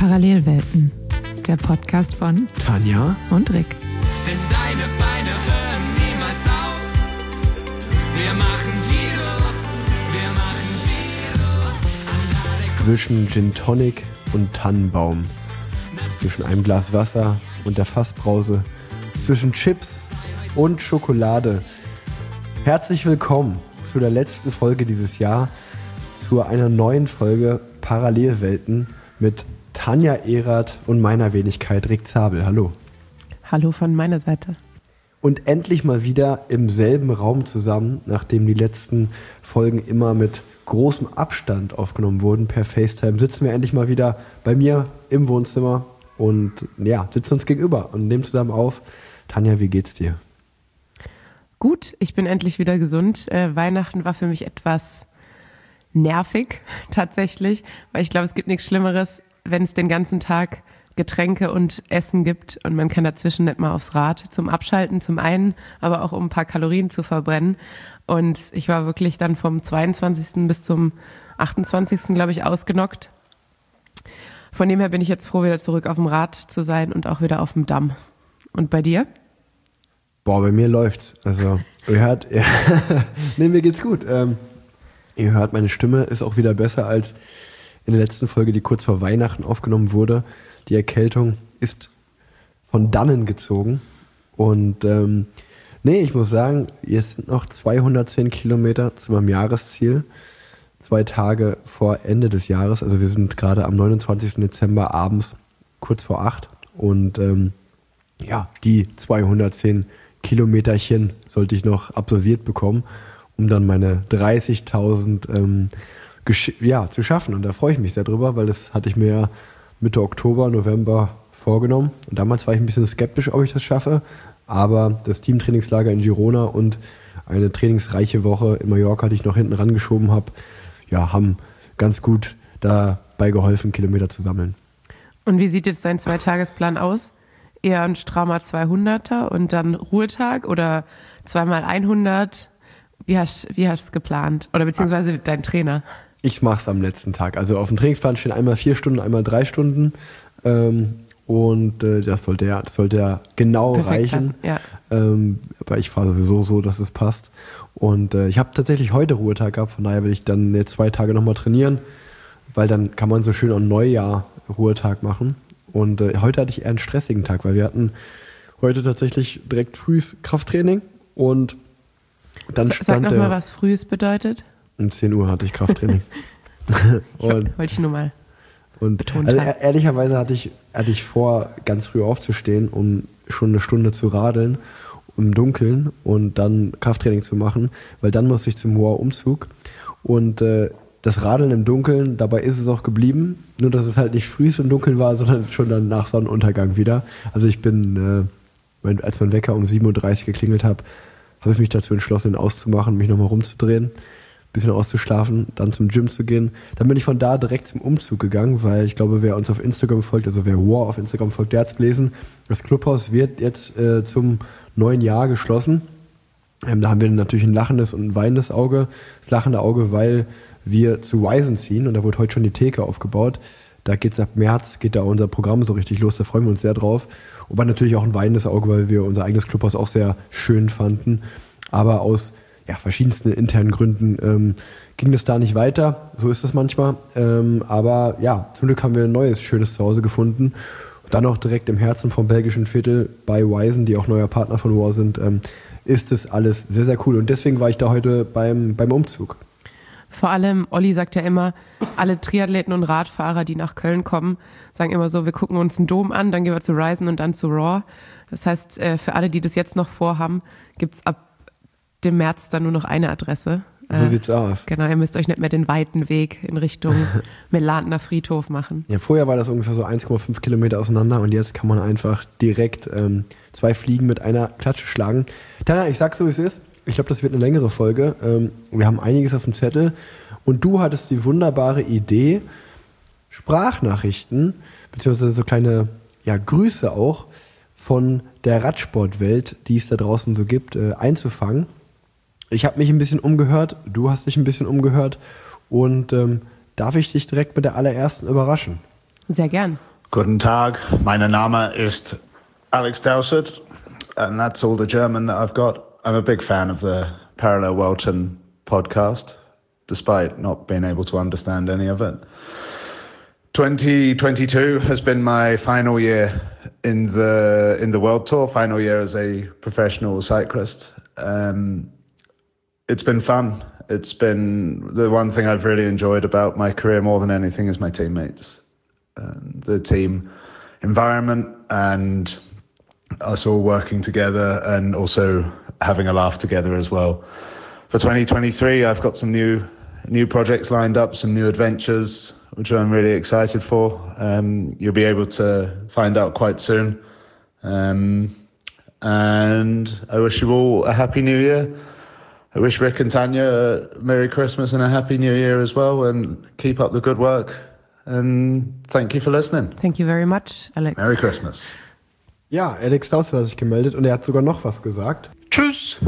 Parallelwelten, der Podcast von Tanja und Rick. Denn deine Beine hören niemals auf. Wir machen Giro. zwischen Gin Tonic und Tannenbaum, zwischen einem Glas Wasser und der Fassbrause, zwischen Chips und Schokolade. Herzlich willkommen zu der letzten Folge dieses Jahr, zu einer neuen Folge Parallelwelten mit Tanja Erath und meiner Wenigkeit Rick Zabel. Hallo. Hallo von meiner Seite. Und endlich mal wieder im selben Raum zusammen, nachdem die letzten Folgen immer mit großem Abstand aufgenommen wurden per FaceTime, sitzen wir endlich mal wieder bei mir im Wohnzimmer und ja, sitzen uns gegenüber und nehmen zusammen auf. Tanja, wie geht's dir? Gut, ich bin endlich wieder gesund. Weihnachten war für mich etwas nervig tatsächlich, weil ich glaube, es gibt nichts Schlimmeres, wenn es den ganzen Tag Getränke und Essen gibt und man kann dazwischen nicht mal aufs Rad zum Abschalten zum einen, aber auch um ein paar Kalorien zu verbrennen. Und ich war wirklich dann vom 22. bis zum 28. glaube ich ausgenockt. Von dem her bin ich jetzt froh, wieder zurück auf dem Rad zu sein und auch wieder auf dem Damm. Und bei dir? Boah, bei mir läuft's. Also, ihr hört, ja, nee, mir geht's gut. Ihr hört, meine Stimme ist auch wieder besser als in der letzten Folge, die kurz vor Weihnachten aufgenommen wurde. Die Erkältung ist von dannen gezogen. Und nee, ich muss sagen, jetzt sind noch 210 Kilometer zu meinem Jahresziel. 2 Tage vor Ende des Jahres. Also wir sind gerade am 29. Dezember abends kurz vor 8. Und ja, die 210 Kilometerchen sollte ich noch absolviert bekommen, um dann meine 30.000 zu schaffen. Und da freue ich mich sehr drüber, weil das hatte ich mir Mitte Oktober, November vorgenommen. Und damals war ich ein bisschen skeptisch, ob ich das schaffe. Aber das Teamtrainingslager in Girona und eine trainingsreiche Woche in Mallorca, die ich noch hinten rangeschoben habe, ja, haben ganz gut dabei geholfen, Kilometer zu sammeln. Und wie sieht jetzt dein Zweitagesplan aus? Eher ein strammer 200er und dann Ruhetag oder 2x100? Wie hast du es geplant? Oder beziehungsweise dein Trainer? Ich mache es am letzten Tag. Also auf dem Trainingsplan stehen einmal 4 Stunden, einmal 3 Stunden. Das sollte ja genau perfekt reichen. Ja. Aber ich fahre sowieso so, dass es passt. Und ich habe tatsächlich heute Ruhetag gehabt. Von daher will ich dann jetzt 2 Tage nochmal trainieren. Weil dann kann man so schön am Neujahr Ruhetag machen. Und heute hatte ich eher einen stressigen Tag, weil wir hatten heute tatsächlich direkt frühes Krafttraining. Und dann Sag nochmal, was frühes bedeutet. Um 10 Uhr hatte ich Krafttraining. Wollte ich nur mal betont also haben. Ehrlicherweise hatte ich vor, ganz früh aufzustehen, um schon eine Stunde zu radeln im Dunkeln und dann Krafttraining zu machen, weil dann musste ich zum hoher Umzug. Und das Radeln im Dunkeln, dabei ist es auch geblieben, nur dass es halt nicht früh im Dunkeln war, sondern schon dann nach Sonnenuntergang wieder. Also ich bin, als mein Wecker um 7.30 Uhr geklingelt habe ich mich dazu entschlossen, ihn auszumachen, mich nochmal rumzudrehen, bisschen auszuschlafen, dann zum Gym zu gehen. Dann bin ich von da direkt zum Umzug gegangen, weil ich glaube, wer uns auf Instagram folgt, also wer War auf Instagram folgt, der hat es gelesen. Das Clubhaus wird jetzt zum neuen Jahr geschlossen. Da haben wir natürlich ein lachendes und ein weinendes Auge. Das lachende Auge, weil wir zu Wisen ziehen und da wurde heute schon die Theke aufgebaut. Da geht es ab März, geht da unser Programm so richtig los, da freuen wir uns sehr drauf. Aber natürlich auch ein weinendes Auge, weil wir unser eigenes Clubhaus auch sehr schön fanden. Aber aus verschiedensten internen Gründen ging es da nicht weiter. So ist es manchmal. Aber ja, zum Glück haben wir ein neues, schönes Zuhause gefunden. Dann auch direkt im Herzen vom belgischen Viertel bei Wisen, die auch neuer Partner von War sind, ist es alles sehr, sehr cool. Und deswegen war ich da heute beim Umzug. Vor allem, Olli sagt ja immer, alle Triathleten und Radfahrer, die nach Köln kommen, sagen immer so, wir gucken uns einen Dom an, dann gehen wir zu Ryzen und dann zu Raw. Das heißt, für alle, die das jetzt noch vorhaben, gibt es ab dem März dann nur noch eine Adresse. So sieht's aus. Genau, ihr müsst euch nicht mehr den weiten Weg in Richtung Melandner Friedhof machen. Ja, vorher war das ungefähr so 1,5 Kilometer auseinander und jetzt kann man einfach direkt 2 Fliegen mit einer Klatsche schlagen. Tanja, ich sag so, wie es ist. Ich glaube, das wird eine längere Folge. Wir haben einiges auf dem Zettel. Und du hattest die wunderbare Idee, Sprachnachrichten, beziehungsweise so kleine Grüße auch von der Radsportwelt, die es da draußen so gibt, einzufangen. Ich habe mich ein bisschen umgehört, du hast dich ein bisschen umgehört und darf ich dich direkt mit der allerersten überraschen? Sehr gern. Guten Tag, mein Name ist Alex Dowsett, and that's all the German that I've got. I'm a big fan of the Parallel Welton podcast, despite not being able to understand any of it. 2022 has been my final year in the World Tour, final year as a professional cyclist. It's been fun. It's been the one thing I've really enjoyed about my career more than anything is my teammates. The team environment and us all working together and also having a laugh together as well. For 2023, I've got some new projects lined up, some new adventures, which I'm really excited for. You'll be able to find out quite soon. And I wish you all a happy new year. I wish Rick and Tanya a Merry Christmas and a Happy New Year as well, and keep up the good work. And thank you for listening. Thank you very much, Alex. Merry Christmas. Ja, Alex Dowsett hat sich gemeldet und er hat sogar noch was gesagt. Tschüss.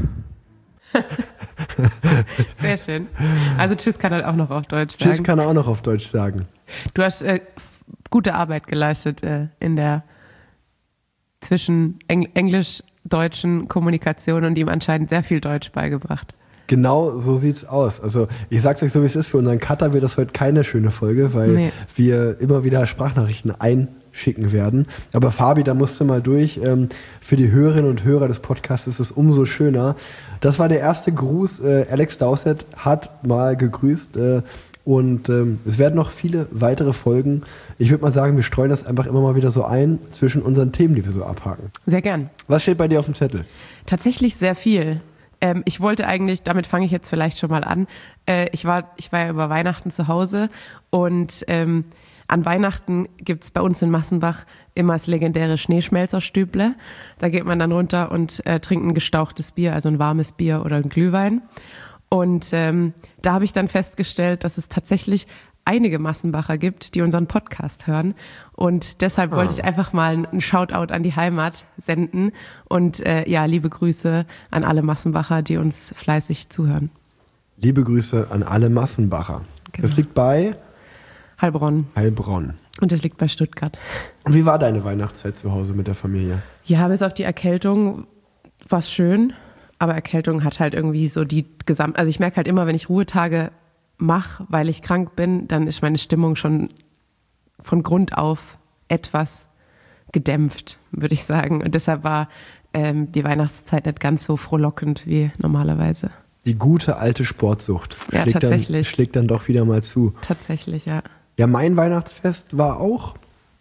Sehr schön. Also tschüss kann er auch noch auf Deutsch sagen. Tschüss kann er auch noch auf Deutsch sagen. Du hast gute Arbeit geleistet in der zwischen englisch-deutschen Kommunikation und ihm anscheinend sehr viel Deutsch beigebracht. Genau so sieht's aus. Also ich sag's euch so, wie es ist. Für unseren Cutter wird das heute keine schöne Folge, weil wir immer wieder Sprachnachrichten einschicken werden. Aber Fabi, da musst du mal durch. Für die Hörerinnen und Hörer des Podcasts ist es umso schöner. Das war der erste Gruß. Alex Dowsett hat mal gegrüßt. Und es werden noch viele weitere Folgen. Ich würde mal sagen, wir streuen das einfach immer mal wieder so ein zwischen unseren Themen, die wir so abhaken. Sehr gern. Was steht bei dir auf dem Zettel? Tatsächlich sehr viel. Ich wollte eigentlich, damit fange ich jetzt vielleicht schon mal an, ich war ja über Weihnachten zu Hause und an Weihnachten gibt's bei uns in Massenbach immer das legendäre Schneeschmelzerstüble. Da geht man dann runter und trinkt ein gestauchtes Bier, also ein warmes Bier oder ein Glühwein. Und da habe ich dann festgestellt, dass es tatsächlich einige Massenbacher gibt, die unseren Podcast hören. Und deshalb wollte ich einfach mal einen Shoutout an die Heimat senden. Und liebe Grüße an alle Massenbacher, die uns fleißig zuhören. Liebe Grüße an alle Massenbacher. Genau. Das liegt bei Heilbronn. Und das liegt bei Stuttgart. Und wie war deine Weihnachtszeit zu Hause mit der Familie? Ja, bis auf die Erkältung war es schön. Aber Erkältung hat halt irgendwie so also ich merke halt immer, wenn ich Ruhetage mache, weil ich krank bin, dann ist meine Stimmung schon von Grund auf etwas gedämpft, würde ich sagen. Und deshalb war die Weihnachtszeit nicht ganz so frohlockend wie normalerweise. Die gute alte Sportsucht schlägt dann doch wieder mal zu. Tatsächlich, ja. Ja, mein Weihnachtsfest war auch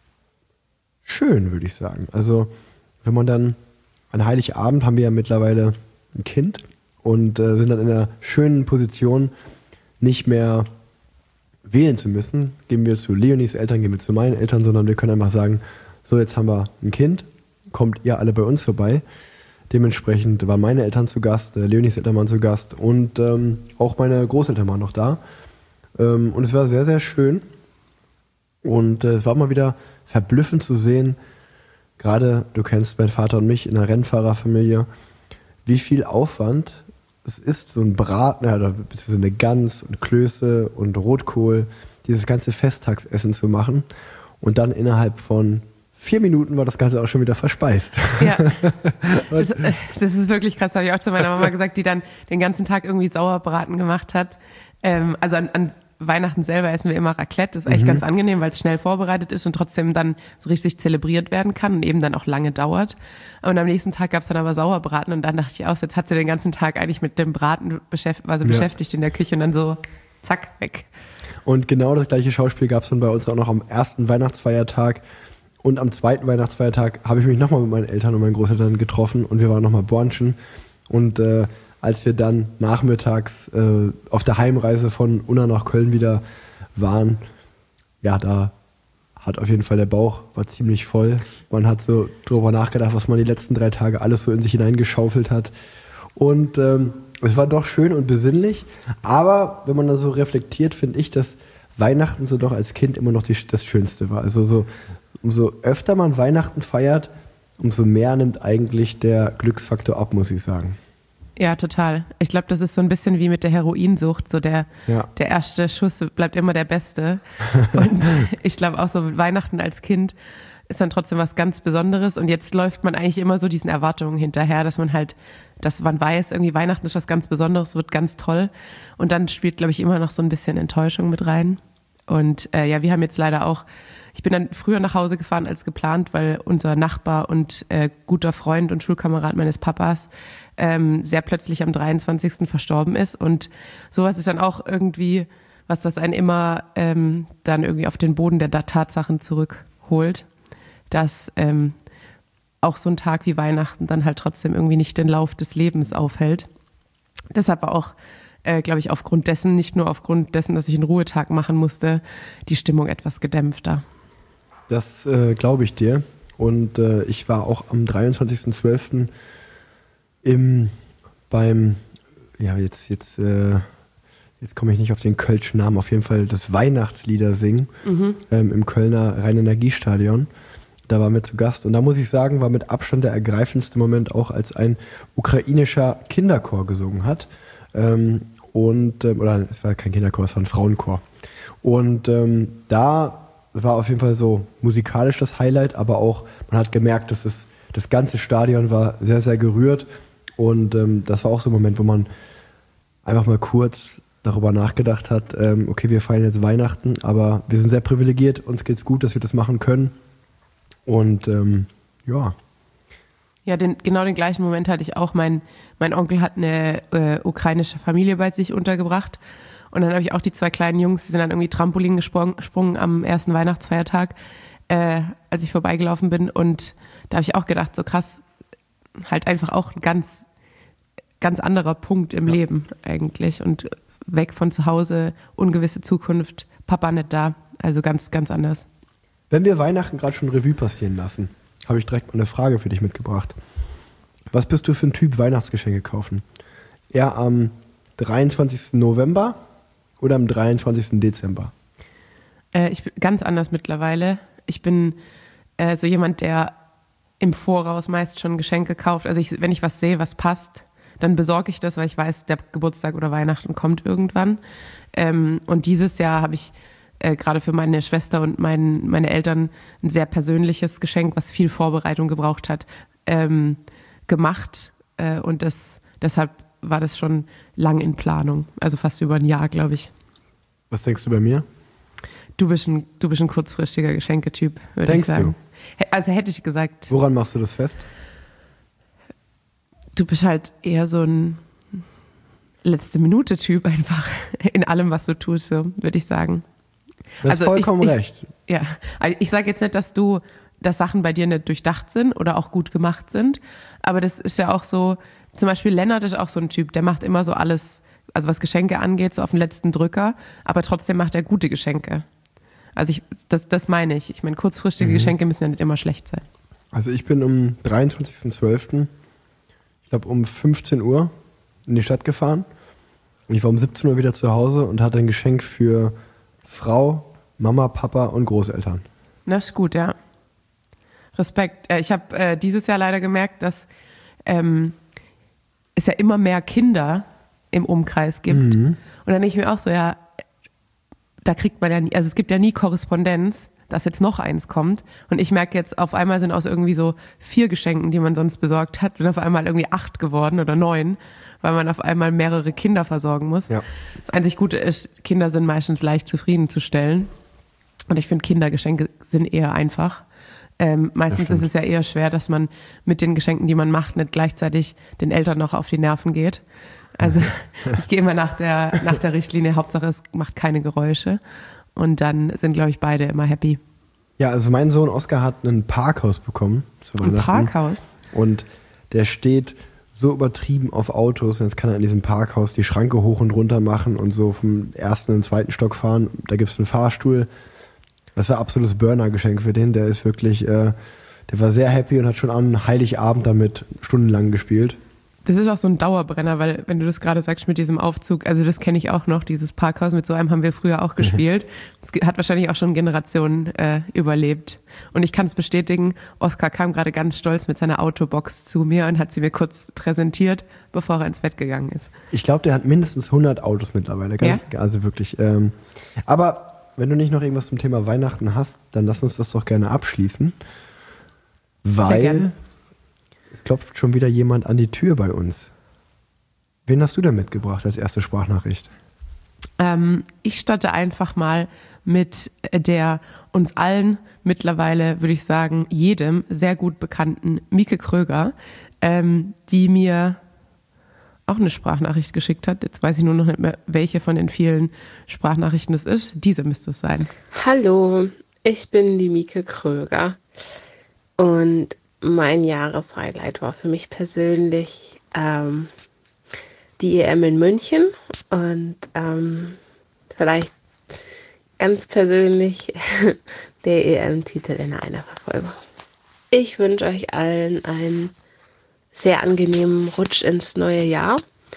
schön, würde ich sagen. Also wenn man dann an Heiligabend haben wir ja mittlerweile ein Kind und sind dann in einer schönen Position, nicht mehr wählen zu müssen. Gehen wir zu Leonies Eltern, gehen wir zu meinen Eltern, sondern wir können einfach sagen, so jetzt haben wir ein Kind, kommt ihr alle bei uns vorbei. Dementsprechend waren meine Eltern zu Gast, Leonies Eltern waren zu Gast und auch meine Großeltern waren noch da. Und es war sehr, sehr schön. Und es war mal wieder verblüffend zu sehen, gerade du kennst meinen Vater und mich in einer Rennfahrerfamilie, wie viel Aufwand es ist, so ein Braten, beziehungsweise eine Gans und Klöße und Rotkohl, dieses ganze Festtagsessen zu machen. Und dann innerhalb von 4 Minuten war das Ganze auch schon wieder verspeist. Ja, das ist wirklich krass. Das habe ich auch zu meiner Mama gesagt, die dann den ganzen Tag irgendwie Sauerbraten gemacht hat. Also an Weihnachten selber essen wir immer Raclette. Das ist eigentlich ganz angenehm, weil es schnell vorbereitet ist und trotzdem dann so richtig zelebriert werden kann und eben dann auch lange dauert. Und am nächsten Tag gab es dann aber Sauerbraten und dann dachte ich auch, jetzt hat sie den ganzen Tag eigentlich mit dem Braten beschäftigt in der Küche und dann so zack, weg. Und genau das gleiche Schauspiel gab es dann bei uns auch noch am ersten Weihnachtsfeiertag. Und am zweiten Weihnachtsfeiertag habe ich mich nochmal mit meinen Eltern und meinen Großeltern getroffen und wir waren nochmal brunchen. Und als wir dann nachmittags auf der Heimreise von Unna nach Köln wieder waren, ja, da hat auf jeden Fall der Bauch war ziemlich voll. Man hat so drüber nachgedacht, was man die letzten 3 Tage alles so in sich hineingeschaufelt hat. Und es war doch schön und besinnlich. Aber wenn man da so reflektiert, finde ich, dass Weihnachten so doch als Kind immer noch das Schönste war. Also so, umso öfter man Weihnachten feiert, umso mehr nimmt eigentlich der Glücksfaktor ab, muss ich sagen. Ja, total. Ich glaube, das ist so ein bisschen wie mit der Heroinsucht. So der Ja. erste Schuss bleibt immer der beste. Und ich glaube auch so Weihnachten als Kind ist dann trotzdem was ganz Besonderes. Und jetzt läuft man eigentlich immer so diesen Erwartungen hinterher, dass man weiß, irgendwie Weihnachten ist was ganz Besonderes, wird ganz toll. Und dann spielt, glaube ich, immer noch so ein bisschen Enttäuschung mit rein. Und wir haben jetzt leider auch, ich bin dann früher nach Hause gefahren als geplant, weil unser Nachbar und guter Freund und Schulkamerad meines Papas sehr plötzlich am 23. verstorben ist. Und sowas ist dann auch irgendwie, was das einen immer dann irgendwie auf den Boden der Tatsachen zurückholt, dass auch so ein Tag wie Weihnachten dann halt trotzdem irgendwie nicht den Lauf des Lebens aufhält. Deshalb war auch, glaube ich, aufgrund dessen, nicht nur aufgrund dessen, dass ich einen Ruhetag machen musste, die Stimmung etwas gedämpfter. Das glaube ich dir. Und ich war auch am 23.12. Jetzt komme ich nicht auf den kölschen Namen, auf jeden Fall das Weihnachtslieder singen im Kölner Rhein-Energiestadion. Da waren wir zu Gast und da muss ich sagen, war mit Abstand der ergreifendste Moment auch, als ein ukrainischer Kinderchor gesungen hat. Oder es war kein Kinderchor, es war ein Frauenchor. Und da war auf jeden Fall so musikalisch das Highlight, aber auch, man hat gemerkt, dass das ganze Stadion war sehr, sehr gerührt. Und das war auch so ein Moment, wo man einfach mal kurz darüber nachgedacht hat, okay, wir feiern jetzt Weihnachten, aber wir sind sehr privilegiert, uns geht's gut, dass wir das machen können. Und ja. Ja, genau den gleichen Moment hatte ich auch. Mein Onkel hat eine ukrainische Familie bei sich untergebracht. Und dann habe ich auch die 2 kleinen Jungs, die sind dann irgendwie Trampolin gesprungen am ersten Weihnachtsfeiertag, als ich vorbeigelaufen bin. Und da habe ich auch gedacht, so krass, halt einfach auch ein ganz, ganz anderer Punkt im Leben eigentlich. Und weg von zu Hause, ungewisse Zukunft, Papa nicht da. Also ganz, ganz anders. Wenn wir Weihnachten gerade schon Revue passieren lassen, habe ich direkt mal eine Frage für dich mitgebracht. Was bist du für ein Typ, Weihnachtsgeschenke kaufen? Eher am 23. November oder am 23. Dezember? Ich bin ganz anders mittlerweile. Ich bin so jemand, der im Voraus meist schon Geschenke kauft. Also wenn ich was sehe, was passt, dann besorge ich das, weil ich weiß, der Geburtstag oder Weihnachten kommt irgendwann. Und dieses Jahr habe ich gerade für meine Schwester und meine Eltern ein sehr persönliches Geschenk, was viel Vorbereitung gebraucht hat, gemacht. Und deshalb war das schon lang in Planung. Also fast über ein Jahr, glaube ich. Was denkst du bei mir? Du bist ein kurzfristiger Geschenketyp, würde ich sagen. Denkst du? Also hätte ich gesagt. Woran machst du das fest? Du bist halt eher so ein Letzte-Minute-Typ einfach in allem, was du tust, so würde ich sagen. Du hast vollkommen recht. Ja, also ich sage jetzt nicht, dass Sachen bei dir nicht durchdacht sind oder auch gut gemacht sind, aber das ist ja auch so, zum Beispiel Lennart ist auch so ein Typ, der macht immer so alles, also was Geschenke angeht, so auf den letzten Drücker, aber trotzdem macht er gute Geschenke. Also das meine ich. Ich meine, kurzfristige Geschenke müssen ja nicht immer schlecht sein. Also ich bin am 23.12., ich glaube um 15 Uhr in die Stadt gefahren und ich war um 17 Uhr wieder zu Hause und hatte ein Geschenk für Frau, Mama, Papa und Großeltern. Das ist gut, ja. Respekt. Ich habe dieses Jahr leider gemerkt, dass es ja immer mehr Kinder im Umkreis gibt. Und dann denke ich mir auch so, ja, da kriegt man ja nie, also es gibt ja nie Korrespondenz, dass jetzt noch eins kommt. Und ich merke jetzt, auf einmal sind aus irgendwie so 4 Geschenken, die man sonst besorgt hat, sind auf einmal irgendwie 8 geworden oder 9, weil man auf einmal mehrere Kinder versorgen muss. Ja. Das einzig Gute ist, Kinder sind meistens leicht zufriedenzustellen. Und ich finde, Kindergeschenke sind eher einfach. Meistens ist es ja eher schwer, dass man mit den Geschenken, die man macht, nicht gleichzeitig den Eltern noch auf die Nerven geht. Also ich gehe immer nach der Richtlinie, Hauptsache es macht keine Geräusche. Und dann sind, glaube ich, beide immer happy. Ja, also mein Sohn Oskar hat ein Parkhaus bekommen zu Weihnachten. Ein Parkhaus? Und der steht so übertrieben auf Autos. Und jetzt kann er in diesem Parkhaus die Schranke hoch und runter machen und so vom 1. in den 2. Stock fahren. Da gibt es einen Fahrstuhl. Das war absolutes Burner-Geschenk für den. Der ist wirklich, der war sehr happy und hat schon an Heiligabend damit stundenlang gespielt. Das ist auch so ein Dauerbrenner, weil wenn du das gerade sagst mit diesem Aufzug, also das kenne ich auch noch, dieses Parkhaus, mit so einem haben wir früher auch gespielt. Das hat wahrscheinlich auch schon Generationen überlebt. Und ich kann es bestätigen, Oskar kam gerade ganz stolz mit seiner Autobox zu mir und hat sie mir kurz präsentiert, bevor er ins Bett gegangen ist. Ich glaube, der hat mindestens 100 Autos mittlerweile. Also wirklich. Aber wenn du nicht noch irgendwas zum Thema Weihnachten hast, dann lass uns das doch gerne abschließen. Sehr gerne. Es klopft schon wieder jemand an die Tür bei uns. Wen hast du denn mitgebracht als erste Sprachnachricht? Ich starte einfach mal mit der uns allen mittlerweile, würde ich sagen, jedem sehr gut bekannten Mieke Kröger, die mir auch eine Sprachnachricht geschickt hat. Jetzt weiß ich nur noch nicht mehr, welche von den vielen Sprachnachrichten es ist. Diese müsste es sein. Hallo, ich bin die Mieke Kröger und mein Jahreshighlight war für mich persönlich die EM in München und vielleicht ganz persönlich der EM-Titel in einer Verfolgung. Ich wünsche euch allen einen sehr angenehmen Rutsch ins neue Jahr.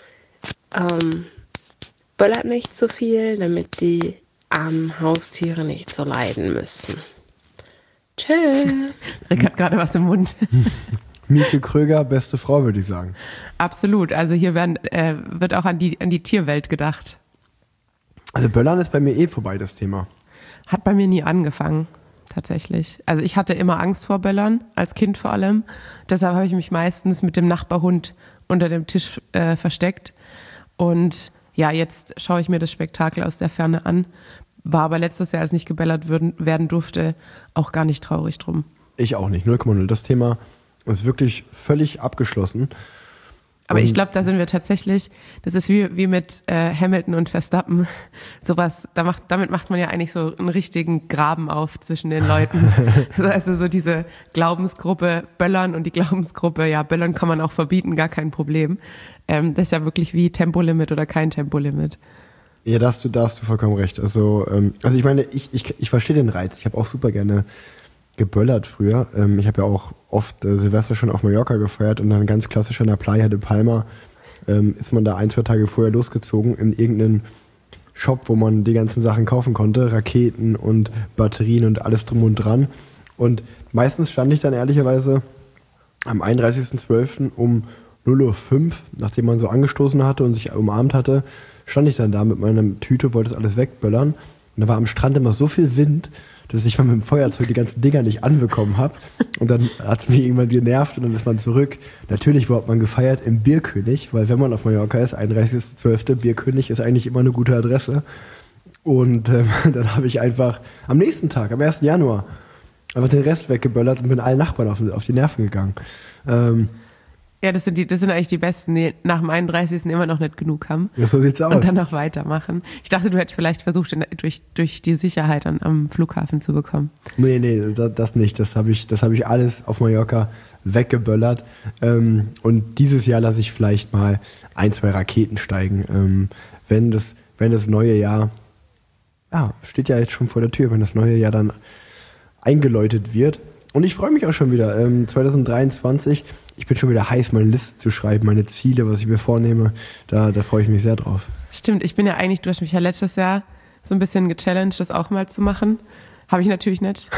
Böllert nicht zu viel, damit die armen Haustiere nicht so leiden müssen. Tschüss. Rick hat gerade was im Mund. Mieke Kröger, beste Frau, würde ich sagen. Absolut. Also hier wird auch an die Tierwelt gedacht. Also Böllern ist bei mir vorbei, das Thema. Hat bei mir nie angefangen, tatsächlich. Also ich hatte immer Angst vor Böllern, als Kind vor allem. Deshalb habe ich mich meistens mit dem Nachbarhund unter dem Tisch versteckt. Und ja, jetzt schaue ich mir das Spektakel aus der Ferne an. War aber letztes Jahr, als nicht gebellert werden durfte, auch gar nicht traurig drum. Ich auch nicht, 0,0. Das Thema ist wirklich völlig abgeschlossen. Aber ich glaube, da sind wir tatsächlich, das ist wie mit Hamilton und Verstappen, sowas, damit macht man ja eigentlich so einen richtigen Graben auf zwischen den Leuten. Also so diese Glaubensgruppe Böllern und die Glaubensgruppe, ja, Böllern kann man auch verbieten, gar kein Problem. Das ist ja wirklich wie Tempolimit oder kein Tempolimit. Ja, da hast du vollkommen recht. Also ich meine, ich verstehe den Reiz. Ich habe auch super gerne geböllert früher. Ich habe ja auch oft Silvester schon auf Mallorca gefeiert und dann ganz klassisch an der Playa de Palma ist man da 1-2 Tage vorher losgezogen in irgendeinen Shop, wo man die ganzen Sachen kaufen konnte. Raketen und Batterien und alles drum und dran. Und meistens stand ich dann ehrlicherweise am 31.12. um 0:05 Uhr, nachdem man so angestoßen hatte und sich umarmt hatte, stand ich dann da mit meiner Tüte, wollte das alles wegböllern. Und da war am Strand immer so viel Wind, dass ich mal mit dem Feuerzeug die ganzen Dinger nicht anbekommen habe. Und dann hat es mich irgendwann genervt und dann ist man zurück. Natürlich wurde man gefeiert im Bierkönig, weil wenn man auf Mallorca ist, 31.12. Bierkönig ist eigentlich immer eine gute Adresse. Und dann habe ich einfach am nächsten Tag, am 1. Januar, einfach den Rest weggeböllert und bin allen Nachbarn auf die Nerven gegangen. Ja, das sind eigentlich die Besten, die nach dem 31. immer noch nicht genug haben. Ja, so sieht's aus. Und dann noch weitermachen. Ich dachte, du hättest vielleicht versucht, durch die Sicherheit am Flughafen zu bekommen. Nee, das nicht. Das hab ich alles auf Mallorca weggeböllert. Und dieses Jahr lasse ich vielleicht mal 1-2 Raketen steigen. Wenn das neue Jahr, ja, steht ja jetzt schon vor der Tür, wenn das neue Jahr dann eingeläutet wird. Und ich freue mich auch schon wieder. 2023, ich bin schon wieder heiß, meine Liste zu schreiben, meine Ziele, was ich mir vornehme. Da freue ich mich sehr drauf. Stimmt, du hast mich ja letztes Jahr so ein bisschen gechallenged, das auch mal zu machen. Habe ich natürlich nicht.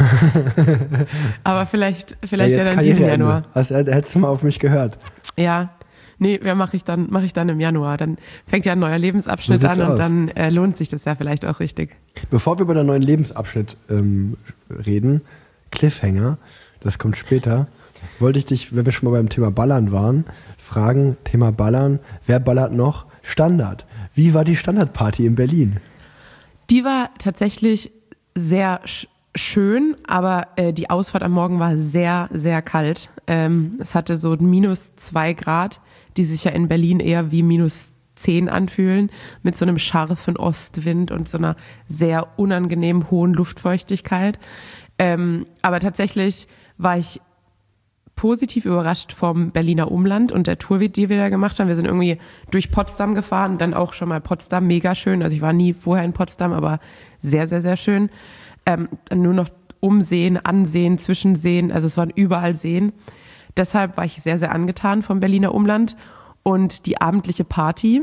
Aber vielleicht ja dann diesen Januar. Also, hättest du mal auf mich gehört. Ja, nee, mache ich dann im Januar. Dann fängt ja ein neuer Lebensabschnitt an und dann lohnt sich das ja vielleicht auch richtig. Bevor wir über den neuen Lebensabschnitt reden, Cliffhanger, das kommt später, wollte ich dich, wenn wir schon mal beim Thema Ballern waren, fragen, Thema Ballern, wer ballert noch? Standard. Wie war die Standardparty in Berlin? Die war tatsächlich sehr schön, aber die Ausfahrt am Morgen war sehr, sehr kalt. Es hatte so -2 Grad, die sich ja in Berlin eher wie -10 anfühlen, mit so einem scharfen Ostwind und so einer sehr unangenehm hohen Luftfeuchtigkeit. Aber tatsächlich war ich positiv überrascht vom Berliner Umland und der Tour, die wir da gemacht haben. Wir sind irgendwie durch Potsdam gefahren, dann auch schon mal Potsdam, mega schön. Also ich war nie vorher in Potsdam, aber sehr, sehr, sehr schön. Dann nur noch umsehen, ansehen, zwischensehen, also es waren überall Seen. Deshalb war ich sehr, sehr angetan vom Berliner Umland. Und die abendliche Party,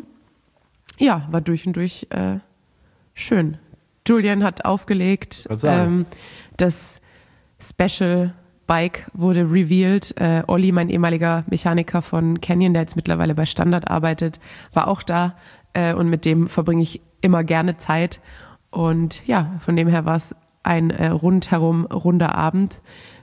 ja, war durch und durch schön. Julian hat aufgelegt, das Special Bike wurde revealed. Olli, mein ehemaliger Mechaniker von Canyon, der jetzt mittlerweile bei Standard arbeitet, war auch da und mit dem verbringe ich immer gerne Zeit. Und ja, von dem her war es ein rundherum runder Abend.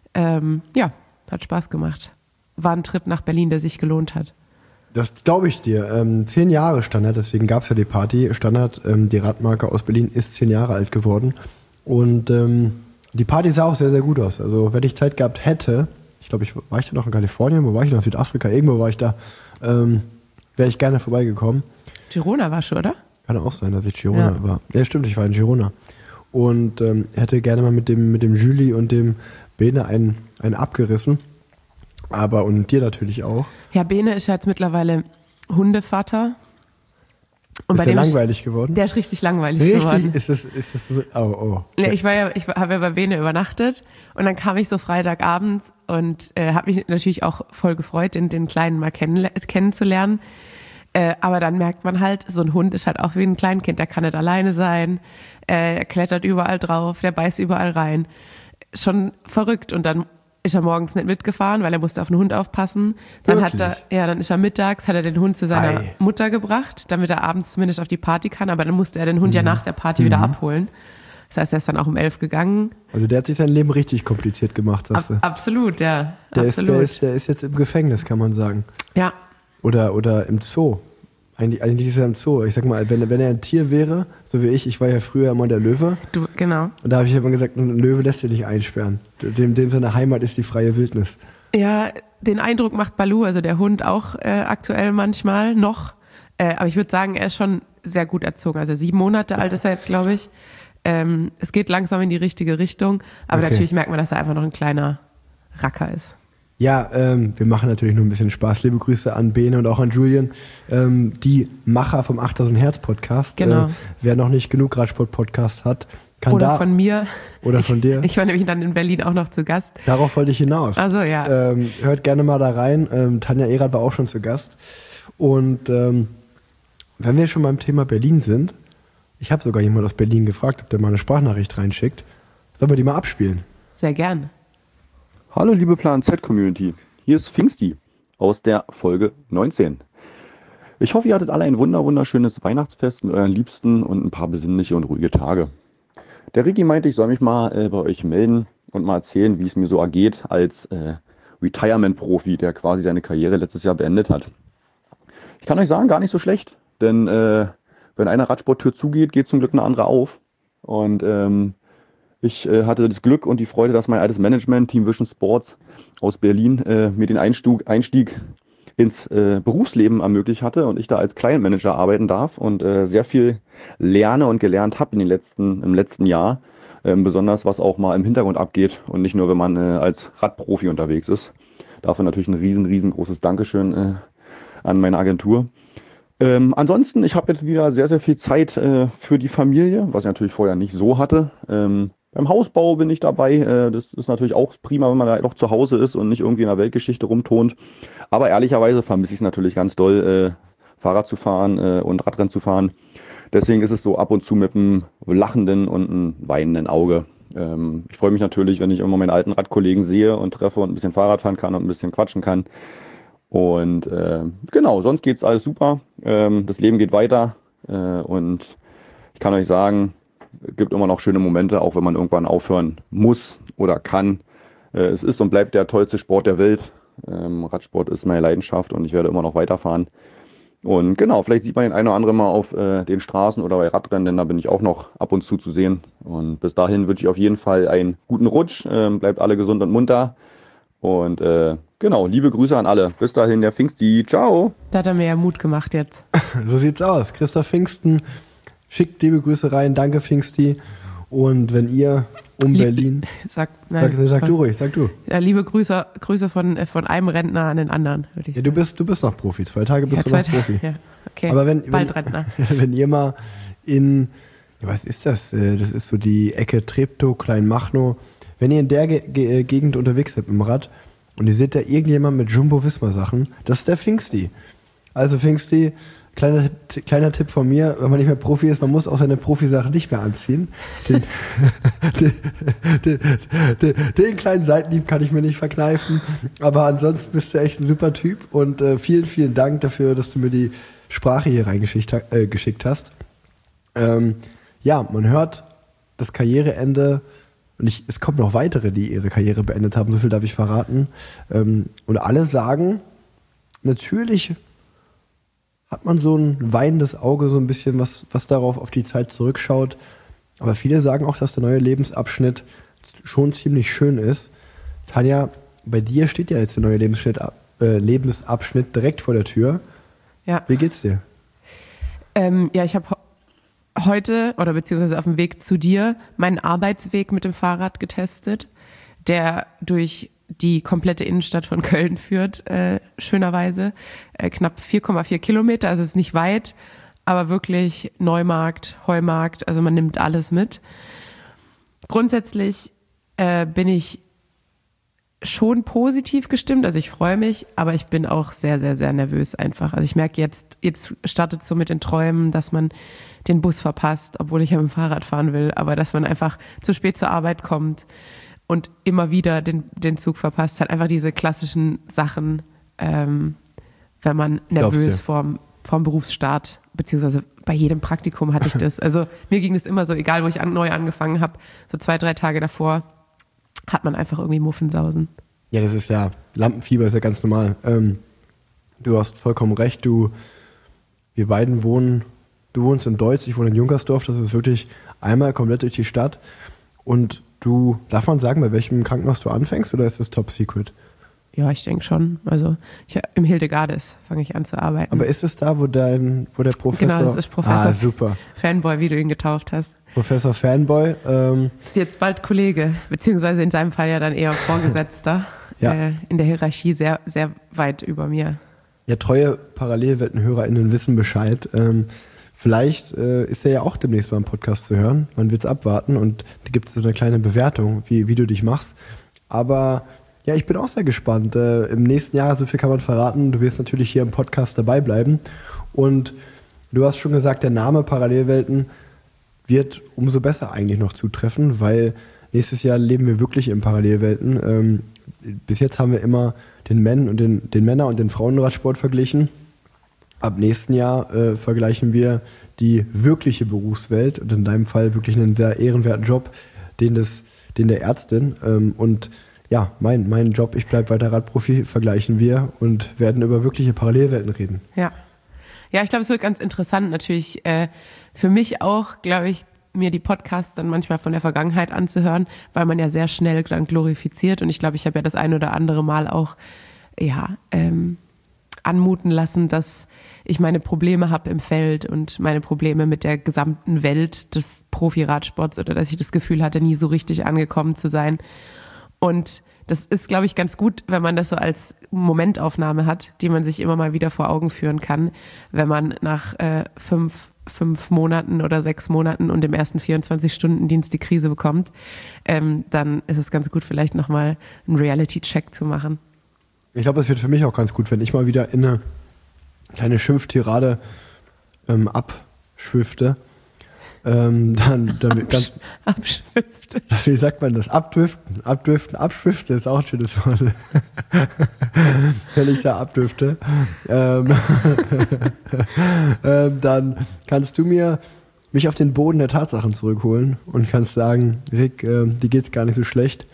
Ja, hat Spaß gemacht. War ein Trip nach Berlin, der sich gelohnt hat. Das glaube ich dir. 10 Jahre Standard, deswegen gab es ja die Party. Standard, die Radmarke aus Berlin, ist 10 Jahre alt geworden. Und die Party sah auch sehr, sehr gut aus. Also wenn ich Zeit gehabt hätte, ich glaube, war ich da noch in Kalifornien, wo war ich noch? Südafrika, irgendwo war ich da, wäre ich gerne vorbeigekommen. Girona warst du, oder? Kann auch sein, dass ich Girona war. Ja, stimmt, ich war in Girona. Und hätte gerne mal mit dem Julie und dem Bene einen abgerissen. Und dir natürlich auch. Ja, Bene ist ja jetzt mittlerweile Hundevater. Und ist der langweilig geworden? Der ist richtig langweilig geworden. Ist das so? Oh. Ja, ich habe ja bei Bene übernachtet und dann kam ich so Freitagabend und habe mich natürlich auch voll gefreut, den Kleinen mal kennenzulernen. Aber dann merkt man halt, so ein Hund ist halt auch wie ein Kleinkind, der kann nicht alleine sein, er klettert überall drauf, der beißt überall rein. Schon verrückt. Und dann ist er morgens nicht mitgefahren, weil er musste auf den Hund aufpassen. Dann dann ist er mittags, hat er den Hund zu seiner Mutter gebracht, damit er abends zumindest auf die Party kann, aber dann musste er den Hund ja nach der Party wieder abholen. Das heißt, er ist dann auch um 11 gegangen. Also der hat sich sein Leben richtig kompliziert gemacht, sagst du? Absolut, ja. Der ist jetzt im Gefängnis, kann man sagen. Ja. Oder im Zoo. Eigentlich ist er im Zoo. Ich sag mal, wenn er ein Tier wäre, so wie ich war ja früher immer der Löwe. Genau. Und da habe ich immer gesagt, ein Löwe lässt sich nicht einsperren. Dem seine Heimat ist die freie Wildnis. Ja, den Eindruck macht Baloo, also der Hund auch aktuell manchmal noch. Aber ich würde sagen, er ist schon sehr gut erzogen. Also 7 Monate alt ist er jetzt, glaube ich. Es geht langsam in die richtige Richtung. Aber natürlich merkt man, dass er einfach noch ein kleiner Racker ist. Ja, wir machen natürlich nur ein bisschen Spaß. Liebe Grüße an Bene und auch an Julian, die Macher vom 8000 Hertz Podcast. Genau. Wer noch nicht genug Radsport-Podcast hat, kann oder von mir. Oder von dir. Ich war nämlich dann in Berlin auch noch zu Gast. Darauf wollte ich hinaus. Also ja. Hört gerne mal da rein. Tanja Erath war auch schon zu Gast. Und wenn wir schon beim Thema Berlin sind, ich habe sogar jemand aus Berlin gefragt, ob der mal eine Sprachnachricht reinschickt. Sollen wir die mal abspielen? Sehr gern. Hallo liebe Plan Z-Community, hier ist Pfingsti aus der Folge 19. Ich hoffe, ihr hattet alle ein wunderschönes Weihnachtsfest mit euren Liebsten und ein paar besinnliche und ruhige Tage. Der Ricky meinte, ich soll mich mal bei euch melden und mal erzählen, wie es mir so ergeht als Retirement-Profi, der quasi seine Karriere letztes Jahr beendet hat. Ich kann euch sagen, gar nicht so schlecht, denn wenn eine Radsporttür zugeht, geht zum Glück eine andere auf. Und ich hatte das Glück und die Freude, dass mein altes Management, Team Vision Sports aus Berlin, mir den Einstieg ins Berufsleben ermöglicht hatte und ich da als Client-Manager arbeiten darf und sehr viel lerne und gelernt habe im letzten Jahr, besonders was auch mal im Hintergrund abgeht und nicht nur, wenn man als Radprofi unterwegs ist. Dafür natürlich ein riesengroßes Dankeschön an meine Agentur. Ansonsten, ich habe jetzt wieder sehr viel Zeit für die Familie, was ich natürlich vorher nicht so hatte. Beim Hausbau bin ich dabei. Das ist natürlich auch prima, wenn man da doch zu Hause ist und nicht irgendwie in der Weltgeschichte rumtont. Aber ehrlicherweise vermisse ich es natürlich ganz doll, Fahrrad zu fahren und Radrennen zu fahren. Deswegen ist es so ab und zu mit einem lachenden und einem weinenden Auge. Ich freue mich natürlich, wenn ich immer meine alten Radkollegen sehe und treffe und ein bisschen Fahrrad fahren kann und ein bisschen quatschen kann. Und genau, sonst geht es alles super. Das Leben geht weiter und ich kann euch sagen, es gibt immer noch schöne Momente, auch wenn man irgendwann aufhören muss oder kann. Es ist und bleibt der tollste Sport der Welt. Radsport ist meine Leidenschaft und ich werde immer noch weiterfahren. Und genau, vielleicht sieht man den einen oder anderen mal auf den Straßen oder bei Radrennen, denn da bin ich auch noch ab und zu sehen. Und bis dahin wünsche ich auf jeden Fall einen guten Rutsch. Bleibt alle gesund und munter. Und genau, liebe Grüße an alle. Bis dahin, der Pfingsti. Ciao. Da hat er mir ja Mut gemacht jetzt. So sieht's aus. Christoph Pfingsten schickt liebe Grüße rein. Danke, Pfingsti. Und wenn ihr Berlin... Sag du ruhig, sag du. Ja, liebe Grüße von einem Rentner an den anderen, würde ich sagen. Ja, du bist noch Profi. 2 Tage bist du noch Profi. Ja, okay. Aber bald Rentner. Wenn ihr mal in... Ja, was ist das? Das ist so die Ecke Treptow, Kleinmachnow. Wenn ihr in der Gegend unterwegs seid mit dem Rad und ihr seht da irgendjemand mit Jumbo-Visma-Sachen, das ist der Pfingsti. Also Pfingsti, kleiner Tipp von mir, wenn man nicht mehr Profi ist, man muss auch seine Profisache nicht mehr anziehen. Den kleinen Seitenhieb kann ich mir nicht verkneifen, aber ansonsten bist du echt ein super Typ und vielen, vielen Dank dafür, dass du mir die Sprache hier reingeschickt hast. Ja, man hört das Karriereende und es kommen noch weitere, die ihre Karriere beendet haben, so viel darf ich verraten. Und alle sagen, natürlich hat man so ein weinendes Auge, so ein bisschen, was darauf auf die Zeit zurückschaut. Aber viele sagen auch, dass der neue Lebensabschnitt schon ziemlich schön ist. Tanja, bei dir steht ja jetzt der neue Lebensabschnitt direkt vor der Tür. Ja. Wie geht's dir? Ja, ich habe heute oder beziehungsweise auf dem Weg zu dir meinen Arbeitsweg mit dem Fahrrad getestet, der durch die komplette Innenstadt von Köln führt, schönerweise. Knapp 4,4 Kilometer, also es ist nicht weit, aber wirklich Neumarkt, Heumarkt, also man nimmt alles mit. Grundsätzlich bin ich schon positiv gestimmt, also ich freue mich, aber ich bin auch sehr, sehr, sehr nervös einfach. Also ich merke jetzt startet es so mit den Träumen, dass man den Bus verpasst, obwohl ich ja mit dem Fahrrad fahren will, aber dass man einfach zu spät zur Arbeit kommt und immer wieder den Zug verpasst, halt einfach diese klassischen Sachen, wenn man nervös vorm Berufsstart, beziehungsweise bei jedem Praktikum hatte ich das. Also mir ging es immer so, egal wo ich neu angefangen habe, so 2-3 Tage davor hat man einfach irgendwie Muffensausen. Ja, das ist ja, Lampenfieber ist ja ganz normal. Du hast vollkommen recht, wir beiden du wohnst in Deutz, ich wohne in Junkersdorf, das ist wirklich einmal komplett durch die Stadt und darf man sagen, bei welchem Krankenhaus du anfängst oder ist das top secret? Ja, ich denke schon. Also im Hildegardes fange ich an zu arbeiten. Aber ist es da, wo der Professor... Genau, das ist Professor super. Fanboy, wie du ihn getauft hast. Professor Fanboy. Ist jetzt bald Kollege, beziehungsweise in seinem Fall ja dann eher Vorgesetzter. Ja. In der Hierarchie sehr, sehr weit über mir. Ja, treue ParallelweltenhörerInnen wissen Bescheid. Vielleicht ist er ja auch demnächst beim Podcast zu hören. Man wird es abwarten und da gibt es so eine kleine Bewertung, wie du dich machst. Aber ja, ich bin auch sehr gespannt. Im nächsten Jahr, so viel kann man verraten, du wirst natürlich hier im Podcast dabei bleiben. Und du hast schon gesagt, der Name Parallelwelten wird umso besser eigentlich noch zutreffen, weil nächstes Jahr leben wir wirklich in Parallelwelten. Bis jetzt haben wir immer den Männer- und den Frauenradsport verglichen. Ab nächsten Jahr vergleichen wir die wirkliche Berufswelt und in deinem Fall wirklich einen sehr ehrenwerten Job, den der Ärztin. Und ja, mein Job, ich bleibe weiter Radprofi, vergleichen wir und werden über wirkliche Parallelwelten reden. Ja. Ja, ich glaube, es wird ganz interessant natürlich für mich auch, glaube ich, mir die Podcasts dann manchmal von der Vergangenheit anzuhören, weil man ja sehr schnell dann glorifiziert und ich glaube, ich habe ja das ein oder andere Mal auch anmuten lassen, dass ich meine Probleme habe im Feld und meine Probleme mit der gesamten Welt des Profi-Radsports oder dass ich das Gefühl hatte, nie so richtig angekommen zu sein. Und das ist, glaube ich, ganz gut, wenn man das so als Momentaufnahme hat, die man sich immer mal wieder vor Augen führen kann, wenn man nach 5 Monaten oder 6 Monaten und im ersten 24-Stunden-Dienst die Krise bekommt, dann ist es ganz gut, vielleicht nochmal einen Reality-Check zu machen. Ich glaube, es wird für mich auch ganz gut, wenn ich mal wieder in eine kleine Schimpftirade abschwifte. Abschwifte. Wie sagt man das? Abschwifte ist auch ein schönes Wort. Wenn ich da abdrifte. Dann kannst du mich auf den Boden der Tatsachen zurückholen und kannst sagen, Rick, dir geht's gar nicht so schlecht.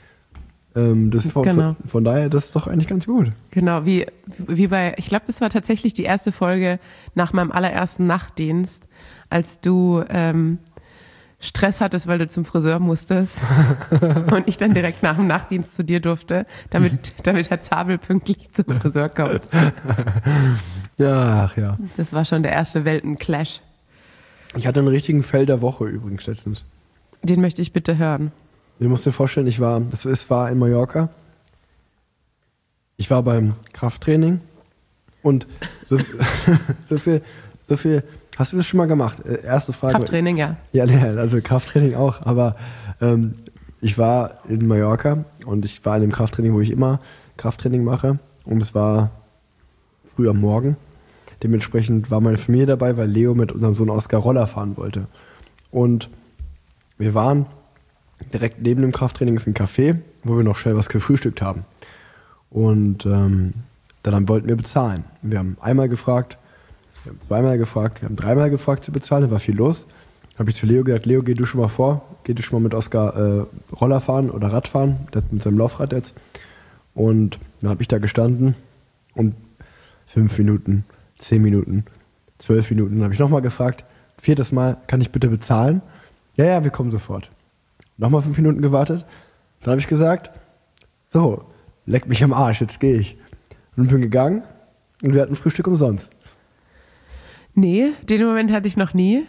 Von daher, das ist doch eigentlich ganz gut. Genau, wie bei, ich glaube, das war tatsächlich die erste Folge nach meinem allerersten Nachtdienst, als du Stress hattest, weil du zum Friseur musstest und ich dann direkt nach dem Nachtdienst zu dir durfte, damit Herr Zabel pünktlich zum Friseur kommt. Ja, ach ja. Das war schon der erste Weltenclash. Ich hatte einen richtigen Fell der Woche übrigens letztens. Den möchte ich bitte hören. Du musst dir vorstellen, es war in Mallorca. Ich war beim Krafttraining und so viel, hast du das schon mal gemacht? Erste Frage. Krafttraining, ja. Ja, also Krafttraining auch, aber ich war in Mallorca und ich war in dem Krafttraining, wo ich immer Krafttraining mache und es war früh am Morgen Dementsprechend war meine Familie dabei, weil Leo mit unserem Sohn Oskar Roller fahren wollte. Und wir waren direkt neben dem Krafttraining ist ein Café, wo wir noch schnell was gefrühstückt haben. Und dann wollten wir bezahlen. Wir haben einmal gefragt, wir haben zweimal gefragt, wir haben dreimal gefragt zu bezahlen, da war viel los. Dann habe ich zu Leo gesagt, Leo, geh du schon mal vor, geh du schon mal mit Oskar Roller fahren oder Radfahren, der hat mit seinem Laufrad jetzt. Und dann habe ich da gestanden und 5 Minuten, 10 Minuten, 12 Minuten, dann habe ich nochmal gefragt, 4. Mal, kann ich bitte bezahlen? Ja, wir kommen sofort. Nochmal 5 Minuten gewartet, dann habe ich gesagt, so, leck mich am Arsch, jetzt gehe ich. Und bin gegangen und wir hatten Frühstück umsonst. Nee, den Moment hatte ich noch nie.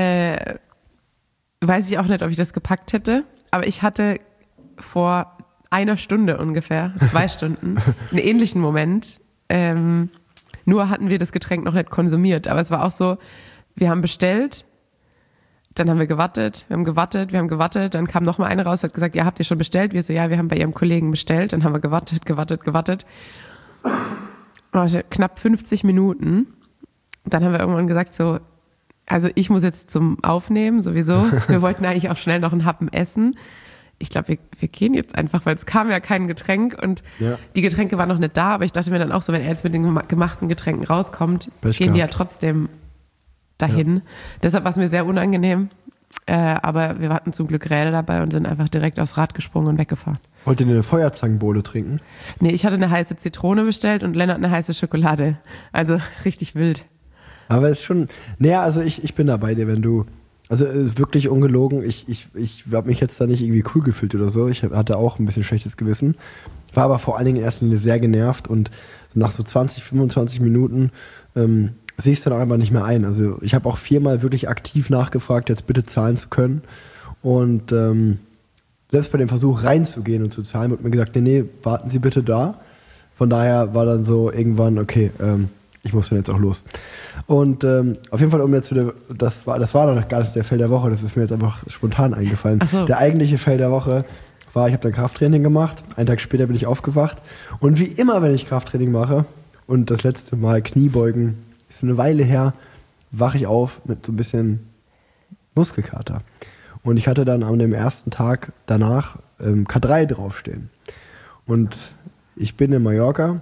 Weiß ich auch nicht, ob ich das gepackt hätte. Aber ich hatte vor einer Stunde ungefähr, 2 Stunden, einen ähnlichen Moment. Nur hatten wir das Getränk noch nicht konsumiert. Aber es war auch so, wir haben bestellt, dann haben wir gewartet, dann kam noch mal eine raus, hat gesagt, ja, habt ihr schon bestellt? Wir so, ja, wir haben bei ihrem Kollegen bestellt. Dann haben wir gewartet. Also knapp 50 Minuten. Dann haben wir irgendwann gesagt so, also ich muss jetzt zum Aufnehmen sowieso. Wir wollten eigentlich auch schnell noch einen Happen essen. Ich glaube, wir gehen jetzt einfach, weil es kam ja kein Getränk und die Getränke waren noch nicht da. Aber ich dachte mir dann auch so, wenn er jetzt mit den gemachten Getränken rauskommt, gehen die ja trotzdem dahin. Ja. Deshalb war es mir sehr unangenehm. Aber wir hatten zum Glück Räder dabei und sind einfach direkt aufs Rad gesprungen und weggefahren. Wollt ihr eine Feuerzangenbowle trinken? Nee, ich hatte eine heiße Zitrone bestellt und Lennart eine heiße Schokolade. Also richtig wild. Aber es ist schon, naja, also ich bin da bei dir, wenn du, also wirklich ungelogen, ich habe mich jetzt da nicht irgendwie cool gefühlt oder so, ich hatte auch ein bisschen schlechtes Gewissen, war aber vor allen Dingen in erster Linie sehr genervt und so nach so 20, 25 Minuten siehst du dann auch einfach nicht mehr ein. Also ich habe auch 4-mal wirklich aktiv nachgefragt, jetzt bitte zahlen zu können und selbst bei dem Versuch reinzugehen und zu zahlen, wird mir gesagt, nee, warten Sie bitte da. Von daher war dann so irgendwann, okay, ich muss dann jetzt auch los. Und auf jeden Fall, um jetzt das war noch gar nicht der Fell der Woche, das ist mir jetzt einfach spontan eingefallen. Ach so. Der eigentliche Fell der Woche war, ich habe dann Krafttraining gemacht, einen Tag später bin ich aufgewacht und wie immer, wenn ich Krafttraining mache und das letzte Mal Kniebeugen, ist eine Weile her, wache ich auf mit so ein bisschen Muskelkater. Und ich hatte dann an dem ersten Tag danach K3 draufstehen. Und ich bin in Mallorca,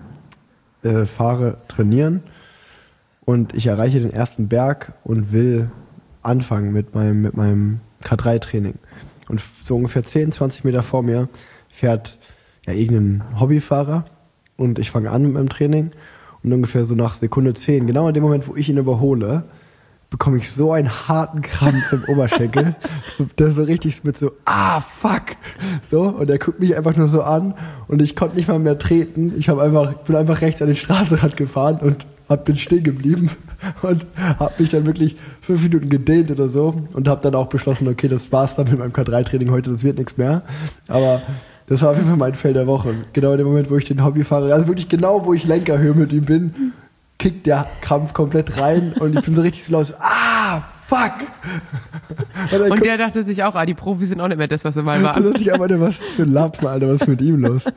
fahre trainieren und ich erreiche den ersten Berg und will anfangen mit meinem K3-Training. Und so ungefähr 10, 20 Meter vor mir fährt ja irgendein Hobbyfahrer und ich fange an mit meinem Training und ungefähr so nach Sekunde 10, genau in dem Moment, wo ich ihn überhole, bekomme ich so einen harten Krampf im Oberschenkel, der so richtig mit so, fuck, so, und er guckt mich einfach nur so an und ich konnte nicht mal mehr treten, bin einfach rechts an den Straßenrand gefahren und bin stehen geblieben und habe mich dann wirklich 5 Minuten gedehnt oder so und habe dann auch beschlossen, okay, das war's dann mit meinem K3-Training heute, das wird nichts mehr, aber das war auf jeden Fall mein Fell der Woche. Genau in dem Moment, wo ich den Hobby fahre, also wirklich genau, wo ich Lenkerhöhe mit ihm bin, kickt der Krampf komplett rein und ich bin so richtig so laut, fuck! Und der dachte sich auch, die Profis sind auch nicht mehr das, was sie mal waren. Da dachte ich einfach, was ist für ein Lappen, Alter, was ist mit ihm los?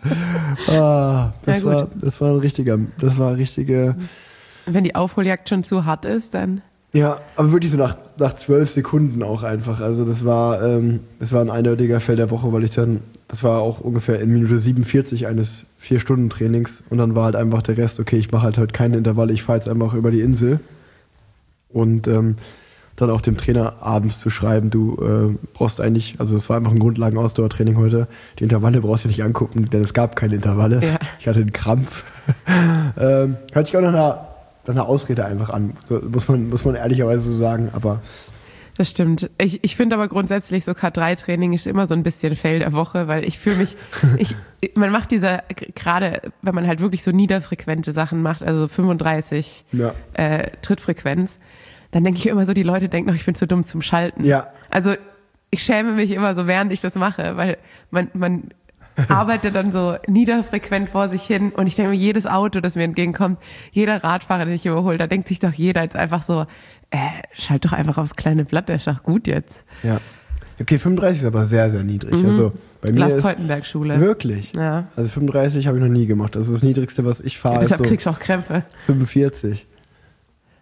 Das war richtige... Wenn die Aufholjagd schon zu hart ist, dann... Ja, aber wirklich so nach 12 Sekunden auch einfach. Also das war ein eindeutiger Fell der Woche, weil das war auch ungefähr in Minute 47 eines 4-Stunden-Trainings und dann war halt einfach der Rest, okay, ich mache halt heute keine Intervalle, ich fahre jetzt einfach über die Insel und dann auch dem Trainer abends zu schreiben, du brauchst eigentlich, also es war einfach ein Grundlagen-Ausdauertraining heute, die Intervalle brauchst du nicht angucken, denn es gab keine Intervalle. Ja. Ich hatte einen Krampf. Hört sich auch nach einer Ausrede einfach an, so, muss man ehrlicherweise so sagen, aber... Das stimmt. Ich finde aber grundsätzlich so K3-Training ist immer so ein bisschen Fail der Woche, weil ich fühle mich, man macht gerade wenn man halt wirklich so niederfrequente Sachen macht, also 35 Trittfrequenz, dann denke ich immer so, die Leute denken noch, ich bin zu dumm zum Schalten. Ja. Also ich schäme mich immer so, während ich das mache, weil man arbeitet dann so niederfrequent vor sich hin und ich denke mir, jedes Auto, das mir entgegenkommt, jeder Radfahrer, den ich überhole, da denkt sich doch jeder jetzt einfach so, schalt doch einfach aufs kleine Blatt, der ist doch gut jetzt. Ja. Okay, 35 ist aber sehr, sehr niedrig. Also bei mir Lars-Teutenberg-Schule. Wirklich? Ja. Also 35 habe ich noch nie gemacht. Das ist das Niedrigste, was ich fahre. Deshalb kriegst du auch Krämpfe. 45.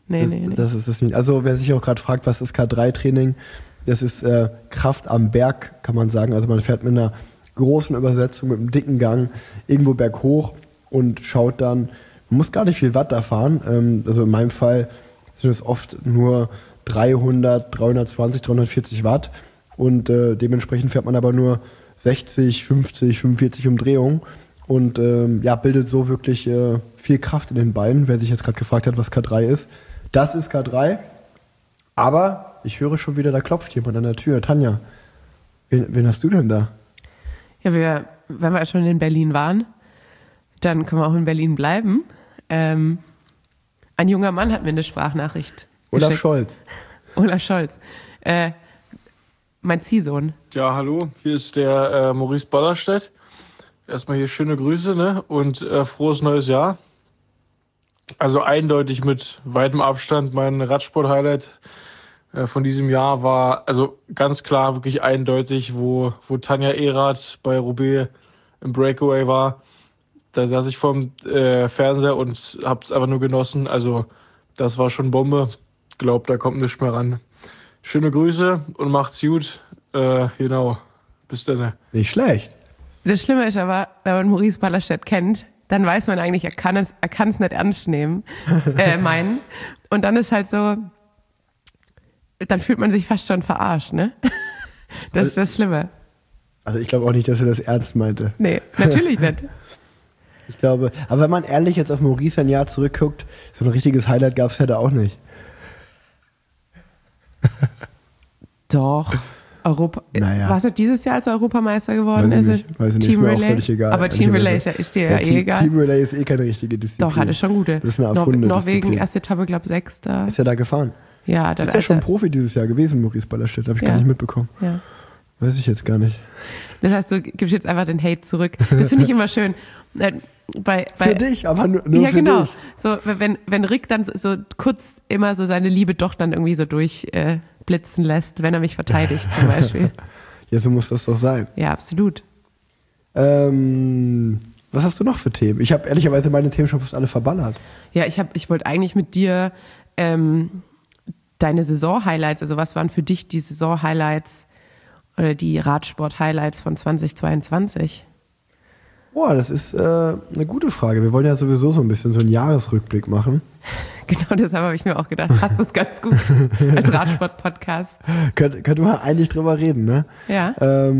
Nee. Das ist es nicht. Also wer sich auch gerade fragt, was ist K3-Training? Das ist Kraft am Berg, kann man sagen. Also man fährt mit einer großen Übersetzung, mit einem dicken Gang irgendwo berghoch und schaut dann, man muss gar nicht viel Watt da fahren. Also in meinem Fall sind es oft nur 300, 320, 340 Watt und dementsprechend fährt man aber nur 60, 50, 45 Umdrehungen und bildet so wirklich viel Kraft in den Beinen. Wer sich jetzt gerade gefragt hat, was K3 ist, das ist K3. Aber ich höre schon wieder, da klopft jemand an der Tür. Tanja, wen hast du denn da? Ja, wenn wir schon in Berlin waren, dann können wir auch in Berlin bleiben. Ein junger Mann hat mir eine Sprachnachricht Olaf geschickt. Scholz. Olaf Scholz. Mein Ziehsohn. Ja, hallo, hier ist der Maurice Ballerstedt. Erstmal hier schöne Grüße, ne? Und frohes neues Jahr. Also eindeutig mit weitem Abstand mein Radsport-Highlight von diesem Jahr war, also ganz klar, wirklich eindeutig, wo Tanja Erath bei Roubaix im Breakaway war. Da saß ich vorm Fernseher und hab's einfach nur genossen. Also das war schon Bombe. Glaub, da kommt nichts mehr ran. Schöne Grüße und macht's gut. Genau, bis dann. Nicht schlecht. Das Schlimme ist aber, wenn man Maurice Ballerstedt kennt, dann weiß man eigentlich, er kann es nicht ernst nehmen, meinen. Und dann ist halt so, dann fühlt man sich fast schon verarscht, ne? Das ist das Schlimme. Also ich glaube auch nicht, dass er das ernst meinte. Nee, natürlich nicht. Ich glaube, aber wenn man ehrlich jetzt auf Maurice ein Jahr zurückguckt, so ein richtiges Highlight gab es ja da auch nicht. Doch. Naja. Was ist dieses Jahr, als er Europameister geworden Weiß ist? ich nicht, ist mir auch völlig egal. Aber Team Relay ist dir ja eh egal. Team Relay ist eh keine richtige Disziplin. Doch, hatte schon gute. Das ist eine erfundene Norwegen, Disziplin. erste Etappe, glaube ich, 6. Ist ja da gefahren. Ja, dann Ist ja schon Profi dieses Jahr gewesen, Maurice Ballerstedt. Habe ich gar nicht mitbekommen. Ja. Weiß ich jetzt gar nicht. Das heißt, du gibst jetzt einfach den Hate zurück. Das finde ich immer schön. Für dich, aber nur ja, für genau. dich. So, wenn Rick dann so kurz immer so seine Liebe doch dann irgendwie so durchblitzen lässt, wenn er mich verteidigt zum Beispiel. Ja, so muss das doch sein. Ja, absolut. Was hast du noch für Themen? Ich habe ehrlicherweise meine Themen schon fast alle verballert. Ja, ich wollte eigentlich mit dir deine Saison-Highlights, also was waren für dich die Saison-Highlights oder die Radsport-Highlights von 2022? Boah, das ist eine gute Frage. Wir wollen ja sowieso so ein bisschen so einen Jahresrückblick machen. Genau, deshalb habe ich mir auch gedacht, passt das ganz gut als Radsport-Podcast. Könnte man eigentlich drüber reden, ne? Ja.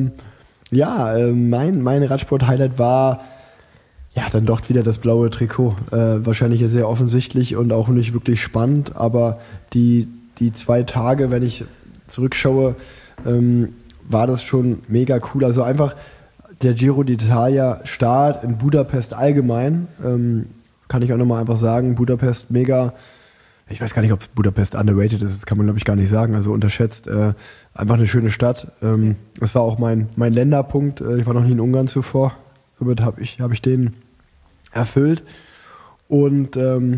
Mein Radsport-Highlight war ja dann doch wieder das blaue Trikot. Wahrscheinlich sehr offensichtlich und auch nicht wirklich spannend, aber die 2 Tage, wenn ich zurückschaue, war das schon mega cool. Also einfach der Giro d'Italia Start in Budapest allgemein, kann ich auch nochmal einfach sagen, Budapest mega, ich weiß gar nicht, ob Budapest underrated ist, das kann man glaube ich gar nicht sagen, also unterschätzt, einfach eine schöne Stadt. Das war auch mein Länderpunkt, ich war noch nie in Ungarn zuvor, somit habe ich den erfüllt und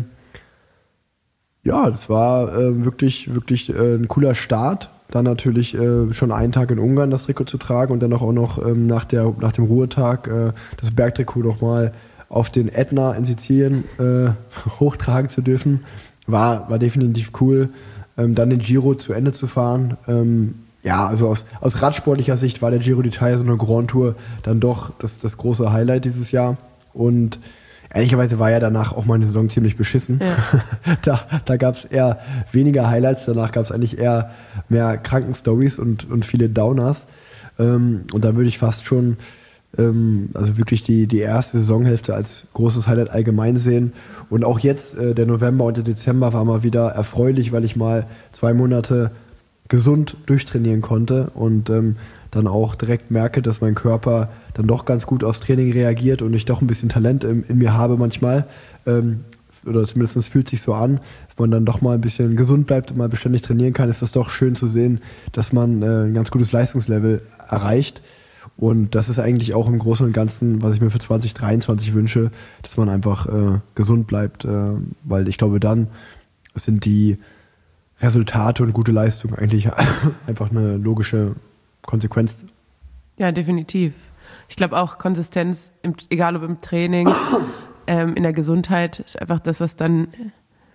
das war wirklich ein cooler Start. Dann natürlich schon einen Tag in Ungarn das Trikot zu tragen und dann auch noch nach dem Ruhetag das Bergtrikot nochmal auf den Ätna in Sizilien hochtragen zu dürfen. War definitiv cool. Dann den Giro zu Ende zu fahren. Also aus radsportlicher Sicht war der Giro d'Italia, so eine Grand Tour, dann doch das große Highlight dieses Jahr. Und ehrlicherweise war ja danach auch meine Saison ziemlich beschissen. Ja. Da gab es eher weniger Highlights, danach gab es eigentlich eher mehr Krankenstories und viele Downers. Und da würde ich fast schon wirklich die erste Saisonhälfte als großes Highlight allgemein sehen. Und auch jetzt, der November und der Dezember war mal wieder erfreulich, weil ich mal 2 Monate gesund durchtrainieren konnte und dann auch direkt merke, dass mein Körper dann doch ganz gut aufs Training reagiert und ich doch ein bisschen Talent in mir habe manchmal. Oder zumindest fühlt sich so an, wenn man dann doch mal ein bisschen gesund bleibt und mal beständig trainieren kann, ist das doch schön zu sehen, dass man ein ganz gutes Leistungslevel erreicht. Und das ist eigentlich auch im Großen und Ganzen, was ich mir für 2023 wünsche, dass man einfach gesund bleibt, weil ich glaube, dann sind die Resultate und gute Leistung eigentlich einfach eine logische Konsequenz. Ja, definitiv. Ich glaube auch Konsistenz, egal ob im Training, in der Gesundheit, ist einfach das, was dann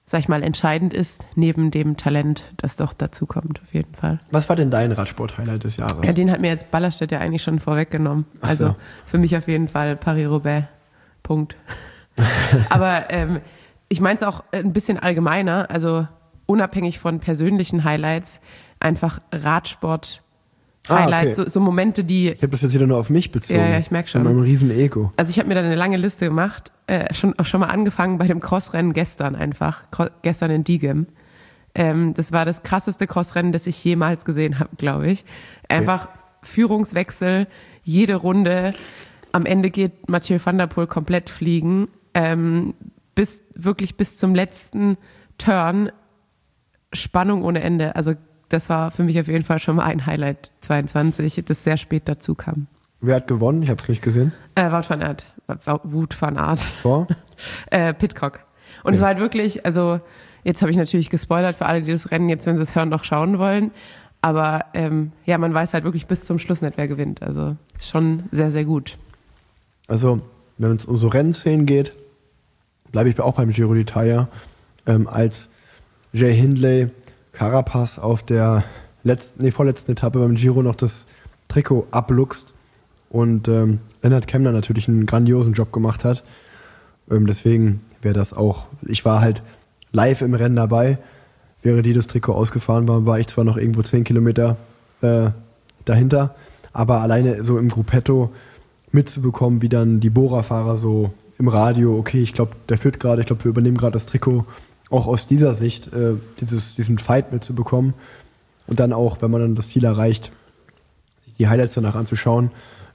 sag ich mal, entscheidend ist, neben dem Talent, das doch dazu kommt, auf jeden Fall. Was war denn dein Radsport-Highlight des Jahres? Ja, den hat mir jetzt Ballerstedt ja eigentlich schon vorweggenommen. Ach so. Also für mich auf jeden Fall Paris-Roubaix. Punkt. Aber ich meine es auch ein bisschen allgemeiner, also unabhängig von persönlichen Highlights, einfach Radsport Highlights, okay. so Momente, die... Ich habe das jetzt wieder nur auf mich bezogen. Ja, ich merke schon. Mit meinem riesen Ego. Also ich habe mir da eine lange Liste gemacht, schon mal angefangen bei dem Crossrennen gestern einfach, gestern in Diegem. Das war das krasseste Crossrennen, das ich jemals gesehen habe, glaube ich. Einfach Führungswechsel, jede Runde. Am Ende geht Mathieu van der Poel komplett fliegen. Bis zum letzten Turn. Spannung ohne Ende. Also das war für mich auf jeden Fall schon mal ein Highlight 22, das sehr spät dazu kam. Wer hat gewonnen? Ich habe es nicht gesehen. Wout van Aert. Vor? Pidcock. Und es war halt wirklich, also jetzt habe ich natürlich gespoilert für alle, die das Rennen jetzt, wenn sie es hören, noch schauen wollen. Aber ja, man weiß halt wirklich bis zum Schluss nicht, wer gewinnt. Also schon sehr, sehr gut. Also, wenn es um so Rennszenen geht, bleibe ich auch beim Giro d'Italia. Als Jay Hindley Carapaz auf der vorletzten Etappe beim Giro noch das Trikot abluchst und Lennart Kemner natürlich einen grandiosen Job gemacht hat. Deswegen wäre das auch, ich war halt live im Rennen dabei, während die das Trikot ausgefahren war ich zwar noch irgendwo 10 Kilometer dahinter, aber alleine so im Gruppetto mitzubekommen, wie dann die Bora-Fahrer so im Radio, okay, ich glaube, der führt gerade, ich glaube, wir übernehmen gerade das Trikot, auch aus dieser Sicht diesen Fight mitzubekommen und dann auch, wenn man dann das Ziel erreicht, sich die Highlights danach anzuschauen,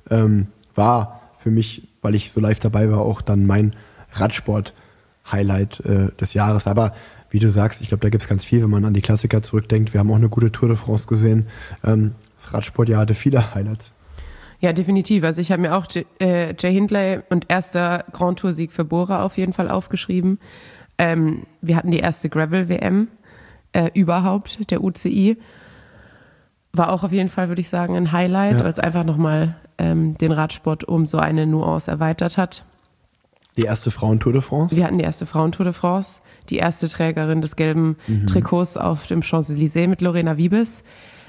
war für mich, weil ich so live dabei war, auch dann mein Radsport-Highlight des Jahres. Aber wie du sagst, ich glaube, da gibt es ganz viel, wenn man an die Klassiker zurückdenkt. Wir haben auch eine gute Tour de France gesehen. Das Radsportjahr hatte viele Highlights. Ja, definitiv. Also ich habe mir auch Jay Hindley und erster Grand Tour-Sieg für Bora auf jeden Fall aufgeschrieben. Wir hatten die erste Gravel-WM überhaupt, der UCI. War auch auf jeden Fall, würde ich sagen, ein Highlight, weil es einfach nochmal den Radsport um so eine Nuance erweitert hat. Die erste Frauentour de France? Wir hatten die erste Frauentour de France, die erste Trägerin des gelben Trikots auf dem Champs-Élysées mit Lorena Wiebes.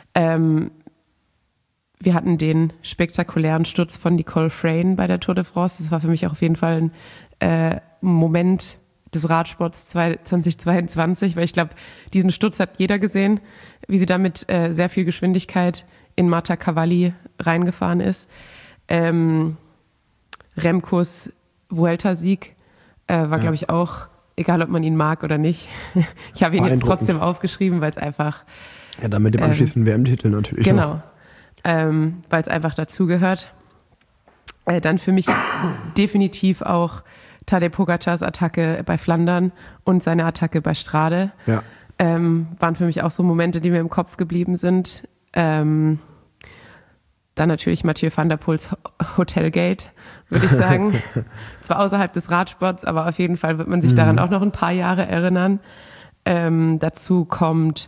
Wir hatten den spektakulären Sturz von Nicole Frayn bei der Tour de France. Das war für mich auch auf jeden Fall ein Moment des Radsports 2022, weil ich glaube, diesen Sturz hat jeder gesehen, wie sie da mit sehr viel Geschwindigkeit in Marta Cavalli reingefahren ist. Remcos Vuelta-Sieg war, glaube ich, auch, egal ob man ihn mag oder nicht. Ich habe ihn jetzt trotzdem aufgeschrieben, weil es einfach... Ja, dann mit dem anschließenden WM-Titel natürlich. Genau, weil es einfach dazugehört. Dann für mich definitiv auch Tadej Pogacars Attacke bei Flandern und seine Attacke bei Strade. Ja. Waren für mich auch so Momente, die mir im Kopf geblieben sind. Dann natürlich Mathieu van der Poels Hotelgate, würde ich sagen. Zwar außerhalb des Radsports, aber auf jeden Fall wird man sich daran auch noch ein paar Jahre erinnern. Dazu kommt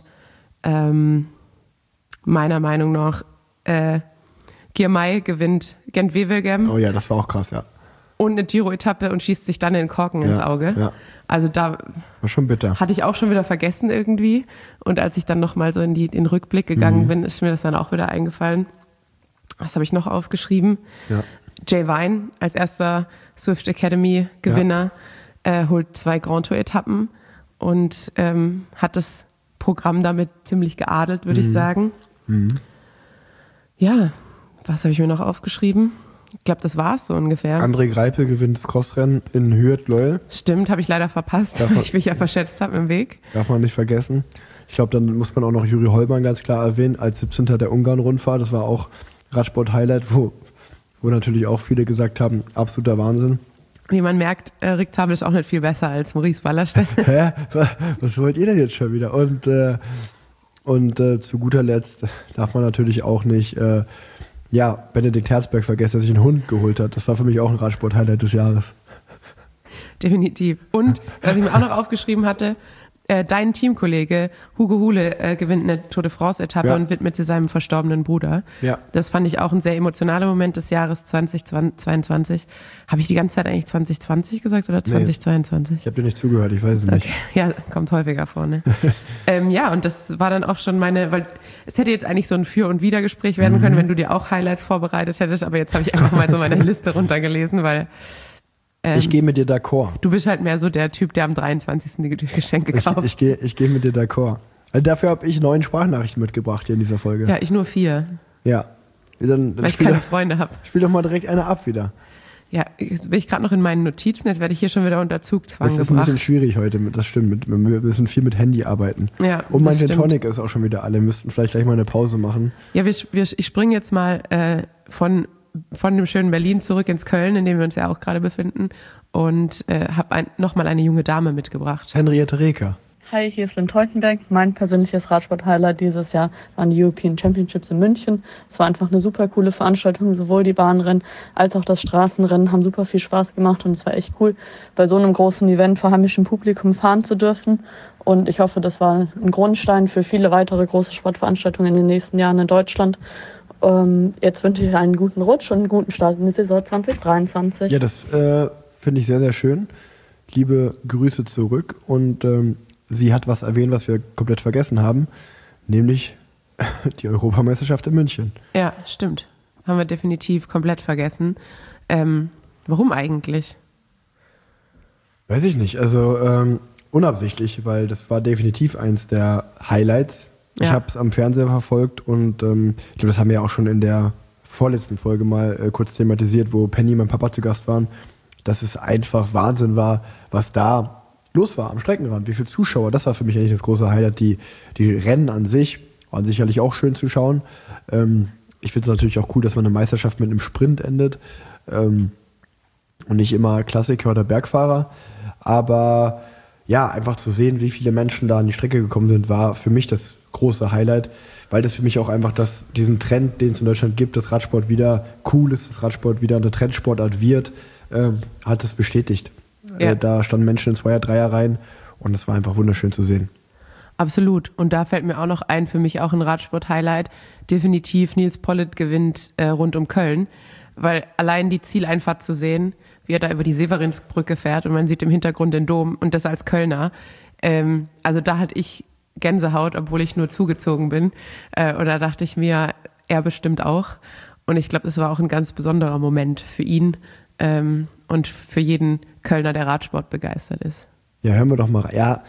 meiner Meinung nach Girmay gewinnt Gent-Wevelgem. Oh ja, das war auch krass, ja. Und eine Giro-Etappe und schießt sich dann den Korken ins Auge. Ja. Also da war schon bitter. Hatte ich auch schon wieder vergessen irgendwie. Und als ich dann nochmal so in den Rückblick gegangen bin, ist mir das dann auch wieder eingefallen. Was habe ich noch aufgeschrieben? Ja. Jay Vine als erster Swift Academy-Gewinner holt 2 Grand Tour-Etappen und hat das Programm damit ziemlich geadelt, würde ich sagen. Ja, was habe ich mir noch aufgeschrieben? Ich glaube, das war es so ungefähr. André Greipel gewinnt das Crossrennen in Hürth-Loel. Stimmt, habe ich leider verpasst, weil ich mich ja verschätzt habe im Weg. Darf man nicht vergessen. Ich glaube, dann muss man auch noch Juri Hollmann ganz klar erwähnen, als 17. der Ungarn-Rundfahrt. Das war auch Radsport-Highlight, wo natürlich auch viele gesagt haben, absoluter Wahnsinn. Wie man merkt, Rick Zabel ist auch nicht viel besser als Maurice Ballerstedt. Hä? Was wollt ihr denn jetzt schon wieder? Und zu guter Letzt darf man natürlich auch nicht Benedikt Herzberg vergessen, der sich einen Hund geholt hat. Das war für mich auch ein Radsport-Highlight des Jahres. Definitiv. Und was ich mir auch noch aufgeschrieben hatte, dein Teamkollege Hugo Huhle gewinnt eine Tour de France-Etappe Ja. und widmet sie seinem verstorbenen Bruder. Ja. Das fand ich auch ein sehr emotionaler Moment des Jahres 2022. Habe ich die ganze Zeit eigentlich 2020 gesagt oder 2022? Ich habe dir nicht zugehört, ich weiß es nicht. Okay. Ja, kommt häufiger vor, ne? Ja, und das war dann auch schon weil es hätte jetzt eigentlich so ein Für- und Widergespräch werden können, wenn du dir auch Highlights vorbereitet hättest, aber jetzt habe ich einfach mal so meine Liste runtergelesen, weil Ich gehe mit dir d'accord. du bist halt mehr so der Typ, der am 23. die Geschenke kauft. Ich gehe mit dir d'accord. Also dafür habe ich 9 Sprachnachrichten mitgebracht hier in dieser Folge. Ja, ich nur 4, Ja. Dann weil ich spiel, keine doch, Freunde habe. spiel doch mal direkt eine ab wieder. Ja, jetzt bin ich gerade noch in meinen Notizen, jetzt werde ich hier schon wieder unter Zugzwang Das ist ein gebracht. bisschen schwierig heute, das stimmt. Wir müssen viel mit Handy arbeiten. Ja, Und mein das Gin stimmt. Tonic ist auch schon wieder alle. Wir müssten vielleicht gleich mal eine Pause machen. Ja, ich springe jetzt mal von dem schönen Berlin zurück ins Köln, in dem wir uns ja auch gerade befinden, und habe nochmal eine junge Dame mitgebracht. Henriette Reker. Hi, hier ist Lynn Teutenberg. Mein persönliches Radsport-Highlight dieses Jahr waren die European Championships in München. Es war einfach eine super coole Veranstaltung. Sowohl die Bahnrennen als auch das Straßenrennen haben super viel Spaß gemacht. Und es war echt cool, bei so einem großen Event vor heimischem Publikum fahren zu dürfen. Und ich hoffe, das war ein Grundstein für viele weitere große Sportveranstaltungen in den nächsten Jahren in Deutschland. Jetzt wünsche ich einen guten Rutsch und einen guten Start in die Saison 2023. Ja, das finde ich sehr, sehr schön. Liebe Grüße zurück. Und sie hat was erwähnt, was wir komplett vergessen haben, nämlich die Europameisterschaft in München. Ja, stimmt. Haben wir definitiv komplett vergessen. Warum eigentlich? Weiß ich nicht. Also unabsichtlich, weil das war definitiv eins der Highlights. Ich Ja. habe es am Fernseher verfolgt und ich glaube, das haben wir ja auch schon in der vorletzten Folge mal kurz thematisiert, wo Penny und mein Papa zu Gast waren, dass es einfach Wahnsinn war, was da los war am Streckenrand, wie viele Zuschauer. Das war für mich eigentlich das große Highlight. Die Rennen an sich waren sicherlich auch schön zu schauen. Ich finde es natürlich auch cool, dass man eine Meisterschaft mit einem Sprint endet und nicht immer Klassiker oder Bergfahrer. Aber ja, einfach zu sehen, wie viele Menschen da an die Strecke gekommen sind, war für mich das große Highlight, weil das für mich auch einfach diesen Trend, den es in Deutschland gibt, dass Radsport wieder cool ist, dass Radsport wieder eine Trendsportart wird, hat es bestätigt. Ja. Da standen Menschen in Zweier-, Dreier-Reihen und es war einfach wunderschön zu sehen. Absolut. Und da fällt mir auch noch ein, für mich auch ein Radsport-Highlight, definitiv Nils Pollitt gewinnt rund um Köln, weil allein die Zieleinfahrt zu sehen, wie er da über die Severinsbrücke fährt und man sieht im Hintergrund den Dom und das als Kölner. Also da hatte ich Gänsehaut, obwohl ich nur zugezogen bin. Oder dachte ich mir, er bestimmt auch. Und ich glaube, das war auch ein ganz besonderer Moment für ihn und für jeden Kölner, der Radsport begeistert ist. Ja, hören wir doch mal. Ja,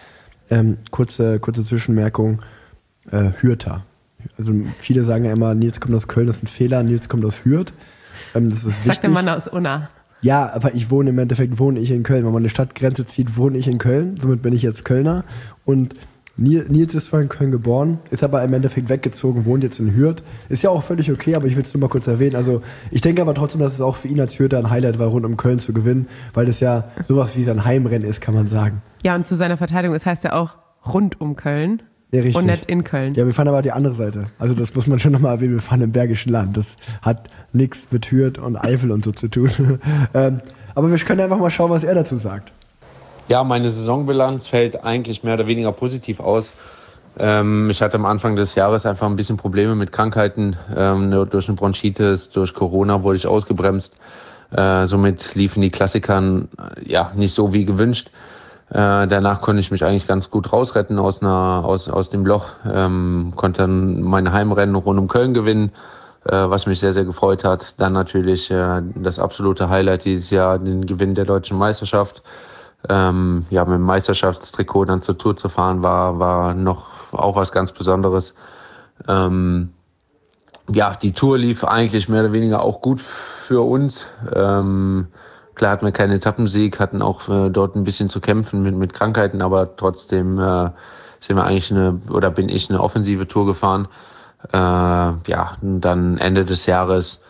kurze Zwischenmerkung. Hürther. Also viele sagen ja immer, Nils kommt aus Köln, das ist ein Fehler. Nils kommt aus Hürth. Das ist Sagt wichtig. der Mann aus Unna. Ja, aber im Endeffekt wohne ich in Köln. Wenn man eine Stadtgrenze zieht, wohne ich in Köln. Somit bin ich jetzt Kölner. Und Nils ist zwar in Köln geboren, ist aber im Endeffekt weggezogen, wohnt jetzt in Hürth. Ist ja auch völlig okay, aber ich will es nur mal kurz erwähnen. Also ich denke aber trotzdem, dass es auch für ihn als Hürther ein Highlight war, rund um Köln zu gewinnen, weil das ja sowas wie sein Heimrennen ist, kann man sagen. Ja, und zu seiner Verteidigung, es heißt ja auch rund um Köln Ja, richtig. und nicht in Köln. Ja, wir fahren aber die andere Seite. Also das muss man schon nochmal erwähnen, wir fahren im Bergischen Land. Das hat nichts mit Hürth und Eifel und so zu tun. Aber wir können einfach mal schauen, was er dazu sagt. Ja, meine Saisonbilanz fällt eigentlich mehr oder weniger positiv aus. Ich hatte am Anfang des Jahres einfach ein bisschen Probleme mit Krankheiten. Durch eine Bronchitis, durch Corona wurde ich ausgebremst. Somit liefen die Klassikern nicht so wie gewünscht. Danach konnte ich mich eigentlich ganz gut rausretten aus dem Loch. Konnte dann meine Heimrennen rund um Köln gewinnen, was mich sehr, sehr gefreut hat. Dann natürlich das absolute Highlight dieses Jahr, den Gewinn der Deutschen Meisterschaft. Mit dem Meisterschaftstrikot dann zur Tour zu fahren, war noch auch was ganz Besonderes. Die Tour lief eigentlich mehr oder weniger auch gut für uns. Klar hatten wir keinen Etappensieg, hatten auch dort ein bisschen zu kämpfen mit Krankheiten, aber trotzdem bin ich eine offensive Tour gefahren. Und dann Ende des Jahres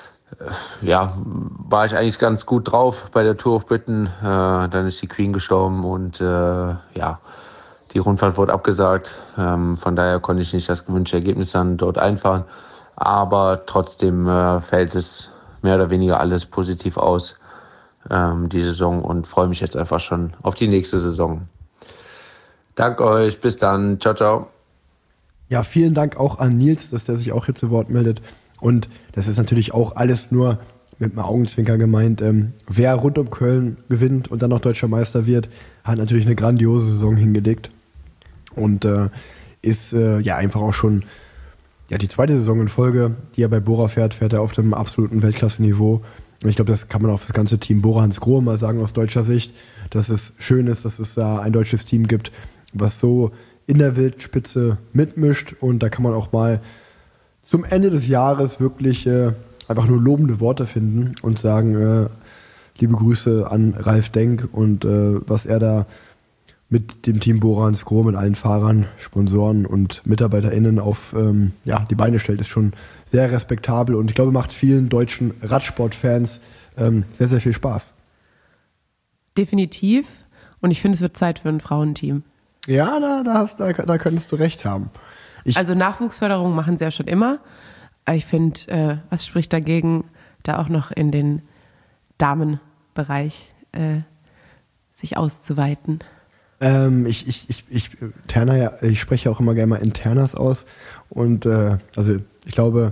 war ich eigentlich ganz gut drauf bei der Tour of Britain. Dann ist die Queen gestorben und die Rundfahrt wurde abgesagt. Von daher konnte ich nicht das gewünschte Ergebnis dann dort einfahren. Aber trotzdem fällt es mehr oder weniger alles positiv aus, die Saison, und freue mich jetzt einfach schon auf die nächste Saison. Danke euch, bis dann. Ciao, ciao. Ja, vielen Dank auch an Nils, dass der sich auch hier zu Wort meldet. Und das ist natürlich auch alles nur mit einem Augenzwinker gemeint. Wer rund um Köln gewinnt und dann noch deutscher Meister wird, hat natürlich eine grandiose Saison hingelegt. Und ist ja einfach auch schon die zweite Saison in Folge, die er bei Bora fährt er auf dem absoluten Weltklasse-Niveau. Und ich glaube, das kann man auch für das ganze Team Bora Hansgrohe mal sagen aus deutscher Sicht, dass es schön ist, dass es da ein deutsches Team gibt, was so in der Weltspitze mitmischt. Und da kann man auch mal zum Ende des Jahres wirklich einfach nur lobende Worte finden und sagen, liebe Grüße an Ralf Denk und was er da mit dem Team Bora Hansgrohe, mit allen Fahrern, Sponsoren und MitarbeiterInnen auf die Beine stellt, ist schon sehr respektabel und ich glaube, macht vielen deutschen Radsportfans sehr, sehr viel Spaß. Definitiv. Und ich finde, es wird Zeit für ein Frauenteam. Ja, da könntest du recht haben. Also Nachwuchsförderung machen sie ja schon immer. Aber ich finde, was spricht dagegen, da auch noch in den Damenbereich sich auszuweiten? Ich spreche auch immer gerne mal Internas aus und ich glaube,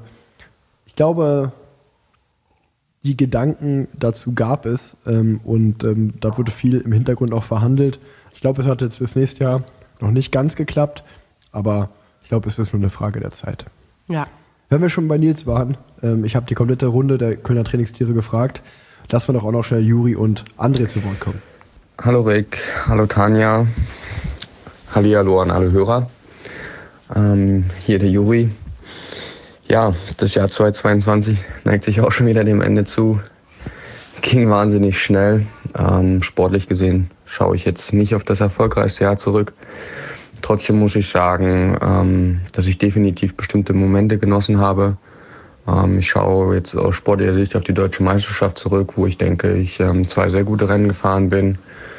die Gedanken dazu gab es und dort wurde viel im Hintergrund auch verhandelt. Ich glaube, es hat jetzt das nächste Jahr noch nicht ganz geklappt, aber ich glaube, es ist nur eine Frage der Zeit. Ja. Wenn wir schon bei Nils waren, ich habe die komplette Runde der Kölner Trainingstiere gefragt, lassen wir doch auch noch schnell Juri und André zu Wort kommen. Hallo Rick, hallo Tanja, hallihallo an alle Hörer. Hier der Juri. Ja, das Jahr 2022 neigt sich auch schon wieder dem Ende zu. Ging wahnsinnig schnell. Sportlich gesehen schaue ich jetzt nicht auf das erfolgreichste Jahr zurück. Trotzdem muss ich sagen, dass ich definitiv bestimmte Momente genossen habe. Ich schaue jetzt aus sportlicher Sicht auf die Deutsche Meisterschaft zurück, wo ich denke, ich 2 sehr gute Rennen gefahren bin.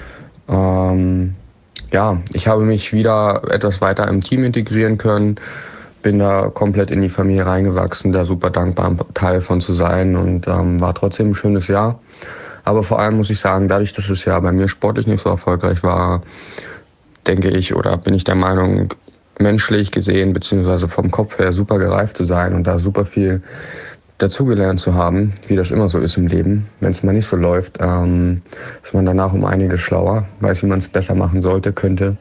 Ich habe mich wieder etwas weiter im Team integrieren können, bin da komplett in die Familie reingewachsen, da super dankbar ein Teil von zu sein und war trotzdem ein schönes Jahr. Aber vor allem muss ich sagen, dadurch, dass das Jahr bei mir sportlich nicht so erfolgreich war, denke ich oder bin ich der Meinung, menschlich gesehen beziehungsweise vom Kopf her super gereift zu sein und da super viel dazugelernt zu haben, wie das immer so ist im Leben. Wenn es mal nicht so läuft, ist man danach um einiges schlauer, weiß, wie man es besser machen sollte, könnte.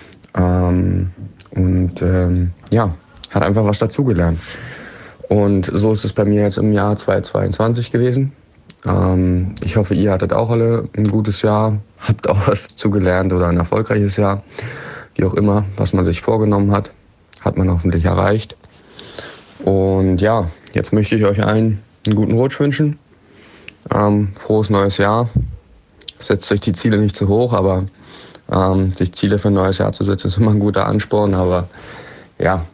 Hat einfach was dazugelernt. Und so ist es bei mir jetzt im Jahr 2022 gewesen. Ich hoffe, ihr hattet auch alle ein gutes Jahr, habt auch was dazugelernt oder ein erfolgreiches Jahr. Wie auch immer, was man sich vorgenommen hat, hat man hoffentlich erreicht. Und ja, jetzt möchte ich euch allen einen guten Rutsch wünschen. Frohes neues Jahr. Setzt euch die Ziele nicht zu hoch, aber sich Ziele für ein neues Jahr zu setzen, ist immer ein guter Ansporn. Aber ja,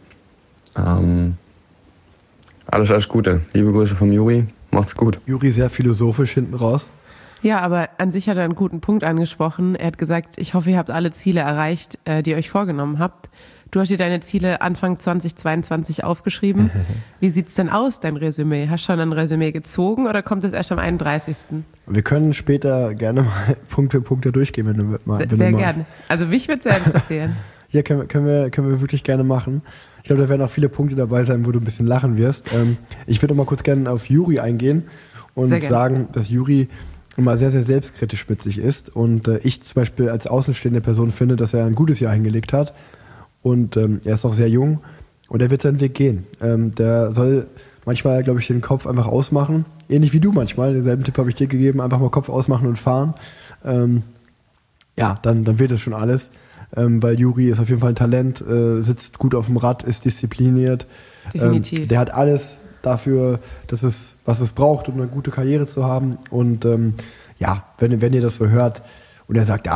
alles Gute. Liebe Grüße vom Juri. Macht's gut. Juri sehr philosophisch hinten raus. Ja, aber an sich hat er einen guten Punkt angesprochen. Er hat gesagt, ich hoffe, ihr habt alle Ziele erreicht, die ihr euch vorgenommen habt. Du hast dir deine Ziele Anfang 2022 aufgeschrieben. Wie sieht's denn aus, dein Resümee? Hast du schon ein Resümee gezogen oder kommt es erst am 31.? Wir können später gerne mal Punkt für Punkte durchgehen, wenn du mal... Sehr gerne. Also mich würde es sehr interessieren. Ja, können wir wirklich gerne machen. Ich glaube, da werden auch viele Punkte dabei sein, wo du ein bisschen lachen wirst. Ich würde noch mal kurz gerne auf Juri eingehen und sagen, dass Juri immer sehr, sehr selbstkritisch mit sich ist und ich zum Beispiel als außenstehende Person finde, dass er ein gutes Jahr hingelegt hat und er ist noch sehr jung und er wird seinen Weg gehen. Der soll manchmal, glaube ich, den Kopf einfach ausmachen, ähnlich wie du manchmal, denselben Tipp habe ich dir gegeben, einfach mal Kopf ausmachen und fahren. Dann wird es schon alles, weil Juri ist auf jeden Fall ein Talent, sitzt gut auf dem Rad, ist diszipliniert. Definitiv. Der hat alles dafür, was es braucht, um eine gute Karriere zu haben. Und wenn ihr das so hört und er sagt,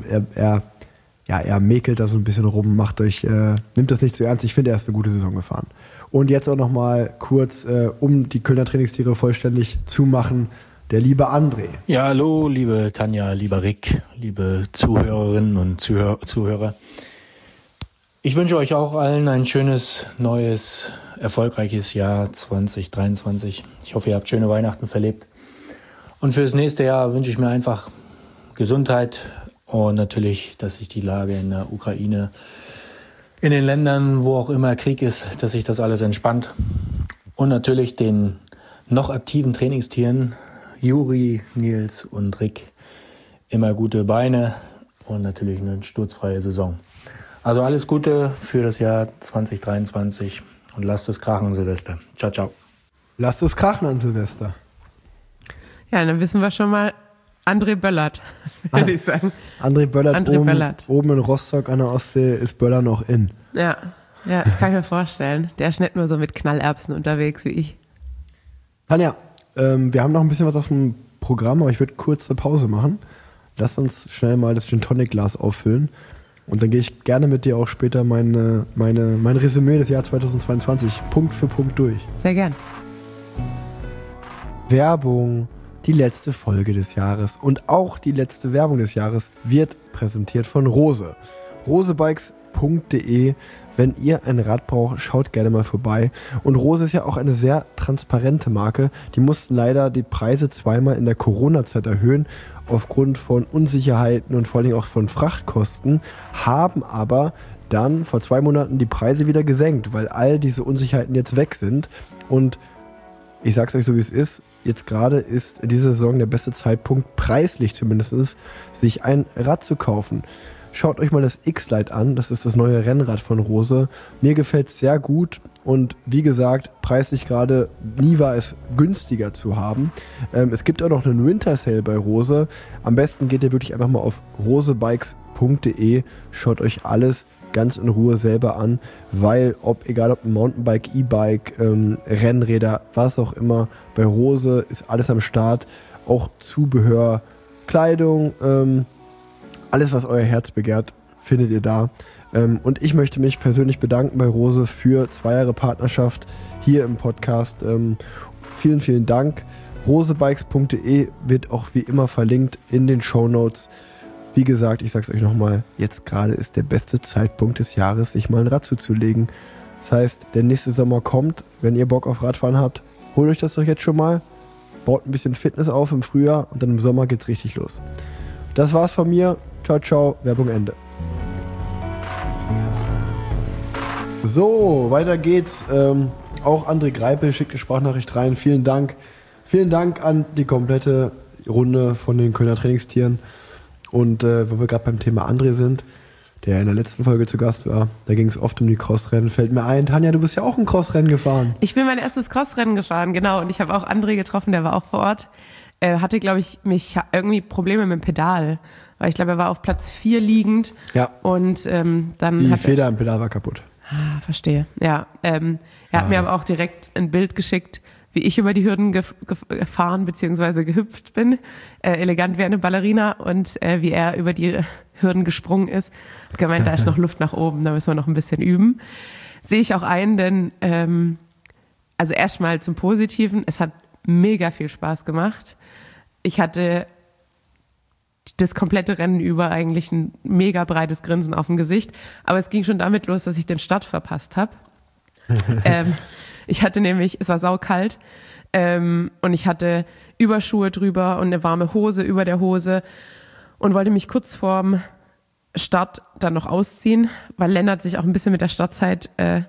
er mäkelt da so ein bisschen rum, nimmt das nicht zu ernst. Ich finde, er ist eine gute Saison gefahren. Und jetzt auch noch mal kurz, um die Kölner Trainingstiere vollständig zu machen, der liebe André. Ja, hallo, liebe Tanja, lieber Rick, liebe Zuhörerinnen und Zuhörer. Ich wünsche euch auch allen ein schönes, neues, erfolgreiches Jahr 2023. Ich hoffe, ihr habt schöne Weihnachten verlebt. Und für das nächste Jahr wünsche ich mir einfach Gesundheit, Und natürlich, dass sich die Lage in der Ukraine, in den Ländern, wo auch immer Krieg ist, dass sich das alles entspannt. Und natürlich den noch aktiven Trainingstieren, Juri, Nils und Rick, immer gute Beine und natürlich eine sturzfreie Saison. Also alles Gute für das Jahr 2023 und lasst es krachen, Silvester. Ciao, ciao. Lasst es krachen an Silvester. Ja, dann wissen wir schon mal, André Böllert, würde ich sagen. André Böllert, oben in Rostock an der Ostsee ist Böller noch in. Ja, das kann ich mir vorstellen. Der ist nicht nur so mit Knallerbsen unterwegs wie ich. Tanja, wir haben noch ein bisschen was auf dem Programm, aber ich würde kurz eine Pause machen. Lass uns schnell mal das Gin Tonic Glas auffüllen. Und dann gehe ich gerne mit dir auch später mein Resümee des Jahr 2022 Punkt für Punkt durch. Sehr gern. Werbung. Die letzte Folge des Jahres und auch die letzte Werbung des Jahres wird präsentiert von Rose. rosebikes.de. Wenn ihr ein Rad braucht, schaut gerne mal vorbei. Und Rose ist ja auch eine sehr transparente Marke. Die mussten leider die Preise zweimal in der Corona-Zeit erhöhen, aufgrund von Unsicherheiten und vor allem auch von Frachtkosten, haben aber dann vor 2 Monaten die Preise wieder gesenkt, weil all diese Unsicherheiten jetzt weg sind. Und ich sag's euch so, wie es ist, jetzt gerade ist in dieser Saison der beste Zeitpunkt, preislich zumindest, sich ein Rad zu kaufen. Schaut euch mal das X-Lite an, das ist das neue Rennrad von Rose. Mir gefällt es sehr gut und wie gesagt, preislich gerade nie war es günstiger zu haben. Es gibt auch noch einen Winter Sale bei Rose. Am besten geht ihr wirklich einfach mal auf rosebikes.de, schaut euch alles ganz in Ruhe selber an, weil egal ob ein Mountainbike, E-Bike, Rennräder, was auch immer, bei Rose ist alles am Start, auch Zubehör, Kleidung, alles was euer Herz begehrt, findet ihr da. Und ich möchte mich persönlich bedanken bei Rose für 2 Jahre Partnerschaft hier im Podcast. Vielen, vielen Dank. Rosebikes.de wird auch wie immer verlinkt in den Shownotes. Wie gesagt, ich sag's euch nochmal, jetzt gerade ist der beste Zeitpunkt des Jahres, sich mal ein Rad zuzulegen. Das heißt, der nächste Sommer kommt, wenn ihr Bock auf Radfahren habt, holt euch das doch jetzt schon mal, baut ein bisschen Fitness auf im Frühjahr und dann im Sommer geht's richtig los. Das war's von mir. Ciao, ciao, Werbung Ende. So, weiter geht's. Auch André Greipel schickt eine Sprachnachricht rein. Vielen Dank. Vielen Dank an die komplette Runde von den Kölner Trainingstieren. Und wo wir gerade beim Thema André sind, der in der letzten Folge zu Gast war, da ging es oft um die Crossrennen. Fällt mir ein, Tanja, du bist ja auch ein Crossrennen gefahren. Ich bin mein erstes Crossrennen gefahren, genau. Und ich habe auch André getroffen, der war auch vor Ort. Hatte, glaube ich, irgendwie Probleme mit dem Pedal. Weil ich glaube, er war auf Platz 4 liegend. Ja. Und dann die Feder im Pedal war kaputt. Verstehe, ja. Er hat mir aber auch direkt ein Bild geschickt, wie ich über die Hürden gefahren bzw. gehüpft bin, elegant wie eine Ballerina und wie er über die Hürden gesprungen ist. Hat gemeint, da ist noch Luft nach oben, da müssen wir noch ein bisschen üben. Sehe ich auch ein, denn also erstmal zum Positiven, es hat mega viel Spaß gemacht. Ich hatte das komplette Rennen über eigentlich ein mega breites Grinsen auf dem Gesicht, aber es ging schon damit los, dass ich den Start verpasst habe. Ich hatte nämlich, es war saukalt und ich hatte Überschuhe drüber und eine warme Hose über der Hose und wollte mich kurz vorm Start dann noch ausziehen, weil Lennart sich auch ein bisschen mit der Startzeit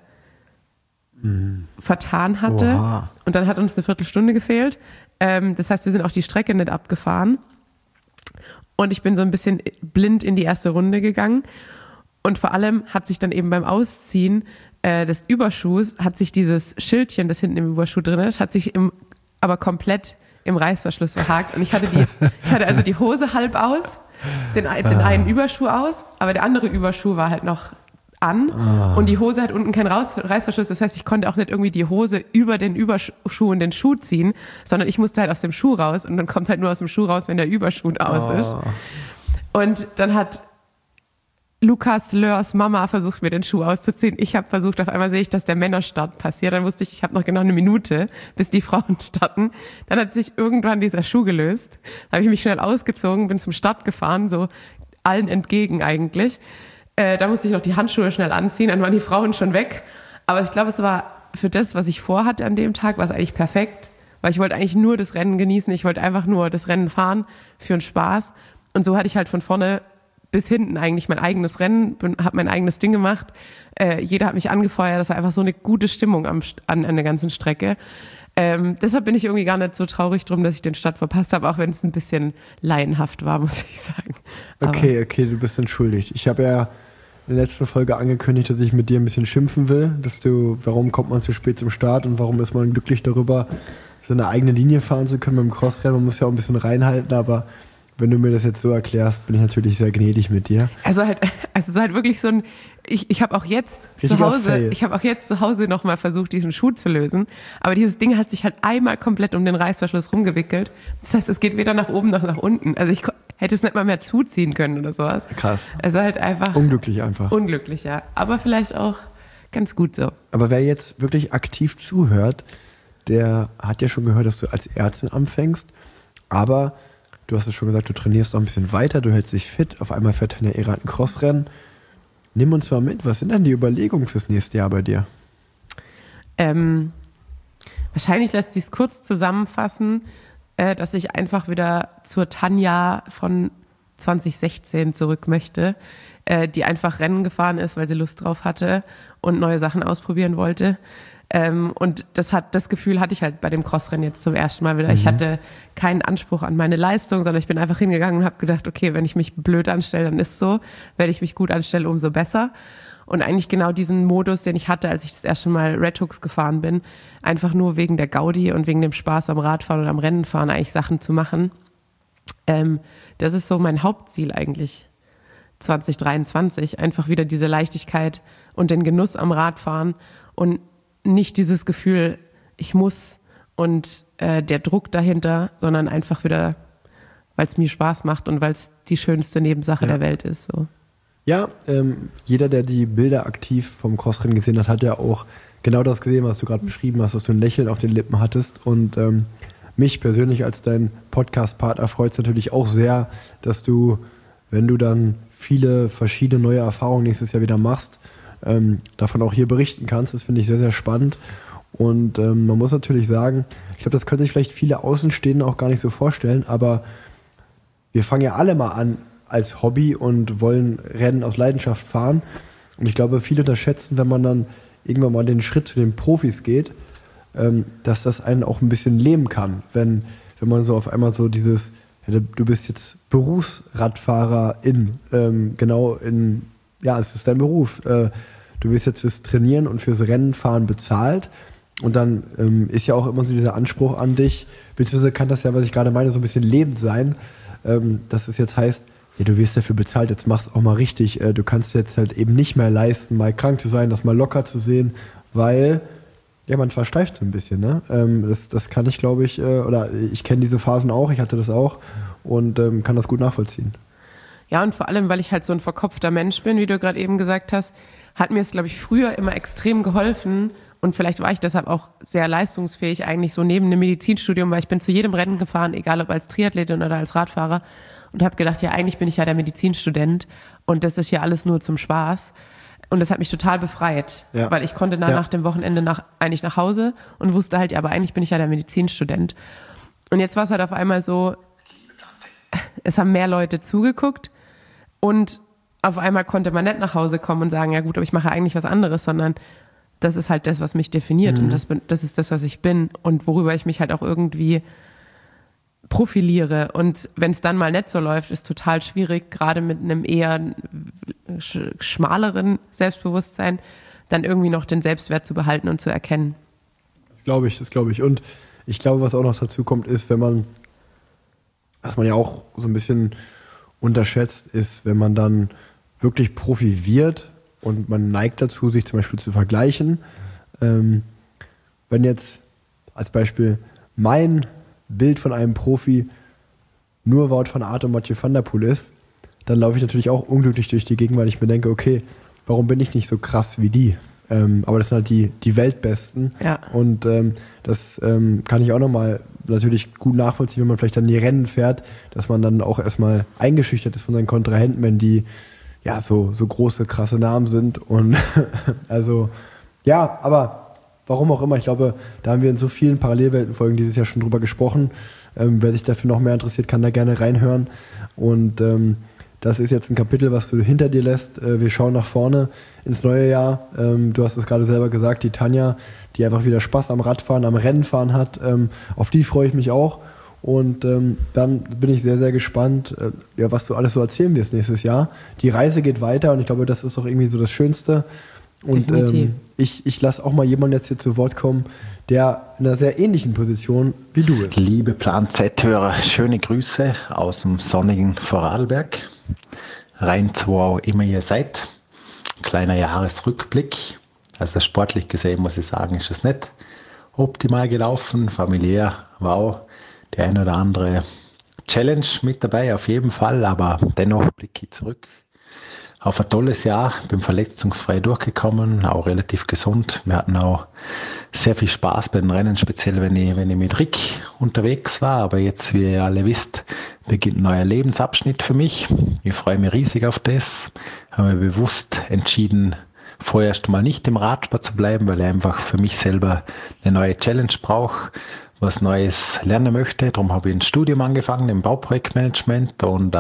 vertan hatte. Oha. Und dann hat uns eine Viertelstunde gefehlt. Das heißt, wir sind auch die Strecke nicht abgefahren und ich bin so ein bisschen blind in die erste Runde gegangen und vor allem hat sich dann eben beim Ausziehen des Überschuhs hat sich dieses Schildchen, das hinten im Überschuh drin ist, hat sich aber komplett im Reißverschluss verhakt. Und ich hatte also die Hose halb aus, den einen Überschuh aus, aber der andere Überschuh war halt noch an und die Hose hat unten keinen Reißverschluss. Das heißt, ich konnte auch nicht irgendwie die Hose über den Überschuh und den Schuh ziehen, sondern ich musste halt aus dem Schuh raus und dann kommt halt nur aus dem Schuh raus, wenn der Überschuh aus ist. Und dann hat Lukas Lörs Mama versucht, mir den Schuh auszuziehen. Ich habe versucht, auf einmal sehe ich, dass der Männerstart passiert. Dann wusste ich habe noch genau 1 Minute, bis die Frauen starten. Dann hat sich irgendwann dieser Schuh gelöst. Da habe ich mich schnell ausgezogen, bin zum Start gefahren, so allen entgegen eigentlich. Da musste ich noch die Handschuhe schnell anziehen, dann waren die Frauen schon weg. Aber ich glaube, es war für das, was ich vorhatte an dem Tag, war es eigentlich perfekt. Weil ich wollte eigentlich nur das Rennen genießen. Ich wollte einfach nur das Rennen fahren für einen Spaß. Und so hatte ich halt von vorne bis hinten eigentlich mein eigenes Rennen, habe mein eigenes Ding gemacht. Jeder hat mich angefeuert, das war einfach so eine gute Stimmung an der ganzen Strecke. Deshalb bin ich irgendwie gar nicht so traurig drum, dass ich den Start verpasst habe, auch wenn es ein bisschen laienhaft war, muss ich sagen. Okay, du bist entschuldigt. Ich habe ja in der letzten Folge angekündigt, dass ich mit dir ein bisschen schimpfen will, warum kommt man zu spät zum Start und warum ist man glücklich darüber, so eine eigene Linie fahren zu können beim Crossrennen. Man muss ja auch ein bisschen reinhalten, aber wenn du mir das jetzt so erklärst, bin ich natürlich sehr gnädig mit dir. Also es ist halt wirklich so ein, ich habe auch jetzt zu Hause nochmal versucht, diesen Schuh zu lösen, aber dieses Ding hat sich halt einmal komplett um den Reißverschluss rumgewickelt. Das heißt, es geht weder nach oben noch nach unten. Also ich hätte es nicht mal mehr zuziehen können oder sowas. Krass. Also halt einfach. Unglücklich einfach. Unglücklich, ja. Aber vielleicht auch ganz gut so. Aber wer jetzt wirklich aktiv zuhört, der hat ja schon gehört, dass du als Ärztin anfängst, aber du hast es schon gesagt, du trainierst noch ein bisschen weiter, du hältst dich fit, auf einmal fährt Tanja Ehre ein Crossrennen. Nimm uns mal mit, was sind denn die Überlegungen fürs nächste Jahr bei dir? Wahrscheinlich lässt sich es kurz zusammenfassen, dass ich einfach wieder zur Tanja von 2016 zurück möchte, die einfach Rennen gefahren ist, weil sie Lust drauf hatte und neue Sachen ausprobieren wollte. Und das Gefühl hatte ich halt bei dem Crossrennen jetzt zum ersten Mal wieder. Ich hatte keinen Anspruch an meine Leistung, sondern ich bin einfach hingegangen und habe gedacht, okay, wenn ich mich blöd anstelle, dann ist so. Wenn ich mich gut anstelle, umso besser. Und eigentlich genau diesen Modus, den ich hatte, als ich das erste Mal Red Hooks gefahren bin, einfach nur wegen der Gaudi und wegen dem Spaß am Radfahren und am Rennenfahren eigentlich Sachen zu machen. Das ist so mein Hauptziel eigentlich 2023. Einfach wieder diese Leichtigkeit und den Genuss am Radfahren und nicht dieses Gefühl, ich muss und der Druck dahinter, sondern einfach wieder, weil es mir Spaß macht und weil es die schönste Nebensache der Welt ist. So. Ja, jeder, der die Bilder aktiv vom Crossrennen gesehen hat, hat ja auch genau das gesehen, was du gerade beschrieben hast, dass du ein Lächeln auf den Lippen hattest. Und mich persönlich als dein Podcast-Partner freut es natürlich auch sehr, dass du, wenn du dann viele verschiedene neue Erfahrungen nächstes Jahr wieder machst, davon auch hier berichten kannst. Das finde ich sehr, sehr spannend. Und man muss natürlich sagen, ich glaube, das können sich vielleicht viele Außenstehende auch gar nicht so vorstellen, aber wir fangen ja alle mal an als Hobby und wollen Rennen aus Leidenschaft fahren. Und ich glaube, viele unterschätzen, wenn man dann irgendwann mal den Schritt zu den Profis geht, dass das einen auch ein bisschen lähmen kann. Wenn man so auf einmal so dieses, ja, du bist jetzt Berufsradfahrerin, es ist dein Beruf. Du wirst jetzt fürs Trainieren und fürs Rennenfahren bezahlt. Und dann ist ja auch immer so dieser Anspruch an dich, beziehungsweise kann das ja, was ich gerade meine, so ein bisschen lebend sein, dass es jetzt heißt, ja, du wirst dafür bezahlt, jetzt machst du auch mal richtig. Du kannst jetzt halt eben nicht mehr leisten, mal krank zu sein, das mal locker zu sehen, weil ja, man versteift so ein bisschen. Ne? Das kann ich, glaube ich, oder ich kenne diese Phasen auch, ich hatte das auch und kann das gut nachvollziehen. Ja, und vor allem, weil ich halt so ein verkopfter Mensch bin, wie du gerade eben gesagt hast, hat mir es, glaube ich, früher immer extrem geholfen und vielleicht war ich deshalb auch sehr leistungsfähig eigentlich so neben dem Medizinstudium, weil ich bin zu jedem Rennen gefahren, egal ob als Triathletin oder als Radfahrer und habe gedacht, ja, eigentlich bin ich ja der Medizinstudent und das ist ja alles nur zum Spaß. Und das hat mich total befreit, weil ich konnte nach dem Wochenende eigentlich nach Hause und wusste halt, ja, aber eigentlich bin ich ja der Medizinstudent. Und jetzt war es halt auf einmal so, es haben mehr Leute zugeguckt und auf einmal konnte man nicht nach Hause kommen und sagen, ja gut, aber ich mache eigentlich was anderes, sondern das ist halt das, was mich definiert und das ist das, was ich bin und worüber ich mich halt auch irgendwie profiliere. Und wenn es dann mal nicht so läuft, ist total schwierig, gerade mit einem eher schmaleren Selbstbewusstsein, dann irgendwie noch den Selbstwert zu behalten und zu erkennen. Das glaube ich. Und ich glaube, was auch noch dazu kommt, ist, was man ja auch so ein bisschen unterschätzt, ist, wenn man dann wirklich Profi wird und man neigt dazu, sich zum Beispiel zu vergleichen. Wenn jetzt als Beispiel mein Bild von einem Profi nur Wout van Aert und Mathieu van der Poel ist, dann laufe ich natürlich auch unglücklich durch die Gegend, weil ich mir denke, okay, warum bin ich nicht so krass wie die? Aber das sind halt die Weltbesten. Ja. Und das kann ich auch nochmal natürlich gut nachvollziehen, wenn man vielleicht dann die Rennen fährt, dass man dann auch erstmal eingeschüchtert ist von seinen Kontrahenten, wenn die ja so große, krasse Namen sind. Und also, ja, aber warum auch immer, ich glaube, da haben wir in so vielen Parallelweltenfolgen dieses Jahr schon drüber gesprochen. Wer sich dafür noch mehr interessiert, kann da gerne reinhören. Und das ist jetzt ein Kapitel, was du hinter dir lässt. Wir schauen nach vorne ins neue Jahr. Du hast es gerade selber gesagt, die Tanja, die einfach wieder Spaß am Radfahren, am Rennenfahren hat. Auf die freue ich mich auch. Und dann bin ich sehr, sehr gespannt, was du alles so erzählen wirst nächstes Jahr. Die Reise geht weiter und ich glaube, das ist doch irgendwie so das Schönste. Und ich lasse auch mal jemanden jetzt hier zu Wort kommen, der in einer sehr ähnlichen Position wie du ist. Liebe Plan Z-Hörer, schöne Grüße aus dem sonnigen Vorarlberg. Rein zu wo auch immer ihr seid. Kleiner Jahresrückblick. Also sportlich gesehen muss ich sagen, ist es nicht optimal gelaufen. Familiär war auch die eine oder andere Challenge mit dabei, auf jeden Fall. Aber dennoch blicke ich zurück auf ein tolles Jahr. Bin verletzungsfrei durchgekommen, auch relativ gesund. Wir hatten auch sehr viel Spaß bei den Rennen, speziell wenn ich mit Rick unterwegs war. Aber jetzt, wie ihr alle wisst, beginnt ein neuer Lebensabschnitt für mich. Ich freue mich riesig auf das. Habe mir bewusst entschieden, vorerst mal nicht im Radsport zu bleiben, weil ich einfach für mich selber eine neue Challenge brauche, was Neues lernen möchte. Darum habe ich ein Studium angefangen im Bauprojektmanagement und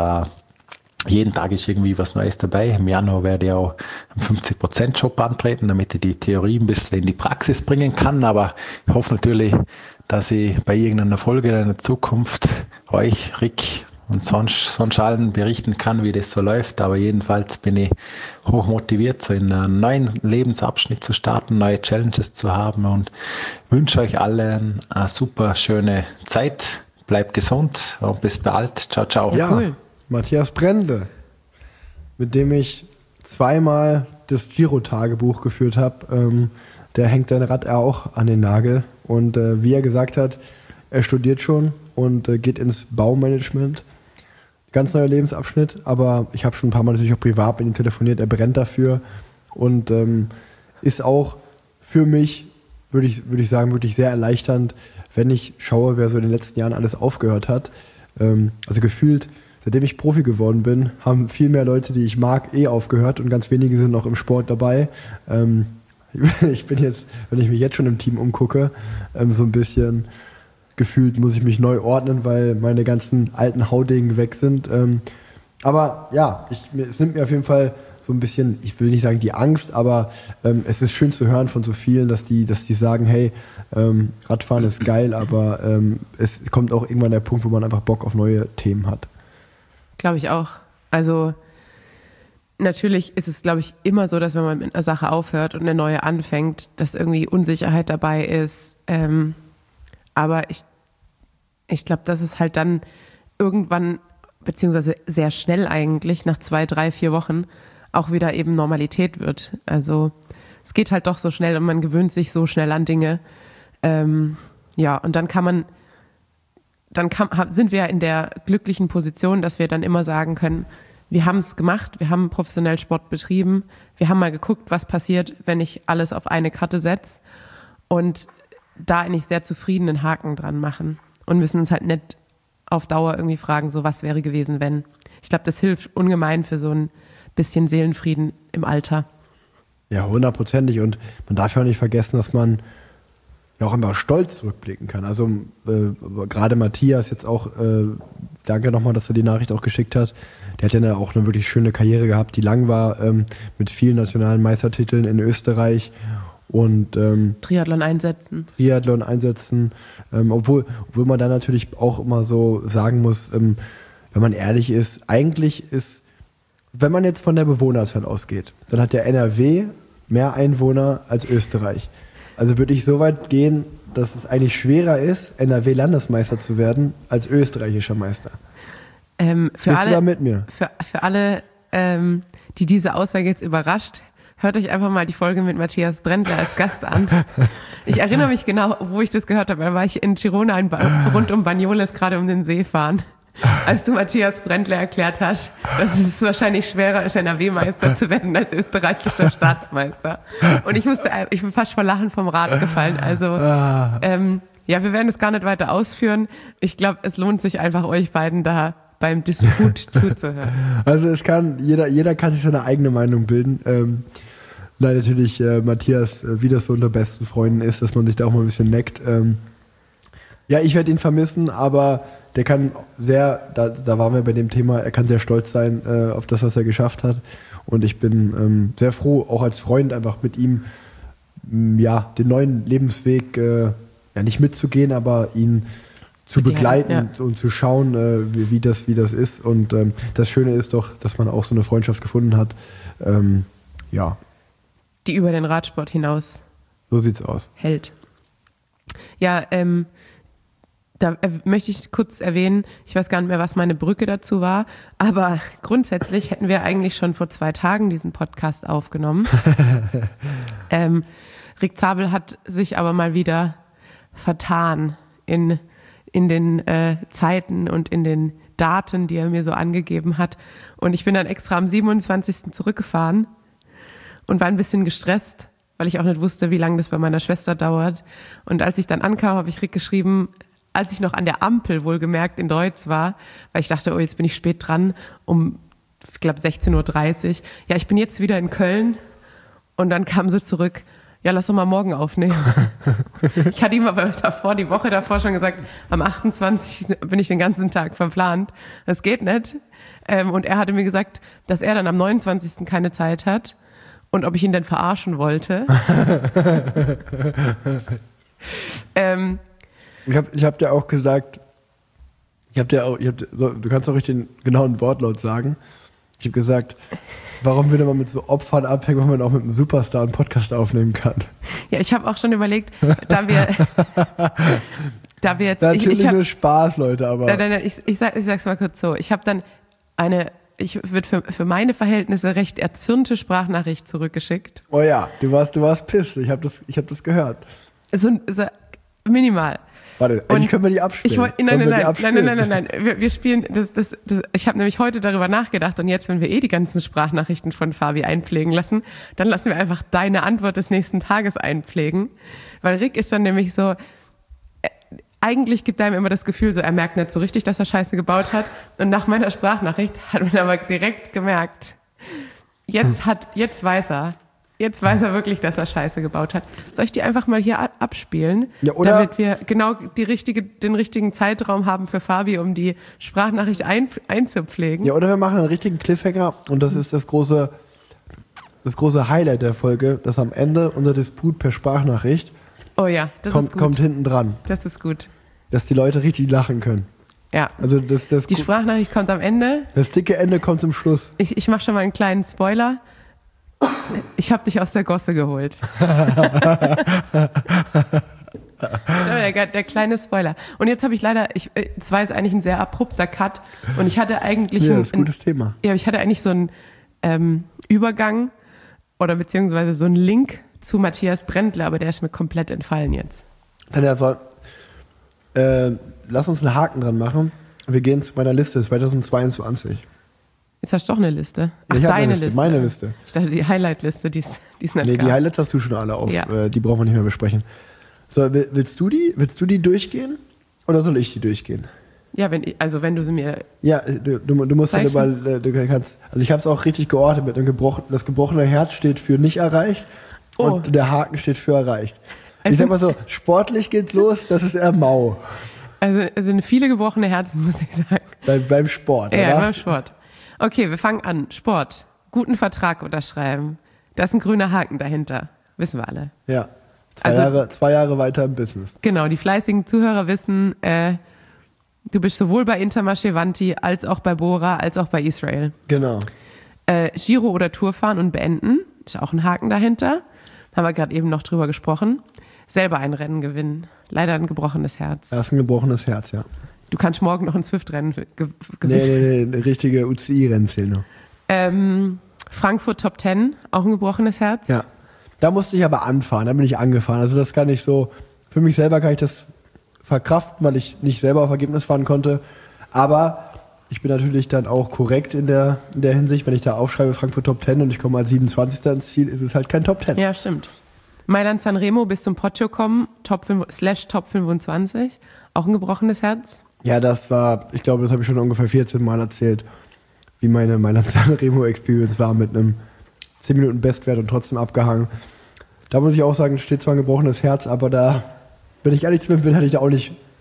jeden Tag ist irgendwie was Neues dabei. Im Januar werde ich auch einen 50%-Job antreten, damit ich die Theorie ein bisschen in die Praxis bringen kann. Aber ich hoffe natürlich, dass ich bei irgendeiner Folge in der Zukunft euch, Rick und sonst allen berichten kann, wie das so läuft. Aber jedenfalls bin ich hoch motiviert, so in einen neuen Lebensabschnitt zu starten, neue Challenges zu haben und wünsche euch allen eine super schöne Zeit. Bleibt gesund und bis bald. Ciao, ciao. Ja, cool. Matthias Brendle, mit dem ich zweimal das Giro-Tagebuch geführt habe. Der hängt sein Rad auch an den Nagel. Und wie er gesagt hat, er studiert schon und geht ins Baumanagement. Ganz neuer Lebensabschnitt, aber ich habe schon ein paar Mal natürlich auch privat mit ihm telefoniert. Er brennt dafür und ist auch für mich, würde ich sagen, wirklich sehr erleichternd, wenn ich schaue, wer so in den letzten Jahren alles aufgehört hat. Also gefühlt, seitdem ich Profi geworden bin, haben viel mehr Leute, die ich mag, aufgehört und ganz wenige sind noch im Sport dabei. Ich bin jetzt, wenn ich mich jetzt schon im Team umgucke, so ein bisschen gefühlt muss ich mich neu ordnen, weil meine ganzen alten Haudegen weg sind. Aber ja, es nimmt mir auf jeden Fall so ein bisschen, ich will nicht sagen die Angst, aber es ist schön zu hören von so vielen, dass die sagen, hey, Radfahren ist geil, aber es kommt auch irgendwann der Punkt, wo man einfach Bock auf neue Themen hat. Glaube ich auch. Also natürlich ist es, glaube ich, immer so, dass wenn man mit einer Sache aufhört und eine neue anfängt, dass irgendwie Unsicherheit dabei ist. Aber ich glaube, dass es halt dann irgendwann, beziehungsweise sehr schnell eigentlich, nach 2, 3, 4 Wochen, auch wieder eben Normalität wird. Also es geht halt doch so schnell und man gewöhnt sich so schnell an Dinge. Ja, und dann sind wir in der glücklichen Position, dass wir dann immer sagen können, wir haben es gemacht, wir haben professionell Sport betrieben, wir haben mal geguckt, was passiert, wenn ich alles auf eine Karte setze und da eigentlich sehr zufrieden einen Haken dran machen und müssen uns halt nicht auf Dauer irgendwie fragen, so was wäre gewesen, wenn. Ich glaube, das hilft ungemein für so ein bisschen Seelenfrieden im Alter. Ja, 100%. Und man darf ja auch nicht vergessen, dass man ja auch immer stolz zurückblicken kann. Also gerade Matthias jetzt auch, danke nochmal, dass er die Nachricht auch geschickt hat. Der hat ja auch eine wirklich schöne Karriere gehabt, die lang war, mit vielen nationalen Meistertiteln in Österreich und Triathlon einsetzen, obwohl man da natürlich auch immer so sagen muss, wenn man ehrlich ist, eigentlich ist, wenn man jetzt von der Bewohnerzahl ausgeht, dann hat der NRW mehr Einwohner als Österreich. Also würde ich so weit gehen, dass es eigentlich schwerer ist, NRW-Landesmeister zu werden, als österreichischer Meister. Bist du da mit mir? Für alle, die diese Aussage jetzt überrascht, hört euch einfach mal die Folge mit Matthias Brendle als Gast an. Ich erinnere mich genau, wo ich das gehört habe. Da war ich in Girona rund um Banyoles gerade um den See fahren. Als du Matthias Brendle erklärt hast, dass es wahrscheinlich schwerer ist, NRW-Meister zu werden als österreichischer Staatsmeister. Und ich bin fast vor Lachen vom Rad gefallen. Also ja, wir werden es gar nicht weiter ausführen. Ich glaube, es lohnt sich einfach, euch beiden da beim Disput zuzuhören. Also jeder kann sich seine eigene Meinung bilden. Nein, natürlich, Matthias, wie das so unter besten Freunden ist, dass man sich da auch mal ein bisschen neckt. Ja, ich werde ihn vermissen, aber der kann sehr, da waren wir bei dem Thema, er kann sehr stolz sein auf das, was er geschafft hat. Und ich bin sehr froh, auch als Freund einfach mit ihm den neuen Lebensweg nicht mitzugehen, aber ihn zu begleiten und zu schauen, wie das ist. Und das Schöne ist doch, dass man auch so eine Freundschaft gefunden hat. Die über den Radsport hinaus so sieht's aus. Hält. Ja, da möchte ich kurz erwähnen, ich weiß gar nicht mehr, was meine Brücke dazu war, aber grundsätzlich hätten wir eigentlich schon vor 2 Tagen diesen Podcast aufgenommen. Rick Zabel hat sich aber mal wieder vertan in den Zeiten und in den Daten, die er mir so angegeben hat. Und ich bin dann extra am 27. zurückgefahren und war ein bisschen gestresst, weil ich auch nicht wusste, wie lange das bei meiner Schwester dauert. Und als ich dann ankam, habe ich Rick geschrieben, als ich noch an der Ampel wohlgemerkt in Deutz war, weil ich dachte, jetzt bin ich spät dran, ich glaube 16:30 Uhr. Ja, ich bin jetzt wieder in Köln. Und dann kam sie zurück, ja, lass doch mal morgen aufnehmen. Ich hatte ihm aber die Woche davor schon gesagt, am 28. bin ich den ganzen Tag verplant. Das geht nicht. Und er hatte mir gesagt, dass er dann am 29. keine Zeit hat und ob ich ihn denn verarschen wollte. Ich hab dir auch gesagt, du kannst auch richtig den genauen Wortlaut sagen. Ich habe gesagt, warum würde man mit so Opfern abhängen, wenn man auch mit einem Superstar einen Podcast aufnehmen kann? Ja, ich habe auch schon überlegt, da wir jetzt... Natürlich nur Spaß, Leute, aber... Nein, ich sag's mal kurz so. Ich habe dann ich würde für meine Verhältnisse recht erzürnte Sprachnachricht zurückgeschickt. Oh ja, du warst pissed. Ich hab das gehört. So minimal. Warte, eigentlich können wir die abspielen. Nein. Wir spielen das. Ich habe nämlich heute darüber nachgedacht und jetzt, wenn wir die ganzen Sprachnachrichten von Fabi einpflegen lassen, dann lassen wir einfach deine Antwort des nächsten Tages einpflegen. Weil Rick ist dann nämlich so, eigentlich gibt er ihm immer das Gefühl, so er merkt nicht so richtig, dass er Scheiße gebaut hat. Und nach meiner Sprachnachricht hat man aber direkt gemerkt, jetzt weiß er. Jetzt weiß er wirklich, dass er Scheiße gebaut hat. Soll ich die einfach mal hier abspielen? Ja, oder damit wir genau den richtigen Zeitraum haben für Fabi, um die Sprachnachricht einzupflegen. Ja, oder wir machen einen richtigen Cliffhanger und das ist das große Highlight der Folge, dass am Ende unser Disput per Sprachnachricht ist gut. Kommt hinten dran. Das ist gut. Dass die Leute richtig lachen können. Ja. Also die Sprachnachricht kommt am Ende. Das dicke Ende kommt zum Schluss. Ich mache schon mal einen kleinen Spoiler. Ich habe dich aus der Gosse geholt. Der kleine Spoiler. Und jetzt habe ich leider, es war jetzt eigentlich ein sehr abrupter Cut und ich hatte eigentlich das ist ein gutes Thema. Ja, ich hatte eigentlich so einen Übergang oder beziehungsweise so einen Link zu Matthias Brändle, aber der ist mir komplett entfallen jetzt. Lass uns einen Haken dran machen. Wir gehen zu meiner Liste 2022. Jetzt hast du doch eine Liste. Ach, deine Liste. Meine Liste. Ich dachte, die Highlight-Liste, die ist nicht Nee, die Highlights hast du schon alle auf. Ja. Die brauchen wir nicht mehr besprechen. So, willst du die durchgehen? Oder soll ich die durchgehen? Ja, wenn du sie mir... Ja, du musst dann mal... Du kannst, also ich habe es auch richtig geordnet mit einem das gebrochene Herz steht für nicht erreicht und der Haken steht für erreicht. Ich sag mal so, sportlich geht's los, das ist eher mau. Also viele gebrochene Herzen, muss ich sagen. Beim Sport, oder? Ja, beim Sport. Okay, wir fangen an. Sport. Guten Vertrag unterschreiben. Da ist ein grüner Haken dahinter. Wissen wir alle. Ja. 2 Jahre weiter im Business. Genau, die fleißigen Zuhörer wissen, du bist sowohl bei Intermarché Vanti als auch bei Bora, als auch bei Israel. Genau. Giro oder Tour fahren und beenden. Ist auch ein Haken dahinter. Haben wir gerade eben noch drüber gesprochen. Selber ein Rennen gewinnen. Leider ein gebrochenes Herz. Das ist ein gebrochenes Herz, ja. Du kannst morgen noch ein Swift-Rennen gewinnen. Nee, eine richtige UCI-Rennszene. Frankfurt Top 10, auch ein gebrochenes Herz. Ja, da musste ich aber anfahren, da bin ich angefahren. Also das kann ich so, für mich selber kann ich das verkraften, weil ich nicht selber auf Ergebnis fahren konnte. Aber ich bin natürlich dann auch korrekt in der Hinsicht, wenn ich da aufschreibe Frankfurt Top 10 und ich komme als 27. ins Ziel, ist es halt kein Top 10. Ja, stimmt. Mailand Sanremo bis zum Poggio kommen, Top 25, auch ein gebrochenes Herz. Ja, das war, ich glaube, das habe ich schon ungefähr 14 Mal erzählt, wie meine Mailand Sanremo Experience war mit einem 10 Minuten Bestwert und trotzdem abgehangen. Da muss ich auch sagen, steht zwar ein gebrochenes Herz, aber da, wenn ich ehrlich zu mir bin, hatte ich da auch nicht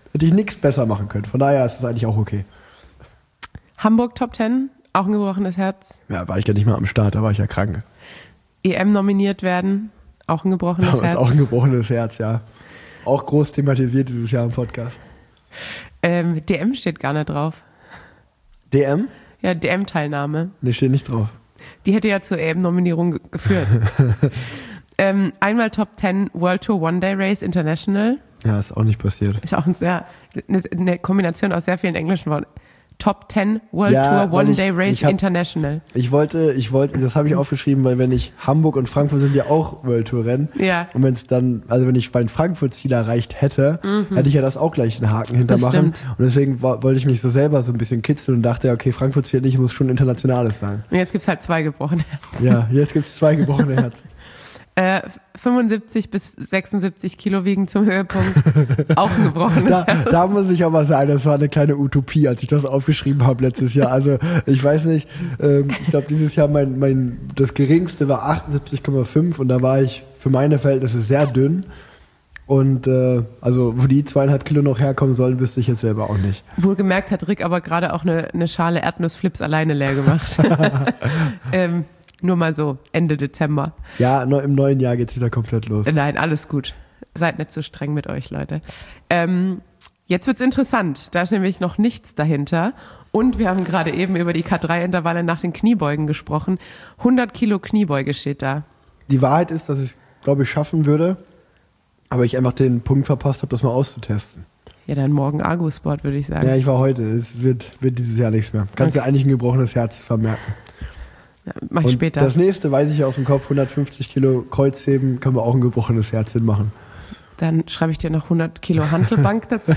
Hätte ich nichts besser machen können. Von daher ist es eigentlich auch okay. Hamburg Top 10, auch ein gebrochenes Herz. Ja, war ich ja nicht mal am Start, da war ich ja krank. EM nominiert werden, auch ein gebrochenes Aber Herz. ist auch ein gebrochenes Herz, ja. Auch groß thematisiert dieses Jahr im Podcast. DM steht gar nicht drauf. DM? Ja, DM-Teilnahme. Ne, steht nicht drauf. Die hätte ja zur EM-Nominierung geführt. Einmal Top 10 World Tour One Day Race International. Ja, ist auch nicht passiert. Ist auch eine Kombination aus sehr vielen englischen Worten. Top 10 World Tour One Day Race International. Ich wollte, das habe ich aufgeschrieben, weil wenn ich Hamburg und Frankfurt sind ja auch World Tour Rennen. Ja. Und wenn es dann, also wenn ich mein Frankfurt-Ziel erreicht hätte, hätte ich ja das auch gleich einen Haken hintermachen. Und deswegen wollte ich mich so selber so ein bisschen kitzeln und dachte, okay, Frankfurt zählt nicht, muss schon internationales sein. Und jetzt gibt es halt 2 gebrochene Herzen. Ja, jetzt gibt es 2 gebrochene Herzen. 75 bis 76 Kilo wiegen zum Höhepunkt. Auch ein gebrochenes Herz. Da muss ich aber sagen, das war eine kleine Utopie, als ich das aufgeschrieben habe letztes Jahr. Also ich weiß nicht, ich glaube dieses Jahr das geringste war 78,5 und da war ich für meine Verhältnisse sehr dünn. Und also wo die 2,5 Kilo noch herkommen sollen, wüsste ich jetzt selber auch nicht. Wohlgemerkt hat Rick aber gerade auch eine Schale Erdnussflips alleine leer gemacht. Nur mal so, Ende Dezember. Ja, im neuen Jahr geht es wieder komplett los. Nein, alles gut. Seid nicht so streng mit euch, Leute. Jetzt wird's interessant. Da ist nämlich noch nichts dahinter. Und wir haben gerade eben über die K3-Intervalle nach den Kniebeugen gesprochen. 100 Kilo Kniebeuge steht da. Die Wahrheit ist, dass ich es, glaube ich, schaffen würde, aber ich einfach den Punkt verpasst habe, das mal auszutesten. Ja, dann morgen Argo-Sport, würde ich sagen. Ja, ich war heute. Es wird dieses Jahr nichts mehr. Kannst du eigentlich ein gebrochenes Herz vermerken. Ja, mach ich später. Das nächste weiß ich aus dem Kopf, 150 Kilo Kreuzheben, können wir auch ein gebrochenes Herz hinmachen. Dann schreibe ich dir noch 100 Kilo Hantelbank dazu.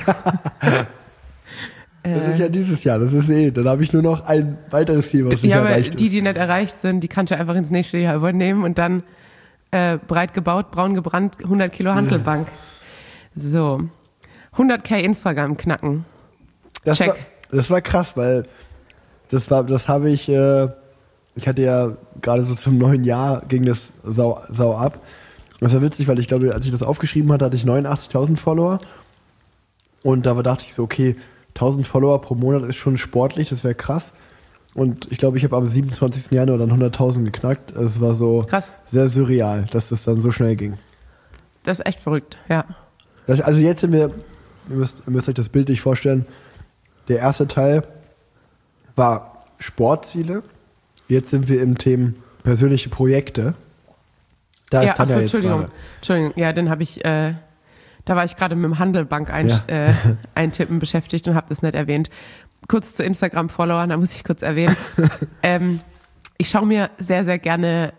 Das ist ja dieses Jahr, das ist dann habe ich nur noch ein weiteres Ziel, was nicht erreicht ist. Die nicht erreicht sind, die kannst du einfach ins nächste Jahr übernehmen und dann breit gebaut, braun gebrannt, 100 Kilo Hantelbank. Ja. So, 100k Instagram knacken. Check. Das war krass, weil das habe ich... Ich hatte ja gerade so zum neuen Jahr ging das sau ab. Das war witzig, weil ich glaube, als ich das aufgeschrieben hatte ich 89.000 Follower. Und da dachte ich so, okay, 1.000 Follower pro Monat ist schon sportlich, das wäre krass. Und ich glaube, ich habe am 27. Januar dann 100.000 geknackt. Es war so krass. Sehr surreal, dass das dann so schnell ging. Das ist echt verrückt, ja. Also jetzt sind ihr müsst euch das bildlich vorstellen, der erste Teil war Sportziele. Jetzt sind wir im Thema persönliche Projekte. Da ist Tanja jetzt Entschuldigung, ja, den habe ich, da war ich gerade mit dem Handelbank eintippen beschäftigt und habe das nicht erwähnt. Kurz zu Instagram-Followern, da muss ich kurz erwähnen. Ich schaue mir sehr, sehr gerne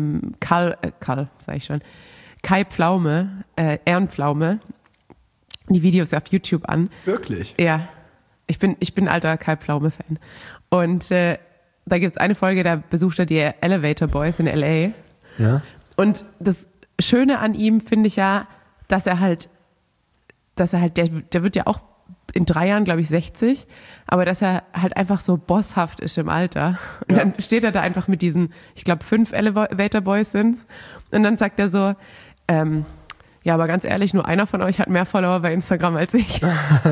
Kai Pflaume, Ehrenpflaume, die Videos auf YouTube an. Wirklich? Ja, ich bin alter Kai Pflaume-Fan. Und da gibt es eine Folge, da besucht er die Elevator Boys in L.A. Ja. Und das Schöne an ihm finde ich ja, dass er halt, der wird ja auch in 3 Jahren, glaube ich, 60, aber dass er halt einfach so bosshaft ist im Alter. Und dann steht er da einfach mit diesen, ich glaube, 5 Elevator Boys sind's. Und dann sagt er so, ja, aber ganz ehrlich, nur einer von euch hat mehr Follower bei Instagram als ich.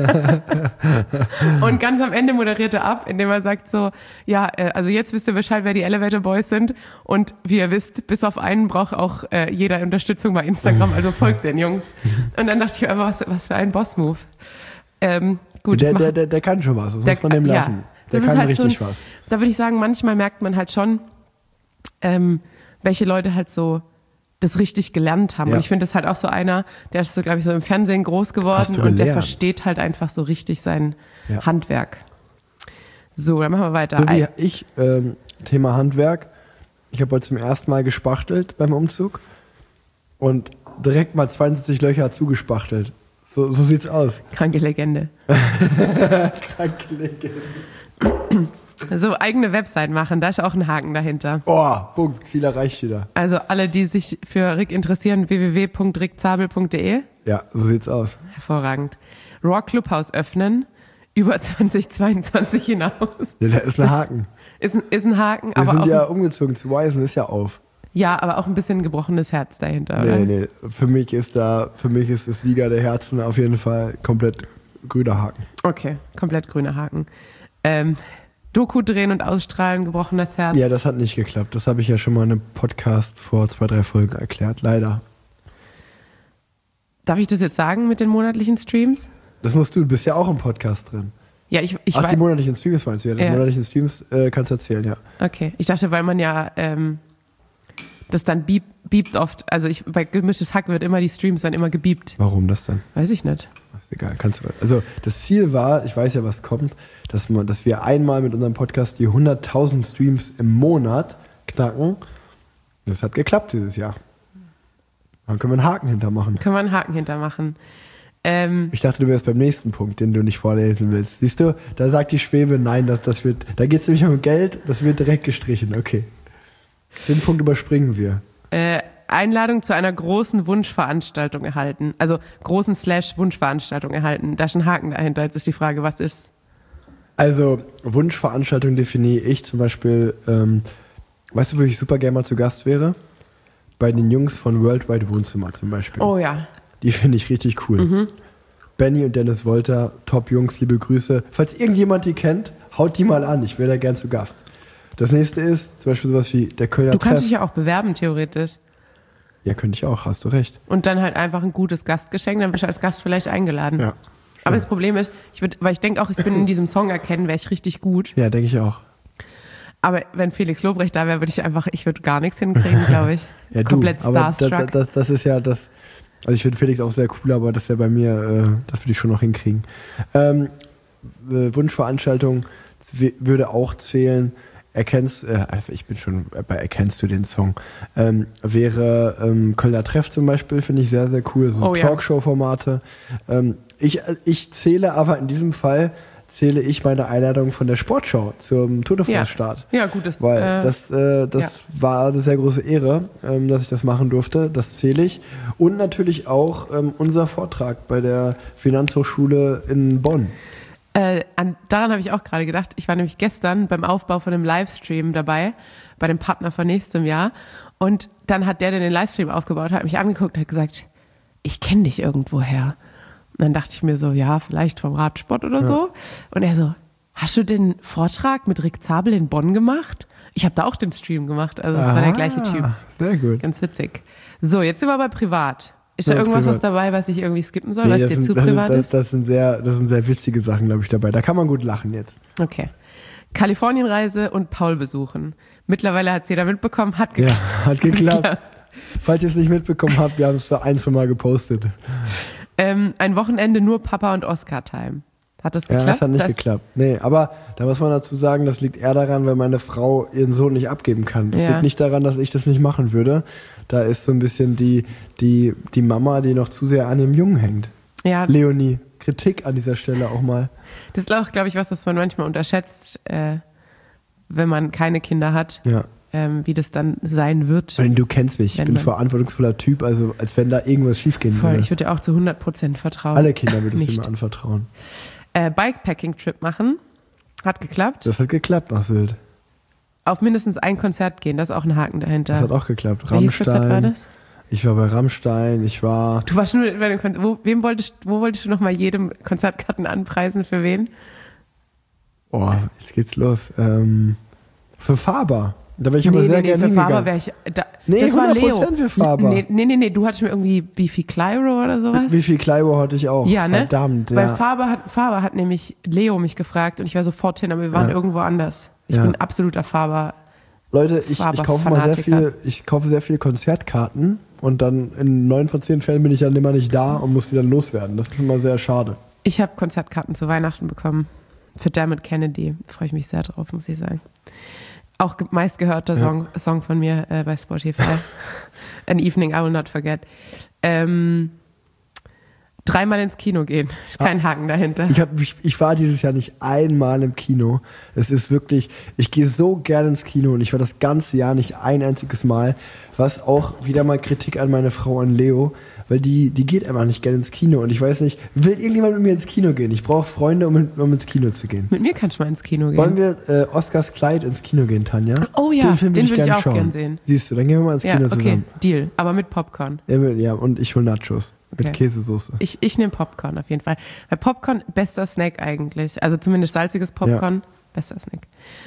Und ganz am Ende moderiert er ab, indem er sagt so, ja, also jetzt wisst ihr Bescheid, wer die Elevator Boys sind. Und wie ihr wisst, bis auf einen braucht auch jeder Unterstützung bei Instagram, also folgt den Jungs. Und dann dachte ich mir einfach, was für ein Boss-Move. Gut, der kann schon was, das muss man dem lassen. Ja, der kann halt richtig was. Da würde ich sagen, manchmal merkt man halt schon, welche Leute halt so das richtig gelernt haben. Ja. Und ich finde, das ist halt auch so einer, der ist so, glaube ich, so im Fernsehen groß geworden und der versteht halt einfach so richtig sein Handwerk. So, dann machen wir weiter. So wie ich, Thema Handwerk. Ich habe heute zum ersten Mal gespachtelt beim Umzug und direkt mal 72 Löcher zugespachtelt. So sieht's aus. Kranke Legende. Kranke Legende. So, eigene Website machen, da ist auch ein Haken dahinter. Oh, Punkt, Ziel erreicht wieder. Also alle, die sich für Rick interessieren, www.rickzabel.de. Ja, so sieht's aus. Hervorragend. Raw Clubhouse öffnen, über 2022 hinaus. Ja, da ist ein Haken. Ist ein Haken. Wir sind ja umgezogen zu Wisen, ist ja auf. Ja, aber auch ein bisschen gebrochenes Herz dahinter, oder? Nee. Für mich ist das Sieger der Herzen auf jeden Fall komplett grüner Haken. Okay, komplett grüner Haken. Doku drehen und ausstrahlen, gebrochenes Herz. Ja, das hat nicht geklappt. Das habe ich ja schon mal in einem Podcast vor 2-3 Folgen erklärt. Leider. Darf ich das jetzt sagen mit den monatlichen Streams? Das musst du bist ja auch im Podcast drin. Ja, ich Ach, die monatlichen Streams meinst du? Ja, die monatlichen Streams kannst du erzählen, ja. Okay, ich dachte, weil man ja das dann biebt oft. Also bei Gemischtes Hack wird immer die Streams dann immer gebiebt. Warum das denn? Weiß ich nicht. Ist egal, kannst du. Also das Ziel war, ich weiß ja, was kommt, dass wir einmal mit unserem Podcast die 100.000 Streams im Monat knacken. Das hat geklappt dieses Jahr. Dann können wir einen Haken hintermachen. Ich dachte, du wärst beim nächsten Punkt, den du nicht vorlesen willst. Siehst du, da sagt die Schwebe, nein, das wird, da geht es nämlich um Geld, das wird direkt gestrichen. Okay. Den Punkt überspringen wir. Einladung zu einer großen Wunschveranstaltung erhalten. Also großen /Wunschveranstaltung erhalten. Da ist ein Haken dahinter. Jetzt ist die Frage, was ist? Also Wunschveranstaltung definiere ich zum Beispiel, weißt du, wo ich super gerne mal zu Gast wäre? Bei den Jungs von Worldwide Wohnzimmer zum Beispiel. Oh ja. Die finde ich richtig cool. Mhm. Benny und Dennis Wolter, Top-Jungs, liebe Grüße. Falls irgendjemand die kennt, haut die mal an. Ich wäre da gern zu Gast. Das nächste ist zum Beispiel sowas wie der Kölner Treff. Du kannst dich ja auch bewerben, theoretisch. Ja, könnte ich auch, hast du recht. Und dann halt einfach ein gutes Gastgeschenk, dann bist du als Gast vielleicht eingeladen. Ja. Aber das Problem ist, weil ich denke auch, ich bin in diesem Song erkennen, wäre ich richtig gut. Ja, denke ich auch. Aber wenn Felix Lobrecht da wäre, ich würde gar nichts hinkriegen, glaube ich. Ja, komplett starstruck. Das ist ja das. Also ich finde Felix auch sehr cool, aber das wäre bei mir, das würde ich schon noch hinkriegen. Wunschveranstaltung würde auch zählen. Ich bin schon bei Erkennst du den Song? Wäre Kölner Treff zum Beispiel, finde ich sehr, sehr cool. So Talkshow-Formate. Ich zähle aber in diesem Fall meine Einladung von der Sportschau zum Tour de France-Start. Ja, gut. Das war eine sehr große Ehre, dass ich das machen durfte. Das zähle ich. Und natürlich auch unser Vortrag bei der Finanzhochschule in Bonn. Daran habe ich auch gerade gedacht. Ich war nämlich gestern beim Aufbau von einem Livestream dabei, bei dem Partner von nächstem Jahr. Und dann hat der den Livestream aufgebaut, hat mich angeguckt und hat gesagt, ich kenne dich irgendwoher. Und dann dachte ich mir so, ja, vielleicht vom Radsport oder so. Und er so, hast du den Vortrag mit Rick Zabel in Bonn gemacht? Ich habe da auch den Stream gemacht. Also das war der gleiche Typ. Sehr gut. Ganz witzig. So, jetzt sind wir bei Privat. Ist da irgendwas was dabei, was ich irgendwie skippen soll, was dir zu privat ist? Das sind sehr witzige Sachen, glaube ich, dabei. Da kann man gut lachen jetzt. Okay. Kalifornienreise und Paul besuchen. Mittlerweile hat es jeder mitbekommen, hat geklappt. Ja, hat geklappt. Falls ihr es nicht mitbekommen habt, wir haben es da 1 Mal gepostet. Ein Wochenende nur Papa und Oscar-Time. Hat das geklappt? Ja, das hat nicht geklappt. Nee, aber da muss man dazu sagen, das liegt eher daran, weil meine Frau ihren Sohn nicht abgeben kann. Das liegt nicht daran, dass ich das nicht machen würde. Da ist so ein bisschen die Mama, die noch zu sehr an dem Jungen hängt. Ja. Leonie, Kritik an dieser Stelle auch mal. Das ist auch, glaube ich, was man manchmal unterschätzt, wenn man keine Kinder hat. Ja. Wie das dann sein wird. Weil du kennst mich, ich bin ein verantwortungsvoller Typ, also als wenn da irgendwas schiefgehen würde. Ich würde dir auch zu 100% vertrauen. Alle Kinder würdest du mir anvertrauen. Bikepacking-Trip machen, hat geklappt. Das hat geklappt nach Sylt. Auf mindestens ein Konzert gehen, das ist auch ein Haken dahinter. Das hat auch geklappt. Welches Konzert war das? Ich war bei Rammstein, Du warst nur bei dem Konzert. Wo wolltest du noch mal jedem Konzertkarten anpreisen, für wen? Oh, jetzt geht's los. Für Faber. Da wäre ich aber sehr gerne für Faber wäre ich. Das war Leo. Für Faber. Nee, du hattest mir irgendwie Beefy Clyro oder sowas. Beefy Clyro hatte ich auch. Ja, ne? Verdammt, ja. Weil Faber hat nämlich Leo mich gefragt und ich war sofort hin, aber wir waren irgendwo anders. Ich bin absoluter Faber. Leute, ich kaufe sehr viel Konzertkarten und dann in 9 von 10 Fällen bin ich dann immer nicht da und muss die dann loswerden. Das ist immer sehr schade. Ich habe Konzertkarten zu Weihnachten bekommen. Für Dermot Kennedy. Da freue ich mich sehr drauf, muss ich sagen. Auch meistgehörter Song von mir bei Spotify. An Evening I Will Not Forget. 3-mal ins Kino gehen. Kein Haken dahinter. Ich war dieses Jahr nicht einmal im Kino. Es ist wirklich, ich gehe so gerne ins Kino und ich war das ganze Jahr nicht ein einziges Mal. Was auch wieder mal Kritik an meine Frau, an Leo, weil die geht einfach nicht gerne ins Kino. Und ich weiß nicht, will irgendjemand mit mir ins Kino gehen? Ich brauche Freunde, um ins Kino zu gehen. Mit mir kannst du mal ins Kino gehen. Wollen wir Oscars Kleid ins Kino gehen, Tanja? Oh ja, den Film den würde ich gern auch gerne sehen. Siehst du, dann gehen wir mal ins Kino zusammen. Okay, Deal. Aber mit Popcorn. Ja, und ich hol Nachos. Okay. Mit Käsesoße. Ich nehme Popcorn auf jeden Fall. Weil Popcorn, bester Snack eigentlich. Also zumindest salziges Popcorn, bester Snack.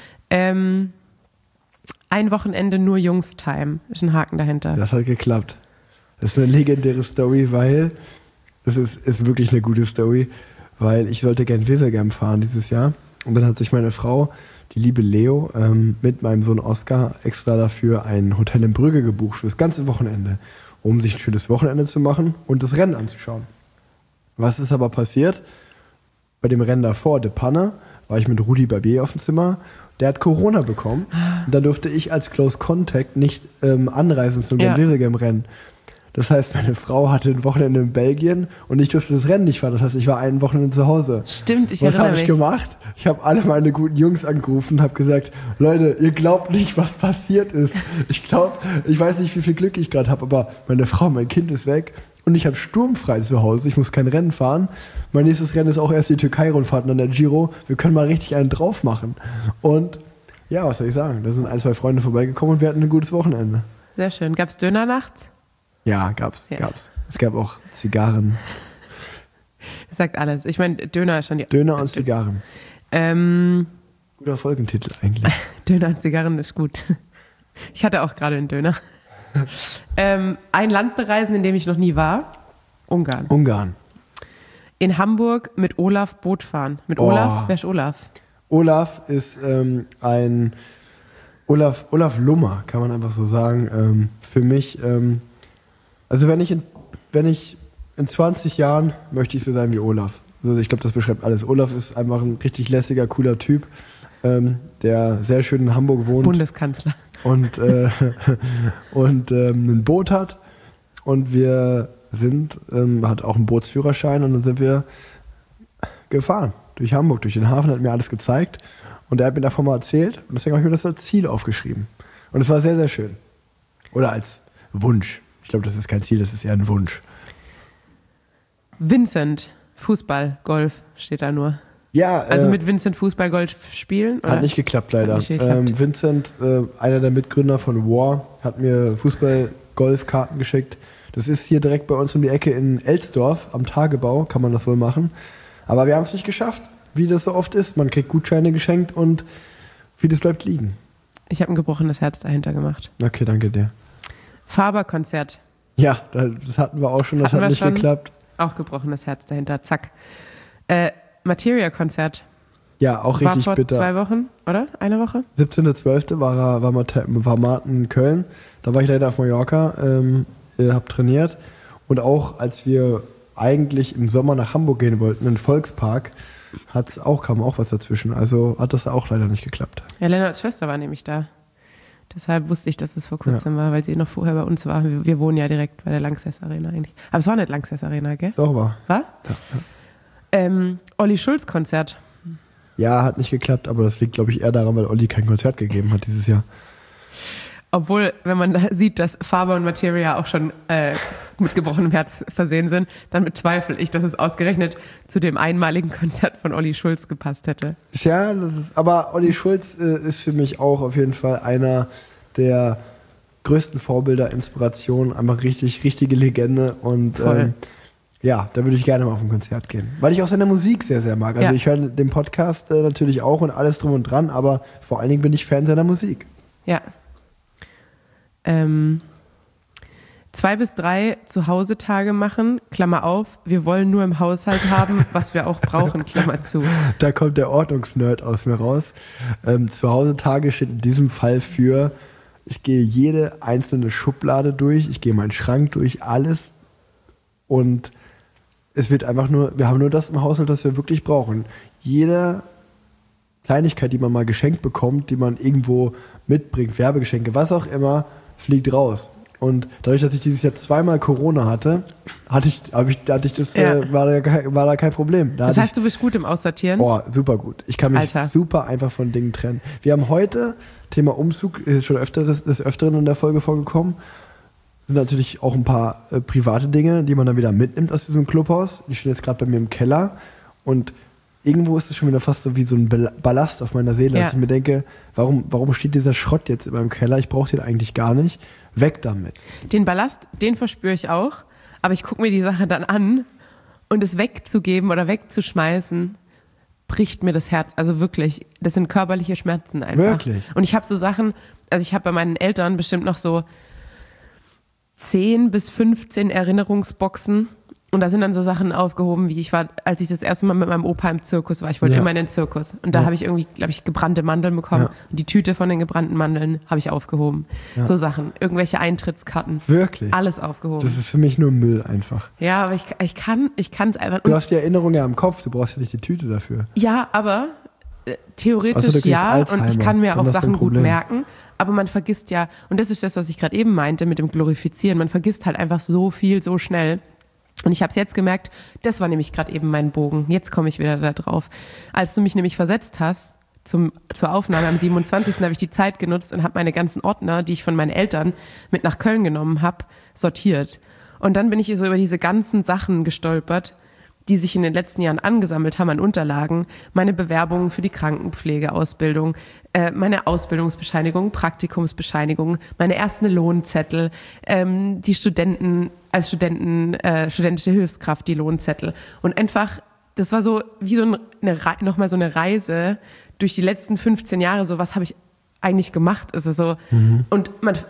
Ein Wochenende nur Jungs-Time. Ist ein Haken dahinter. Das hat geklappt. Das ist eine legendäre Story, weil es ist wirklich eine gute Story, weil ich sollte gern Wevelgem fahren dieses Jahr. Und dann hat sich meine Frau, die liebe Leo, mit meinem Sohn Oscar extra dafür ein Hotel in Brügge gebucht für das ganze Wochenende, um sich ein schönes Wochenende zu machen und das Rennen anzuschauen. Was ist aber passiert? Bei dem Rennen davor, De Panne, war ich mit Rudi Barbier auf dem Zimmer. Der hat Corona bekommen. Und da durfte ich als Close Contact nicht anreisen zum Wevelgem-Rennen. Das heißt, meine Frau hatte ein Wochenende in Belgien und ich durfte das Rennen nicht fahren. Das heißt, ich war ein Wochenende zu Hause. Stimmt, ich erinnere mich. Was habe ich gemacht? Ich habe alle meine guten Jungs angerufen und habe gesagt, Leute, ihr glaubt nicht, was passiert ist. Ich weiß nicht, wie viel Glück ich gerade habe, aber meine Frau, mein Kind ist weg und ich habe sturmfrei zu Hause. Ich muss kein Rennen fahren. Mein nächstes Rennen ist auch erst die Türkei-Rundfahrt und dann der Giro. Wir können mal richtig einen drauf machen. Und ja, was soll ich sagen? Da sind 1, 2 Freunde vorbeigekommen und wir hatten ein gutes Wochenende. Sehr schön. Gab's Döner nachts? Ja, gab's. Es gab auch Zigarren. Das sagt alles. Ich meine, Döner ist schon die... Döner und Zigarren. Guter Folgentitel eigentlich. Döner und Zigarren ist gut. Ich hatte auch gerade einen Döner. Ein Land bereisen, in dem ich noch nie war. Ungarn. In Hamburg mit Olaf Boot fahren. Mit Olaf? Wer ist Olaf? Olaf ist Olaf Lummer, kann man einfach so sagen. Für mich... Also wenn ich in 20 Jahren möchte ich so sein wie Olaf. Also ich glaube, das beschreibt alles. Olaf ist einfach ein richtig lässiger, cooler Typ, der sehr schön in Hamburg wohnt. Bundeskanzler. Und ein Boot hat. Und wir hat auch einen Bootsführerschein und dann sind wir gefahren durch Hamburg, durch den Hafen, hat mir alles gezeigt. Und er hat mir davon mal erzählt und deswegen habe ich mir das als Ziel aufgeschrieben. Und es war sehr, sehr schön. Oder als Wunsch. Ich glaube, das ist kein Ziel, das ist eher ein Wunsch. Vincent, Fußball, Golf steht da nur. Ja. Also mit Vincent Fußball, Golf spielen? Oder? Hat nicht geklappt, leider. Vincent, einer der Mitgründer von War, hat mir Fußball-Golf-Karten geschickt. Das ist hier direkt bei uns um die Ecke in Elsdorf am Tagebau, kann man das wohl machen. Aber wir haben es nicht geschafft, wie das so oft ist. Man kriegt Gutscheine geschenkt und vieles bleibt liegen. Ich habe ein gebrochenes Herz dahinter gemacht. Okay, danke dir. Faber-Konzert. Ja, das hatten wir auch schon, das hat nicht geklappt. Auch gebrochenes Herz dahinter, zack. Materia-Konzert. Ja, auch richtig war vor bitter. 2 Wochen, oder? Eine Woche? 17.12. war Martin in Köln. Da war ich leider auf Mallorca, hab trainiert. Und auch als wir eigentlich im Sommer nach Hamburg gehen wollten, in den Volkspark, kam auch was dazwischen. Also hat das auch leider nicht geklappt. Ja, Lennarts Schwester war nämlich da. Deshalb wusste ich, dass es vor kurzem war, weil sie noch vorher bei uns war. Wir wohnen ja direkt bei der Lanxess Arena eigentlich. Aber es war nicht Lanxess Arena, gell? Doch, war. War? Ja. Olli Schulz Konzert. Ja, hat nicht geklappt, aber das liegt, glaube ich, eher daran, weil Olli kein Konzert gegeben hat dieses Jahr. Obwohl, wenn man da sieht, dass Faber und Materia auch schon mit gebrochenem Herz versehen sind, dann bezweifle ich, dass es ausgerechnet zu dem einmaligen Konzert von Olli Schulz gepasst hätte. Ja, aber Olli Schulz ist für mich auch auf jeden Fall einer der größten Vorbilder, Inspirationen, einfach richtige Legende und ja, da würde ich gerne mal auf ein Konzert gehen. Weil ich auch seine Musik sehr, sehr mag. Also ich höre den Podcast natürlich auch und alles drum und dran, aber vor allen Dingen bin ich Fan seiner Musik. Ja. 2 bis 3 Zuhause-Tage machen, Klammer auf, wir wollen nur im Haushalt haben, was wir auch brauchen, Klammer zu. Da kommt der Ordnungsnerd aus mir raus. Zuhause-Tage steht in diesem Fall für, ich gehe jede einzelne Schublade durch, ich gehe meinen Schrank durch, alles und es wird einfach wir haben nur das im Haushalt, das wir wirklich brauchen. Jede Kleinigkeit, die man mal geschenkt bekommt, die man irgendwo mitbringt, Werbegeschenke, was auch immer, fliegt raus. Und dadurch, dass ich dieses Jahr 2-mal Corona hatte, war da kein Problem. Das heißt, du bist gut im Aussortieren? Oh, super gut. Ich kann mich super einfach von Dingen trennen. Wir haben heute, Thema Umzug, ist schon des Öfteren in der Folge vorgekommen, sind natürlich auch ein paar private Dinge, die man dann wieder mitnimmt aus diesem Clubhaus. Die stehen jetzt gerade bei mir im Keller und irgendwo ist es schon wieder fast so wie so ein Ballast auf meiner Seele, dass ich mir denke, warum steht dieser Schrott jetzt in meinem Keller? Ich brauche den eigentlich gar nicht. Weg damit. Den Ballast, den verspüre ich auch, aber ich gucke mir die Sache dann an und es wegzugeben oder wegzuschmeißen, bricht mir das Herz. Also wirklich, das sind körperliche Schmerzen einfach. Wirklich? Und ich habe so Sachen, also ich habe bei meinen Eltern bestimmt noch so 10 bis 15 Erinnerungsboxen und da sind dann so Sachen aufgehoben, wie ich war, als ich das erste Mal mit meinem Opa im Zirkus war. Ich wollte immer in den Zirkus und da habe ich irgendwie, glaube ich, gebrannte Mandeln bekommen und die Tüte von den gebrannten Mandeln habe ich aufgehoben. So Sachen, irgendwelche Eintrittskarten. Wirklich? Alles aufgehoben. Das ist für mich nur Müll einfach. Ja, aber ich kann es einfach. Du hast die Erinnerung ja im Kopf, du brauchst ja nicht die Tüte dafür. Ja, aber theoretisch Also, ja und ich kann mir dann auch hast du ein Sachen gut Problem. merken. Aber man vergisst ja, und das ist das, was ich gerade eben meinte mit dem Glorifizieren, man vergisst halt einfach so viel, so schnell. Und ich habe es jetzt gemerkt, das war nämlich gerade eben mein Bogen. Jetzt komme ich wieder da drauf. Als du mich nämlich versetzt hast zur Aufnahme am 27. habe ich die Zeit genutzt und habe meine ganzen Ordner, die ich von meinen Eltern mit nach Köln genommen habe, sortiert. Und dann bin ich so über diese ganzen Sachen gestolpert, die sich in den letzten Jahren angesammelt haben an Unterlagen, meine Bewerbungen für die Krankenpflegeausbildung, meine Ausbildungsbescheinigung, Praktikumsbescheinigung, meine ersten Lohnzettel, die studentische Hilfskraft, die Lohnzettel. Und einfach, das war so wie so nochmal so eine Reise durch die letzten 15 Jahre, so was habe ich eigentlich gemacht? Also so, und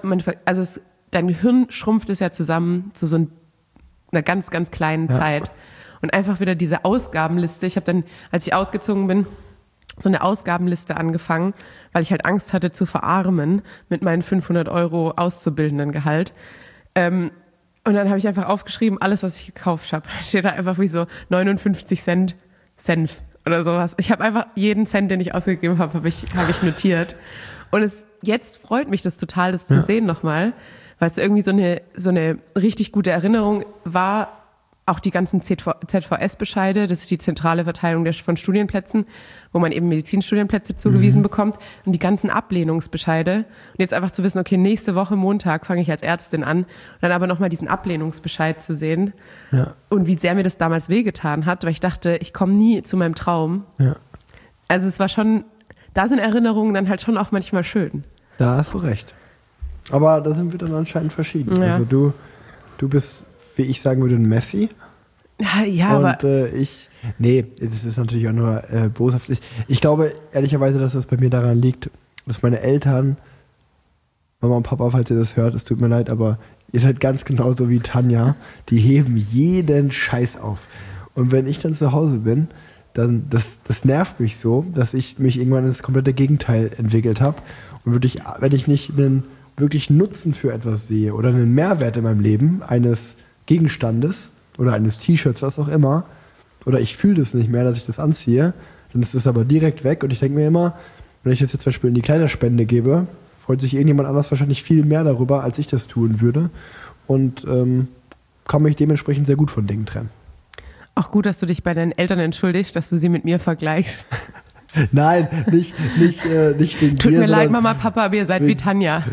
dein Gehirn schrumpft es ja zusammen zu so einer ganz, ganz kleinen Zeit. Und einfach wieder diese Ausgabenliste. Ich habe dann, als ich ausgezogen bin, so eine Ausgabenliste angefangen, weil ich halt Angst hatte zu verarmen mit meinen 500 € Auszubildendengehalt. Und dann habe ich einfach aufgeschrieben, alles, was ich gekauft habe. Steht da einfach wie so 59 Cent Senf oder sowas. Ich habe einfach jeden Cent, den ich ausgegeben habe, habe ich notiert. Und jetzt freut mich das total, das zu sehen nochmal, weil es irgendwie so eine richtig gute Erinnerung war. Auch die ganzen ZVS-Bescheide, das ist die zentrale Verteilung von Studienplätzen, wo man eben Medizinstudienplätze zugewiesen bekommt. Und die ganzen Ablehnungsbescheide. Und jetzt einfach zu wissen, okay, nächste Woche Montag fange ich als Ärztin an. Und dann aber nochmal diesen Ablehnungsbescheid zu sehen. Ja. Und wie sehr mir das damals wehgetan hat, weil ich dachte, ich komme nie zu meinem Traum. Ja. Also es war schon, da sind Erinnerungen dann halt schon auch manchmal schön. Da hast du recht. Aber da sind wir dann anscheinend verschieden. Ja. Also du bist, wie ich sagen würde, ein Messi. Ja, und aber das ist natürlich auch nur boshaft. Ich glaube ehrlicherweise, dass das bei mir daran liegt, dass meine Eltern, Mama und Papa, falls ihr das hört, es tut mir leid, aber ihr seid ganz genauso wie Tanja, die heben jeden Scheiß auf. Und wenn ich dann zu Hause bin, dann das nervt mich so, dass ich mich irgendwann ins komplette Gegenteil entwickelt habe. Und wenn ich nicht einen wirklichen Nutzen für etwas sehe oder einen Mehrwert in meinem Leben eines Gegenstandes oder eines T-Shirts, was auch immer, oder ich fühle das nicht mehr, dass ich das anziehe, dann ist das aber direkt weg. Und ich denke mir immer, wenn ich das jetzt zum Beispiel in die Kleiderspende gebe, freut sich irgendjemand anders wahrscheinlich viel mehr darüber, als ich das tun würde. Und kann mich dementsprechend sehr gut von Dingen trennen. auch gut, dass du dich bei deinen Eltern entschuldigst, dass du sie mit mir vergleichst. Nein, nicht wegen Tut dir, mir leid, sondern Mama, Papa, aber ihr seid wie Tanja.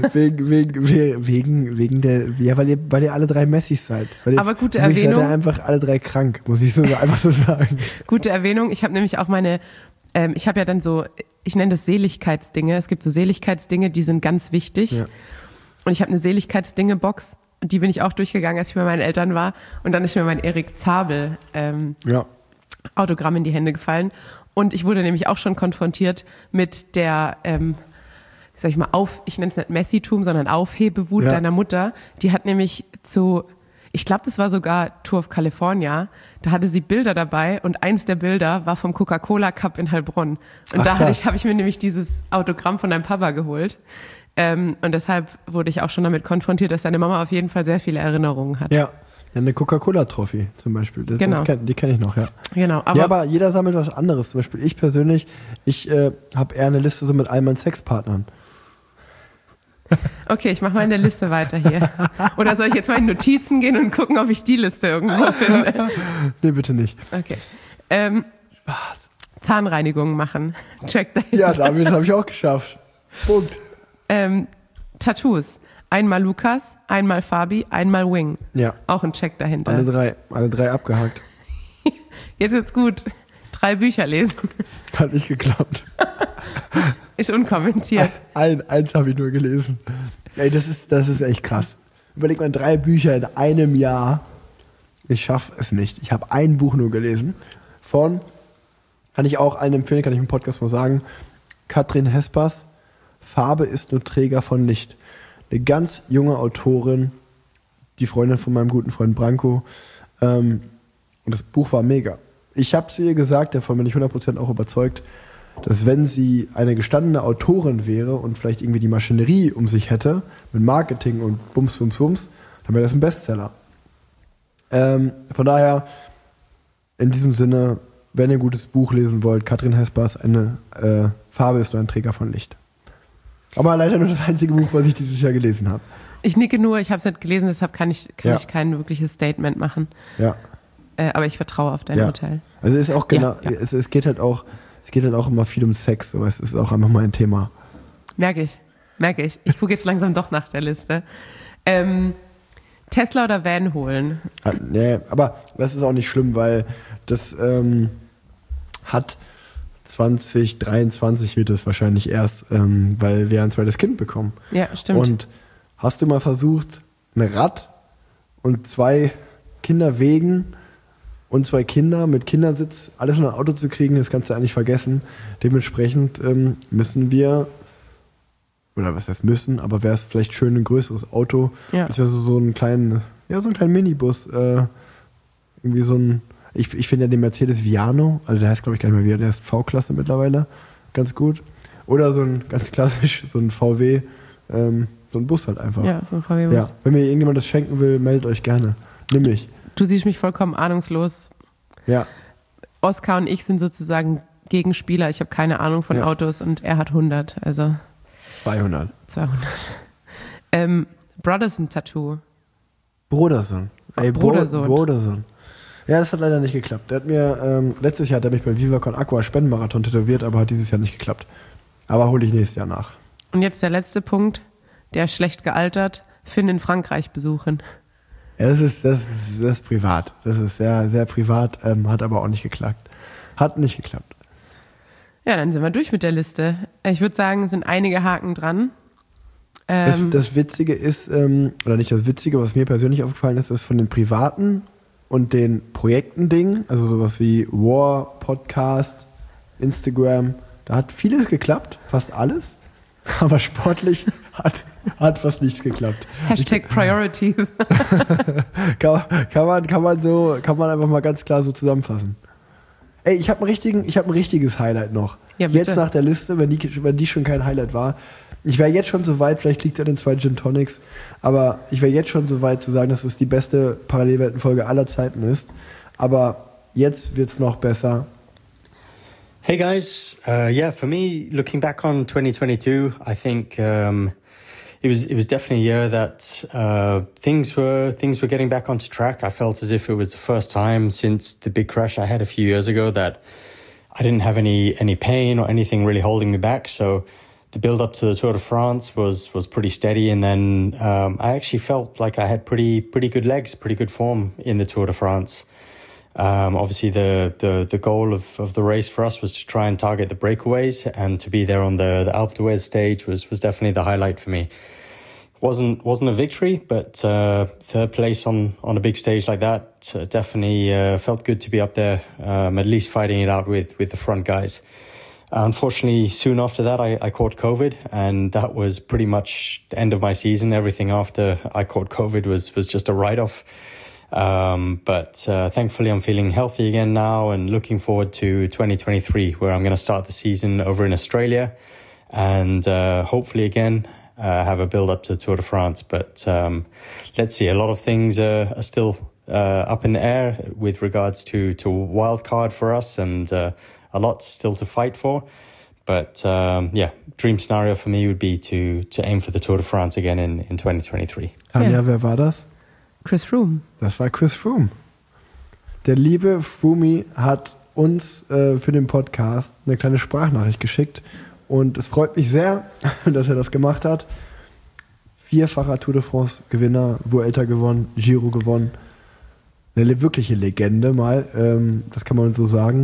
Wegen der, ja, weil ihr alle drei Messis seid. Aber gute für mich Erwähnung. seid ihr einfach alle drei krank, muss ich so einfach so sagen. Gute Erwähnung. Ich habe nämlich auch ich habe ja dann so, ich nenne das Seligkeitsdinge. Es gibt so Seligkeitsdinge, die sind ganz wichtig. Ja. Und ich habe eine Seligkeitsdinge-Box. Und die bin ich auch durchgegangen, als ich bei meinen Eltern war. Und dann ist mir mein Erik Zabel Autogramm in die Hände gefallen. Und ich wurde nämlich auch schon konfrontiert mit der, ich nenne es nicht Messitum, sondern Aufhebewut deiner Mutter. Die hat nämlich ich glaube, das war sogar Tour of California, da hatte sie Bilder dabei und eins der Bilder war vom Coca-Cola Cup in Heilbronn. Und da habe ich mir nämlich dieses Autogramm von deinem Papa geholt. Und deshalb wurde ich auch schon damit konfrontiert, dass deine Mama auf jeden Fall sehr viele Erinnerungen hat. Ja. Ja, eine Coca-Cola-Trophy zum Beispiel. Die kenne ich noch, ja. Genau. Aber jeder sammelt was anderes. Zum Beispiel ich persönlich, habe eher eine Liste so mit all meinen Sexpartnern. Okay, ich mache mal in der Liste weiter hier. Oder soll ich jetzt mal in Notizen gehen und gucken, ob ich die Liste irgendwo finde? Nee, bitte nicht. Okay. Spaß. Zahnreinigung machen. Check dahinter. Ja, damit habe ich auch geschafft. Punkt. Tattoos. einmal Lukas, einmal Fabi, einmal Wing. Ja. Auch ein Check dahinter. Alle drei abgehakt. Jetzt wird's gut. 3 Bücher lesen. Hat nicht geklappt. Ist unkommentiert. Eins habe ich nur gelesen. Ey, das ist echt krass. Überleg mal, 3 Bücher in einem Jahr. Ich schaffe es nicht. Ich habe ein Buch nur gelesen. Kann ich auch allen empfehlen, kann ich im Podcast mal sagen, Katrin Hespers, Farbe ist nur Träger von Licht. Eine ganz junge Autorin, die Freundin von meinem guten Freund Branko. Und das Buch war mega. Ich habe zu ihr gesagt, davon bin ich 100% auch überzeugt, dass wenn sie eine gestandene Autorin wäre und vielleicht irgendwie die Maschinerie um sich hätte, mit Marketing und Bums, dann wäre das ein Bestseller. Von daher, in diesem Sinne, wenn ihr ein gutes Buch lesen wollt, Katrin Hespers, eine Farbe ist nur ein Träger von Licht. Aber leider nur das einzige Buch, was ich dieses Jahr gelesen habe. Ich nicke nur, ich habe es nicht gelesen, deshalb kann ich kein wirkliches Statement machen. Ja. Aber ich vertraue auf dein Urteil. Also es ist auch genau, es geht halt auch immer viel um Sex, so es ist auch einfach mal ein Thema. Merke ich. Ich gucke jetzt langsam doch nach der Liste. Tesla oder Van holen? Nee, aber das ist auch nicht schlimm, weil das hat 2023 wird es wahrscheinlich erst, weil wir ein zweites Kind bekommen. Ja, stimmt. Und hast du mal versucht, ein Rad und 2 Kinderwegen und 2 Kinder mit Kindersitz alles in ein Auto zu kriegen, das kannst du eigentlich vergessen. Dementsprechend müssen wir, oder was heißt müssen, aber wäre es vielleicht schön, ein größeres Auto, beziehungsweise so einen kleinen Minibus, irgendwie so ein, ich finde ja den Mercedes Viano, also der heißt glaube ich gar nicht mehr wie, der ist V-Klasse mittlerweile, ganz gut. Oder so ein ganz klassisch, so ein VW, so ein Bus halt einfach. Ja, so ein VW-Bus. Ja, wenn mir irgendjemand das schenken will, meldet euch gerne. Nimm mich. Du siehst mich vollkommen ahnungslos. Ja. Oskar und ich sind sozusagen Gegenspieler. Ich habe keine Ahnung von Autos und er hat 100. Also 200. Brotherson-Tattoo. Bruderson. Bruderson. Ja, das hat leider nicht geklappt. Der hat mir, letztes Jahr hat er mich beim VivaCon Aqua Spendenmarathon tätowiert, aber hat dieses Jahr nicht geklappt. Aber hole ich nächstes Jahr nach. Und jetzt der letzte Punkt, der ist schlecht gealtert. Finn in Frankreich besuchen. Ja, das ist privat. Das ist sehr, sehr privat, hat aber auch nicht geklappt. Hat nicht geklappt. Ja, dann sind wir durch mit der Liste. Ich würde sagen, es sind einige Haken dran. Das Witzige ist, oder nicht das Witzige, was mir persönlich aufgefallen ist, ist von den privaten und den Projekten-Dingen, also sowas wie War, Podcast, Instagram, da hat vieles geklappt, fast alles, aber sportlich hat fast nichts geklappt. #Priorities. kann man einfach mal ganz klar so zusammenfassen. Ey, ich habe ein richtiges Highlight noch. Ja, bitte. Jetzt nach der Liste, wenn die schon kein Highlight war. Ich wäre jetzt schon so weit, vielleicht liegt es an den 2 Gin Tonics, aber ich wäre jetzt schon so weit zu sagen, dass es die beste Parallelweltenfolge aller Zeiten ist. Aber jetzt wird es noch besser. Hey guys, for me, looking back on 2022, I think it was definitely a year that things were getting back onto track. I felt as if it was the first time since the big crash I had a few years ago that I didn't have any pain or anything really holding me back. So the build up to the Tour de France was pretty steady, and then I actually felt like I had pretty good legs, pretty good form in the Tour de France. Obviously the goal of the race for us was to try and target the breakaways, and to be there on the Alpe d'Huez stage was definitely the highlight for me. Wasn't a victory, but third place on a big stage like that definitely felt good to be up there, at least fighting it out with the front guys. Unfortunately, soon after that, I caught COVID, and that was pretty much the end of my season. Everything after I caught COVID was just a write-off. But thankfully, I'm feeling healthy again now and looking forward to 2023, where I'm going to start the season over in Australia and hopefully again have a build-up to Tour de France. But let's see, a lot of things are still up in the air with regards to wild card for us, and a lot still to fight for. But dream scenario for me would be to aim for the Tour de France again in 2023. Tanja, wer war das? Chris Froome. Das war Chris Froome. Der liebe Froomey hat uns für den Podcast eine kleine Sprachnachricht geschickt und es freut mich sehr, dass er das gemacht hat. 4-facher Tour de France Gewinner, Vuelta gewonnen, Giro gewonnen. Eine wirkliche Legende mal, das kann man so sagen.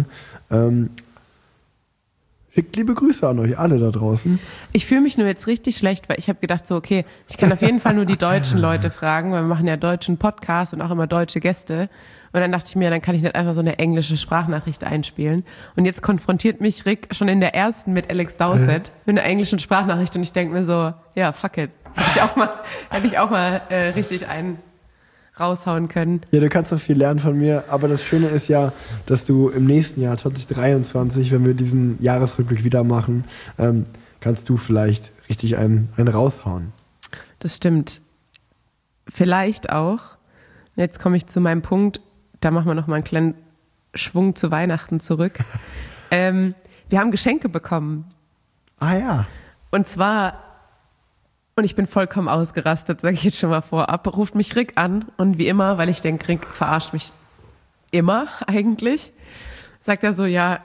Schickt liebe Grüße an euch alle da draußen. Ich fühle mich nur jetzt richtig schlecht, weil ich habe gedacht so, okay, ich kann auf jeden Fall nur die deutschen Leute fragen, weil wir machen ja deutschen Podcast und auch immer deutsche Gäste. Und dann dachte ich mir, dann kann ich nicht einfach so eine englische Sprachnachricht einspielen. Und jetzt konfrontiert mich Rick schon in der ersten mit Alex Dowsett mit einer englischen Sprachnachricht und ich denke mir so, ja, fuck it. Hätte ich auch mal richtig einen raushauen können. Ja, du kannst noch viel lernen von mir, aber das Schöne ist ja, dass du im nächsten Jahr 2023, wenn wir diesen Jahresrückblick wieder machen, kannst du vielleicht richtig einen raushauen. Das stimmt. Vielleicht auch, jetzt komme ich zu meinem Punkt, da machen wir noch mal einen kleinen Schwung zu Weihnachten zurück. Wir haben Geschenke bekommen. Ah ja. Und zwar, und ich bin vollkommen ausgerastet, sage ich jetzt schon mal vorab, ruft mich Rick an und wie immer, weil ich denke, Rick verarscht mich immer eigentlich, sagt er so, ja,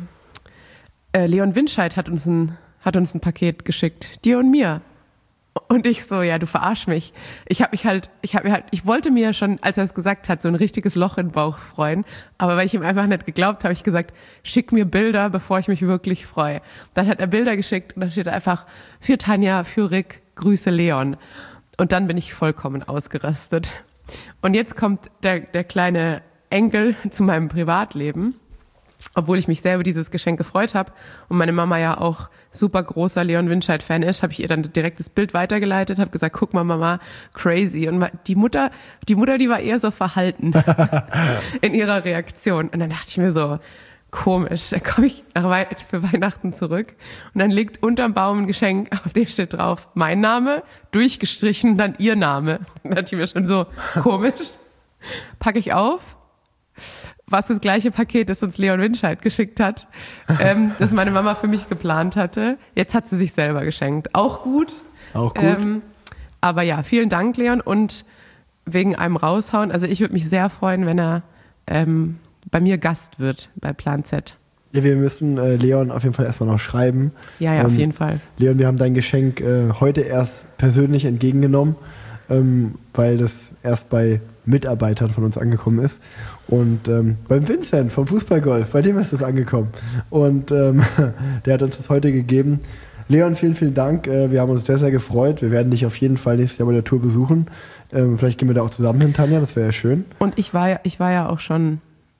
Leon Winscheid hat uns ein Paket geschickt, dir und mir. Und ich so, ja, du verarsch mich. Ich wollte mir schon, als er es gesagt hat, so ein richtiges Loch im Bauch freuen. Aber weil ich ihm einfach nicht geglaubt habe, ich gesagt, schick mir Bilder, bevor ich mich wirklich freue. Dann hat er Bilder geschickt und dann steht einfach, für Tanja, für Rick, Grüße Leon. Und dann bin ich vollkommen ausgerastet. Und jetzt kommt der kleine Enkel zu meinem Privatleben. Obwohl ich mich sehr über dieses Geschenk gefreut habe und meine Mama ja auch super großer Leon Winscheid-Fan ist, habe ich ihr dann direkt das Bild weitergeleitet, habe gesagt, guck mal Mama, crazy. Und die Mutter, die war eher so verhalten in ihrer Reaktion. Und dann dachte ich mir so, komisch, da komme ich für Weihnachten zurück und dann liegt unterm Baum ein Geschenk, auf dem steht drauf, mein Name, durchgestrichen, dann ihr Name. Dann dachte ich mir schon so, komisch, packe ich auf. Was das gleiche Paket, das uns Leon Winscheid geschickt hat, das meine Mama für mich geplant hatte. Jetzt hat sie sich selber geschenkt. Auch gut. Auch gut. Aber ja, vielen Dank, Leon. Und wegen einem raushauen, also ich würde mich sehr freuen, wenn er bei mir Gast wird bei Plan Z. Ja, wir müssen Leon auf jeden Fall erstmal noch schreiben. Ja, auf jeden Fall. Leon, wir haben dein Geschenk heute erst persönlich entgegengenommen, weil das erst bei Mitarbeitern von uns angekommen ist. Und beim Vincent vom Fußballgolf, bei dem ist das angekommen. Und der hat uns das heute gegeben. Leon, vielen, vielen Dank. Wir haben uns sehr, sehr gefreut. Wir werden dich auf jeden Fall nächstes Jahr bei der Tour besuchen. Vielleicht gehen wir da auch zusammen hin, Tanja, das wäre ja schön. Und ich war ja auch schon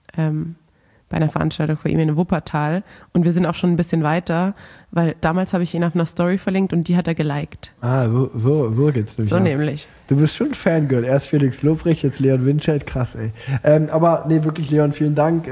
bei einer Veranstaltung von ihm in Wuppertal und wir sind auch schon ein bisschen weiter, weil damals habe ich ihn auf einer Story verlinkt und die hat er geliked. Ah, so geht's nämlich. So nämlich. Du bist schon Fangirl. Erst Felix Lobrecht, jetzt Leon Winscheid. Krass, ey. Aber nee, wirklich, Leon, vielen Dank.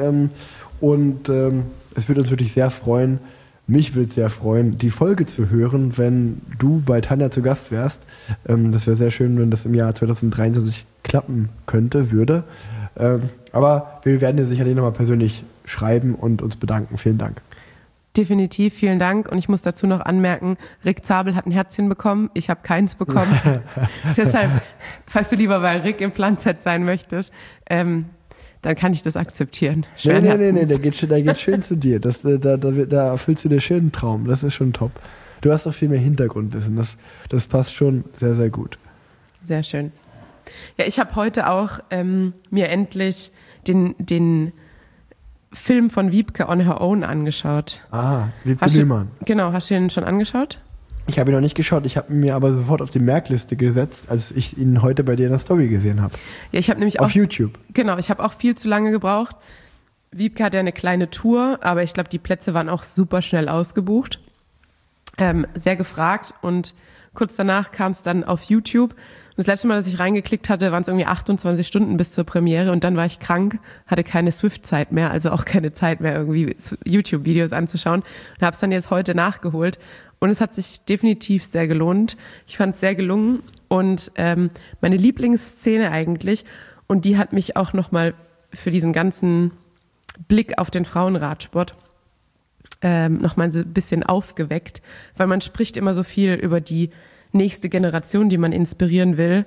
Es würde uns wirklich sehr freuen, mich würde es sehr freuen, die Folge zu hören, wenn du bei Tanja zu Gast wärst. Das wäre sehr schön, wenn das im Jahr 2023 klappen würde. Aber wir werden dir sicherlich nochmal persönlich schreiben und uns bedanken. Vielen Dank. Definitiv, vielen Dank. Und ich muss dazu noch anmerken, Rick Zabel hat ein Herzchen bekommen, ich habe keins bekommen. Deshalb, falls du lieber bei Rick im Plan Z sein möchtest, dann kann ich das akzeptieren. Nee, der geht schön zu dir. Da erfüllst du dir schön einen Traum. Das ist schon top. Du hast auch viel mehr Hintergrundwissen. Das passt schon sehr, sehr gut. Sehr schön. Ja, ich habe heute auch mir endlich den Film von Wiebke on Her Own angeschaut. Ah, Wiebke Lühmann. Genau, hast du ihn schon angeschaut? Ich habe ihn noch nicht geschaut, ich habe ihn mir aber sofort auf die Merkliste gesetzt, als ich ihn heute bei dir in der Story gesehen habe. Ja, ich habe nämlich auf YouTube. Genau, ich habe auch viel zu lange gebraucht. Wiebke hat ja eine kleine Tour, aber ich glaube, die Plätze waren auch super schnell ausgebucht. Sehr gefragt und kurz danach kam es dann auf YouTube. Und das letzte Mal, dass ich reingeklickt hatte, waren es irgendwie 28 Stunden bis zur Premiere und dann war ich krank, hatte keine Swift-Zeit mehr, also auch keine Zeit mehr, irgendwie YouTube-Videos anzuschauen und habe es dann jetzt heute nachgeholt. Und es hat sich definitiv sehr gelohnt. Ich fand es sehr gelungen und meine Lieblingsszene eigentlich, und die hat mich auch nochmal für diesen ganzen Blick auf den Frauenradsport nochmal so ein bisschen aufgeweckt, weil man spricht immer so viel über die nächste Generation, die man inspirieren will,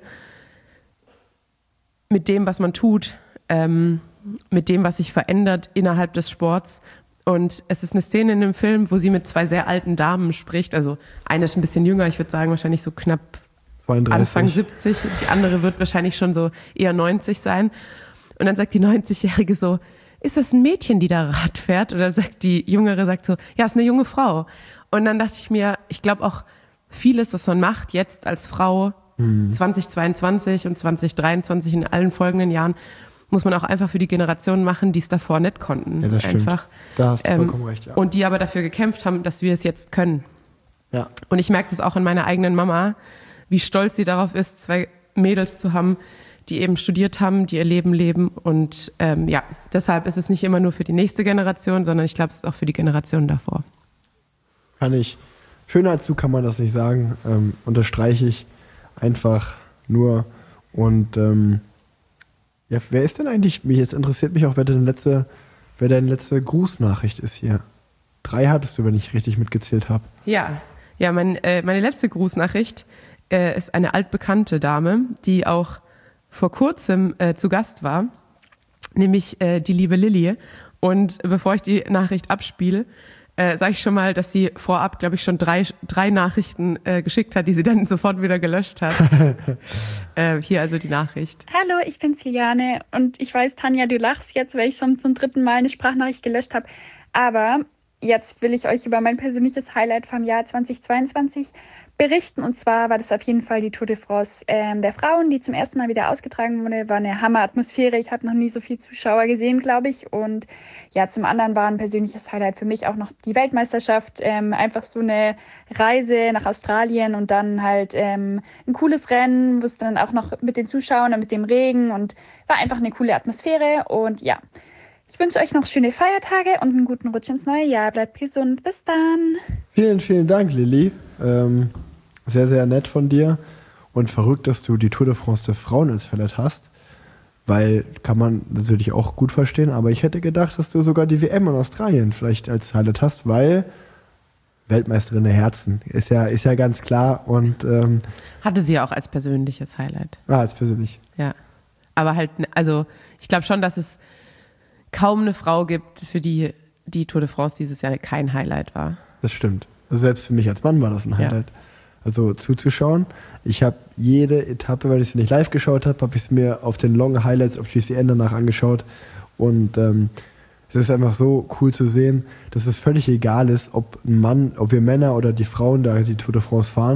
mit dem, was man tut, mit dem, was sich verändert innerhalb des Sports. Und es ist eine Szene in dem Film, wo sie mit zwei sehr alten Damen spricht. Also eine ist ein bisschen jünger, ich würde sagen wahrscheinlich so knapp 32. Anfang 70, die andere wird wahrscheinlich schon so eher 90 sein. Und dann sagt die 90-Jährige so, ist das ein Mädchen, die da Rad fährt? Oder sagt die Jüngere, sagt so, ja, ist eine junge Frau. Und dann dachte ich mir, ich glaube auch vieles, was man macht jetzt als Frau 2022 und 2023 in allen folgenden Jahren, muss man auch einfach für die Generationen machen, die es davor nicht konnten. Ja, das stimmt. Einfach. Da hast du vollkommen recht, ja. Und die aber dafür gekämpft haben, dass wir es jetzt können. Ja. Und ich merke das auch in meiner eigenen Mama, wie stolz sie darauf ist, 2 Mädels zu haben, die eben studiert haben, die ihr Leben leben. Und deshalb ist es nicht immer nur für die nächste Generation, sondern ich glaube, es ist auch für die Generation davor. Kann ich. Schöner als du kann man das nicht sagen. Unterstreiche ich einfach nur. Und wer ist denn eigentlich, jetzt interessiert mich auch, wer deine letzte Grußnachricht ist hier. 3 hattest du, wenn ich richtig mitgezählt habe. Ja, meine letzte Grußnachricht ist eine altbekannte Dame, die auch vor kurzem zu Gast war, nämlich die liebe Lilly. Und bevor ich die Nachricht abspiele, sage ich schon mal, dass sie vorab, glaube ich, schon drei Nachrichten geschickt hat, die sie dann sofort wieder gelöscht hat. Hier also die Nachricht. Hallo, ich bin's Liane und ich weiß, Tanja, du lachst jetzt, weil ich schon zum 3. Mal eine Sprachnachricht gelöscht habe. Aber jetzt will ich euch über mein persönliches Highlight vom Jahr 2022 berichten. Und zwar war das auf jeden Fall die Tour de France der Frauen, die zum ersten Mal wieder ausgetragen wurde. War eine Hammeratmosphäre. Ich habe noch nie so viele Zuschauer gesehen, glaube ich. Und ja, zum anderen war ein persönliches Highlight für mich auch noch die Weltmeisterschaft. Einfach so eine Reise nach Australien und dann halt ein cooles Rennen, wo es dann auch noch mit den Zuschauern und mit dem Regen und war einfach eine coole Atmosphäre. Und ja, ich wünsche euch noch schöne Feiertage und einen guten Rutsch ins neue Jahr. Bleibt gesund. Bis dann. Vielen, vielen Dank, Lilly. Sehr, sehr nett von dir. Und verrückt, dass du die Tour de France der Frauen als Highlight hast. Weil, kann man natürlich auch gut verstehen, aber ich hätte gedacht, dass du sogar die WM in Australien vielleicht als Highlight hast, weil Weltmeisterin der Herzen ist ja ganz klar. Und hatte sie ja auch als persönliches Highlight. Als persönlich. Ja. Aber halt, also ich glaube schon, dass es kaum eine Frau gibt, für die Tour de France dieses Jahr kein Highlight war. Das stimmt. Also selbst für mich als Mann war das ein Highlight. Ja. Also zuzuschauen. Ich habe jede Etappe, weil ich sie nicht live geschaut habe, habe ich es mir auf den Long Highlights auf GCN danach angeschaut. Und es ist einfach so cool zu sehen, dass es völlig egal ist, ob wir Männer oder die Frauen da die Tour de France fahren.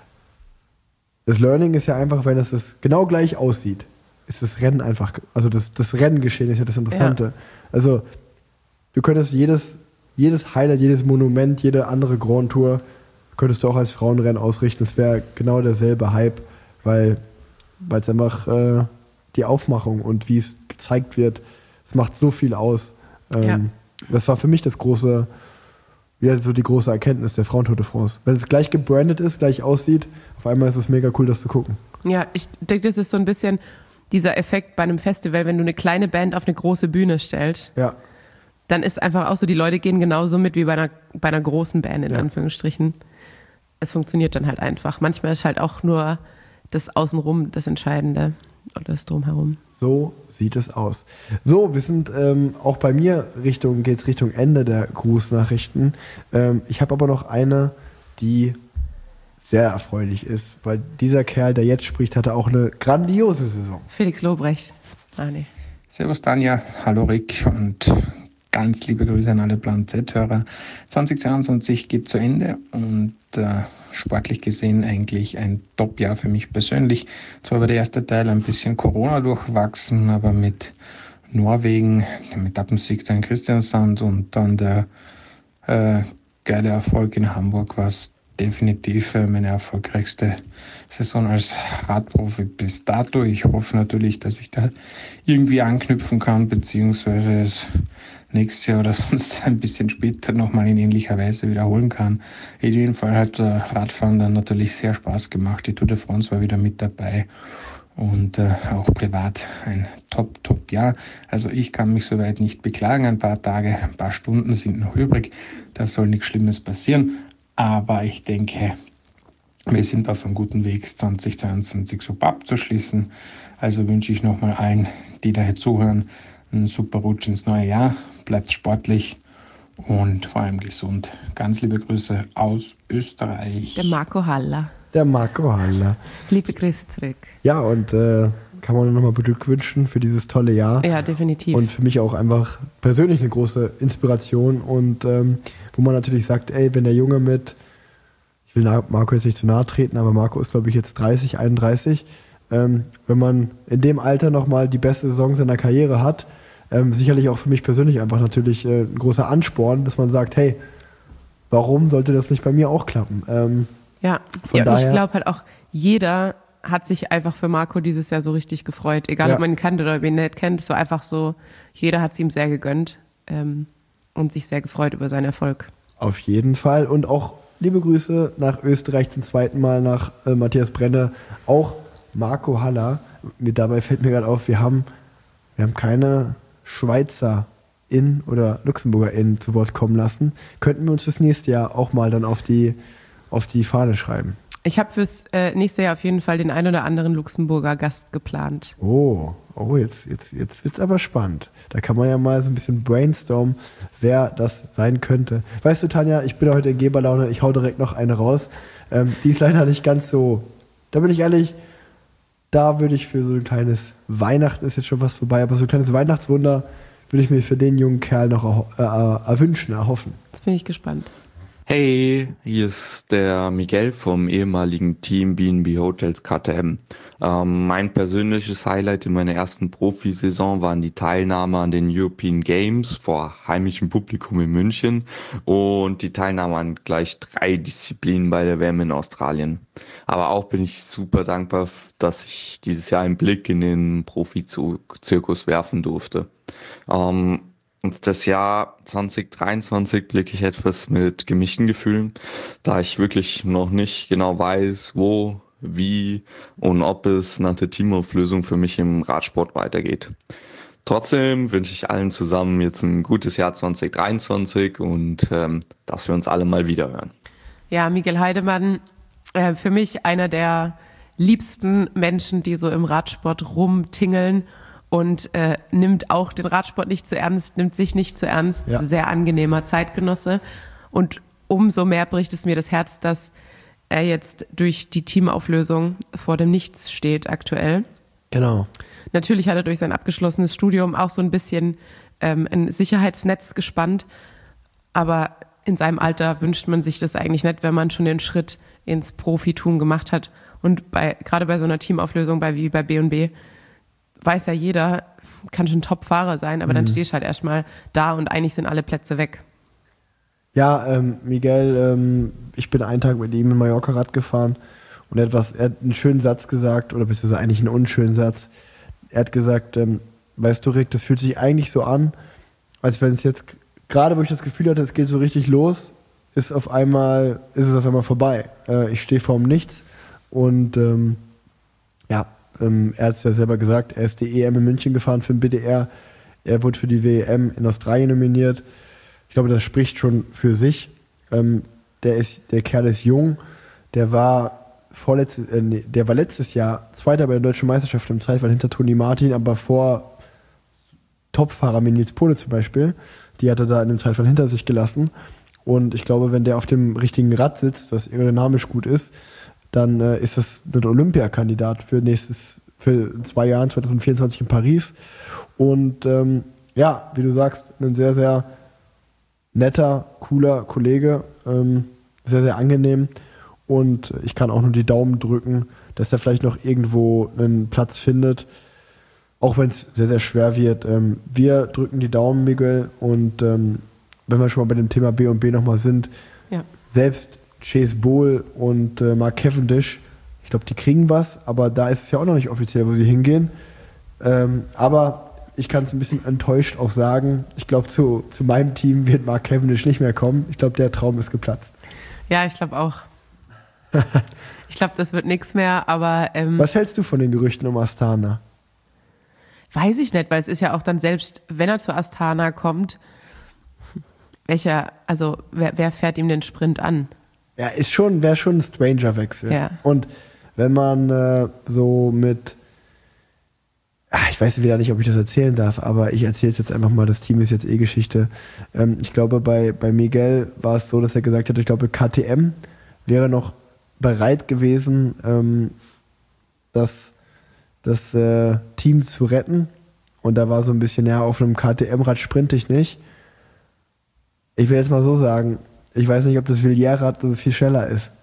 Das Learning ist ja einfach, wenn es genau gleich aussieht, ist das Rennen einfach, also das Renngeschehen ist ja das Interessante. Ja. Also du könntest jedes Highlight, jedes Monument, jede andere Grand Tour könntest du auch als Frauenrennen ausrichten. Es wäre genau derselbe Hype, weil es einfach die Aufmachung und wie es gezeigt wird, es macht so viel aus. Das war für mich die große Erkenntnis der Frauentour de France. Wenn es gleich gebrandet ist, gleich aussieht, auf einmal ist es mega cool, das zu gucken. Ja, ich denke, das ist so ein bisschen dieser Effekt bei einem Festival, wenn du eine kleine Band auf eine große Bühne stellst. Ja. Dann ist einfach auch so, die Leute gehen genauso mit wie bei einer großen Band, in Anführungsstrichen. Es funktioniert dann halt einfach. Manchmal ist halt auch nur das Außenrum das Entscheidende oder das Drumherum. So sieht es aus. So, wir sind auch bei mir geht's Richtung Ende der Grußnachrichten. Ich habe aber noch eine, die sehr erfreulich ist, weil dieser Kerl, der jetzt spricht, hatte auch eine grandiose Saison. Felix Lobrecht. Nee. Servus Tanja, hallo Rick und ganz liebe Grüße an alle Plan Z-Hörer. 2022 geht zu Ende und sportlich gesehen eigentlich ein Top-Jahr für mich persönlich. Zwar war der erste Teil ein bisschen Corona durchwachsen, aber mit Norwegen, dem Etappensieg in Kristiansand und dann der geile Erfolg in Hamburg war es definitiv meine erfolgreichste Saison als Radprofi bis dato. Ich hoffe natürlich, dass ich da irgendwie anknüpfen kann, beziehungsweise es nächstes Jahr oder sonst ein bisschen später nochmal in ähnlicher Weise wiederholen kann. In jedem Fall hat Radfahren dann natürlich sehr Spaß gemacht. Die Tour de France war wieder mit dabei und auch privat ein Top-Jahr. Also ich kann mich soweit nicht beklagen. Ein paar Tage, ein paar Stunden sind noch übrig. Da soll nichts Schlimmes passieren. Aber ich denke, wir sind auf einem guten Weg, 2022 super abzuschließen. Also wünsche ich nochmal allen, die daher zuhören, einen super Rutsch ins neue Jahr. Bleibt sportlich und vor allem gesund. Ganz liebe Grüße aus Österreich. Der Marco Haller. Der Marco Haller. Liebe Grüße zurück. Ja, und kann man nur nochmal beglückwünschen für dieses tolle Jahr. Ja, definitiv. Und für mich auch einfach persönlich eine große Inspiration und wo man natürlich sagt, ey, wenn der Junge ich will Marco jetzt nicht zu nahe treten, aber Marco ist, glaube ich, jetzt 30, 31. Wenn man in dem Alter nochmal die beste Saison seiner Karriere hat, sicherlich auch für mich persönlich einfach natürlich ein großer Ansporn, dass man sagt, hey, warum sollte das nicht bei mir auch klappen? Ja, ich glaube halt auch, jeder hat sich einfach für Marco dieses Jahr so richtig gefreut. Egal, ob man ihn kennt oder ob ihn nicht kennt, es war einfach so, jeder hat es ihm sehr gegönnt und sich sehr gefreut über seinen Erfolg. Auf jeden Fall und auch liebe Grüße nach Österreich zum zweiten Mal, nach Matthias Brenne, auch Marco Haller. Dabei fällt mir gerade auf, wir haben keine Schweizer oder Luxemburger zu Wort kommen lassen. Könnten wir uns fürs nächste Jahr auch mal dann auf die Fahne schreiben. Ich habe fürs nächste Jahr auf jeden Fall den ein oder anderen Luxemburger Gast geplant. Oh, jetzt wird's aber spannend. Da kann man ja mal so ein bisschen brainstormen, wer das sein könnte. Weißt du, Tanja, ich bin heute in Geberlaune, ich hau direkt noch eine raus. Die ist leider nicht ganz so, da bin ich ehrlich, da würde ich für so ein kleines Weihnachten, ist jetzt schon was vorbei, aber so ein kleines Weihnachtswunder würde ich mir für den jungen Kerl noch erhoffen. Jetzt bin ich gespannt. Hey, hier ist der Miguel vom ehemaligen Team B&B Hotels KTM. Mein persönliches Highlight in meiner ersten Profisaison waren die Teilnahme an den European Games vor heimischem Publikum in München und die Teilnahme an gleich 3 Disziplinen bei der WM in Australien. Aber auch bin ich super dankbar, dass ich dieses Jahr einen Blick in den Profi-Zirkus werfen durfte. Und das Jahr 2023 blicke ich etwas mit gemischten Gefühlen, da ich wirklich noch nicht genau weiß, wo, wie und ob es nach der Teamauflösung für mich im Radsport weitergeht. Trotzdem wünsche ich allen zusammen jetzt ein gutes Jahr 2023 und dass wir uns alle mal wieder hören. Ja, Miguel Heidemann, für mich einer der liebsten Menschen, die so im Radsport rumtingeln. Und nimmt auch den Radsport nicht zu ernst, nimmt sich nicht zu ernst. Ja. Sehr angenehmer Zeitgenosse. Und umso mehr bricht es mir das Herz, dass er jetzt durch die Teamauflösung vor dem Nichts steht aktuell. Genau. Natürlich hat er durch sein abgeschlossenes Studium auch so ein bisschen ein Sicherheitsnetz gespannt. Aber in seinem Alter wünscht man sich das eigentlich nicht, wenn man schon den Schritt ins Profitum gemacht hat. Und gerade bei so einer Teamauflösung wie bei B&B, weiß ja jeder, kann schon Top-Fahrer sein, aber dann stehst du halt erstmal da und eigentlich sind alle Plätze weg. Ja, Miguel, ich bin einen Tag mit ihm in Mallorca Rad gefahren und er hat einen schönen Satz gesagt, oder beziehungsweise eigentlich einen unschönen Satz. Er hat gesagt, weißt du, Rick, das fühlt sich eigentlich so an, als wenn es jetzt, gerade wo ich das Gefühl hatte, es geht so richtig los, ist es auf einmal vorbei. Ich stehe vorm Nichts und er hat es ja selber gesagt, er ist die EM in München gefahren für den BDR. Er wurde für die WM in Australien nominiert. Ich glaube, das spricht schon für sich. Der Kerl ist jung. Der war letztes Jahr Zweiter bei der Deutschen Meisterschaft im Zeitfahren hinter Toni Martin, aber vor Topfahrer wie Nils Pohle zum Beispiel. Die hat er da in dem Zeitfahren hinter sich gelassen. Und ich glaube, wenn der auf dem richtigen Rad sitzt, was aerodynamisch gut ist, dann ist das ein Olympiakandidat für 2 Jahren, 2024 in Paris. Und wie du sagst, ein sehr, sehr netter, cooler Kollege, sehr, sehr angenehm. Und ich kann auch nur die Daumen drücken, dass er vielleicht noch irgendwo einen Platz findet, auch wenn es sehr, sehr schwer wird. Wir drücken die Daumen, Miguel. Und wenn wir schon mal bei dem Thema B&B nochmal sind, selbst Chase Bowl und Mark Cavendish, ich glaube, die kriegen was, aber da ist es ja auch noch nicht offiziell, wo sie hingehen. Aber ich kann es ein bisschen enttäuscht auch sagen, ich glaube, zu meinem Team wird Mark Cavendish nicht mehr kommen. Ich glaube, der Traum ist geplatzt. Ja, ich glaube auch. Ich glaube, das wird nichts mehr, aber... Was hältst du von den Gerüchten um Astana? Weiß ich nicht, weil es ist ja auch dann selbst, wenn er zu Astana kommt, wer fährt ihm den Sprint an? Ja, wäre schon ein Stranger-Wechsel. Ja. Und wenn man so mit, ich weiß wieder nicht, ob ich das erzählen darf, aber ich erzähle es jetzt einfach mal, das Team ist jetzt Geschichte. Ich glaube, bei Miguel war es so, dass er gesagt hat, ich glaube, KTM wäre noch bereit gewesen, das Team zu retten. Und da war so ein bisschen, ja, auf einem KTM-Rad sprinte ich nicht. Ich will jetzt mal so sagen, ich weiß nicht, ob das Villiers-Rad so viel schneller ist.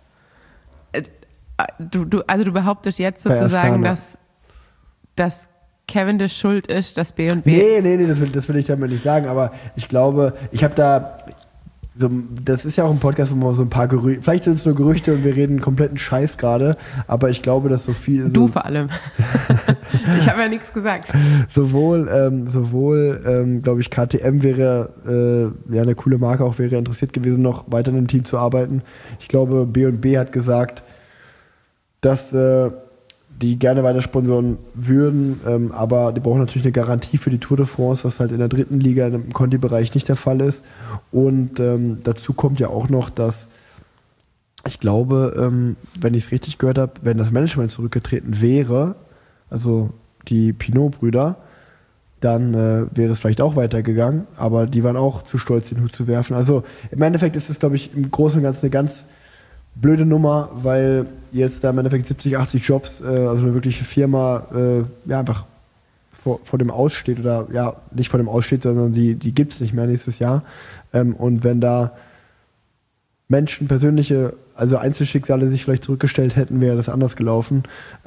Du behauptest jetzt sozusagen, dass Cavendish schuld ist, dass B&B... Nee, das will ich damit nicht sagen, aber ich glaube, ich habe da... So, das ist ja auch ein Podcast, wo man so ein paar Gerüchte... Vielleicht sind es nur Gerüchte und wir reden kompletten Scheiß gerade, aber ich glaube, dass so viel... Du vor allem. Ich habe ja nichts gesagt. Sowohl glaube ich, KTM wäre eine coole Marke, auch wäre interessiert gewesen, noch weiter in dem Team zu arbeiten. Ich glaube, B&B hat gesagt, dass die gerne weiter sponsoren würden, aber die brauchen natürlich eine Garantie für die Tour de France, was halt in der dritten Liga im Conti-Bereich nicht der Fall ist. Und dazu kommt ja auch noch, dass ich glaube, wenn ich es richtig gehört habe, wenn das Management zurückgetreten wäre, also die Pinot-Brüder, dann wäre es vielleicht auch weitergegangen, aber die waren auch zu stolz, den Hut zu werfen. Also im Endeffekt ist es, glaube ich, im Großen und Ganzen eine ganz blöde Nummer, weil jetzt da im Endeffekt 70, 80 Jobs, also eine wirkliche Firma, einfach vor dem Aussteht oder ja, nicht vor dem Aussteht, sondern die gibt es nicht mehr nächstes Jahr. Und wenn da Menschen, persönliche, also Einzelschicksale sich vielleicht zurückgestellt hätten, wäre das anders gelaufen.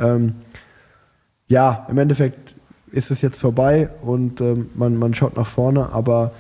Ja, im Endeffekt ist es jetzt vorbei und man schaut nach vorne, aber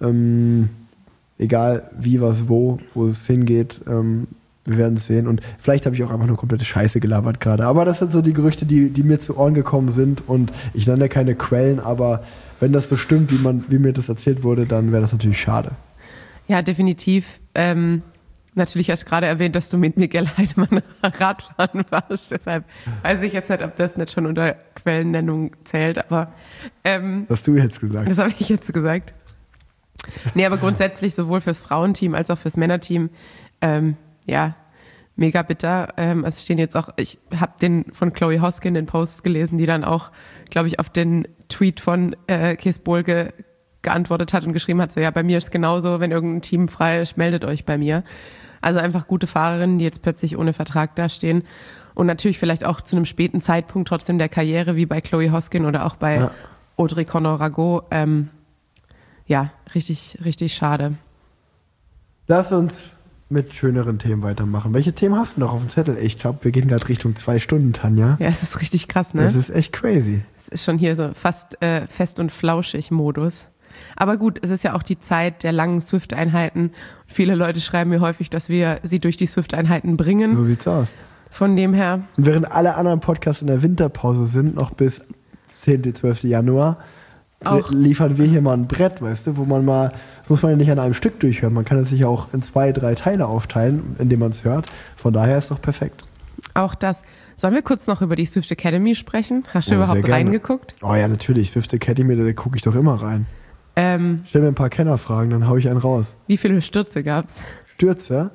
egal wie, was, wo es hingeht, wir werden es sehen. Und vielleicht habe ich auch einfach nur komplette Scheiße gelabert gerade. Aber das sind so die Gerüchte, die mir zu Ohren gekommen sind. Und ich nenne keine Quellen, aber wenn das so stimmt, wie mir das erzählt wurde, dann wäre das natürlich schade. Ja, definitiv. Natürlich hast du gerade erwähnt, dass du mit Miguel Heidemann Radfahren warst. Deshalb weiß ich jetzt nicht, ob das nicht schon unter Quellennennung zählt. Aber hast du jetzt gesagt? Das habe ich jetzt gesagt. Nee, aber grundsätzlich sowohl fürs Frauenteam als auch fürs Männerteam ja, mega bitter. Es stehen jetzt auch, ich habe den von Chloe Hoskin den Post gelesen, die dann auch, glaube ich, auf den Tweet von Kees Bohlke geantwortet hat und geschrieben hat, so ja, bei mir ist es genauso, wenn irgendein Team frei ist, meldet euch bei mir. Also einfach gute Fahrerinnen, die jetzt plötzlich ohne Vertrag dastehen und natürlich vielleicht auch zu einem späten Zeitpunkt trotzdem der Karriere, wie bei Chloe Hoskin oder auch bei Audrey Conor-Ragot. Ja, richtig, richtig schade. Lass uns mit schöneren Themen weitermachen. Welche Themen hast du noch auf dem Zettel? Ich glaube, wir gehen gerade Richtung 2 Stunden, Tanja. Ja, es ist richtig krass, ne? Das ist echt crazy. Es ist schon hier so fast fest und flauschig Modus. Aber gut, es ist ja auch die Zeit der langen Swift-Einheiten. Viele Leute schreiben mir häufig, dass wir sie durch die Swift-Einheiten bringen. So sieht's aus. Von dem her. Und während alle anderen Podcasts in der Winterpause sind, noch bis 10., 12. Januar, liefern wir hier mal ein Brett, weißt du, wo man mal, das muss man ja nicht an einem Stück durchhören, man kann es sich ja auch in 2, 3 Teile aufteilen, indem man es hört. Von daher ist es doch perfekt. Auch das. Sollen wir kurz noch über die Swift Academy sprechen? Hast du überhaupt reingeguckt? Oh ja, natürlich. Swift Academy, da gucke ich doch immer rein. Stell mir ein paar Kennerfragen, dann hau ich einen raus. Wie viele Stürze gab's? Stürze?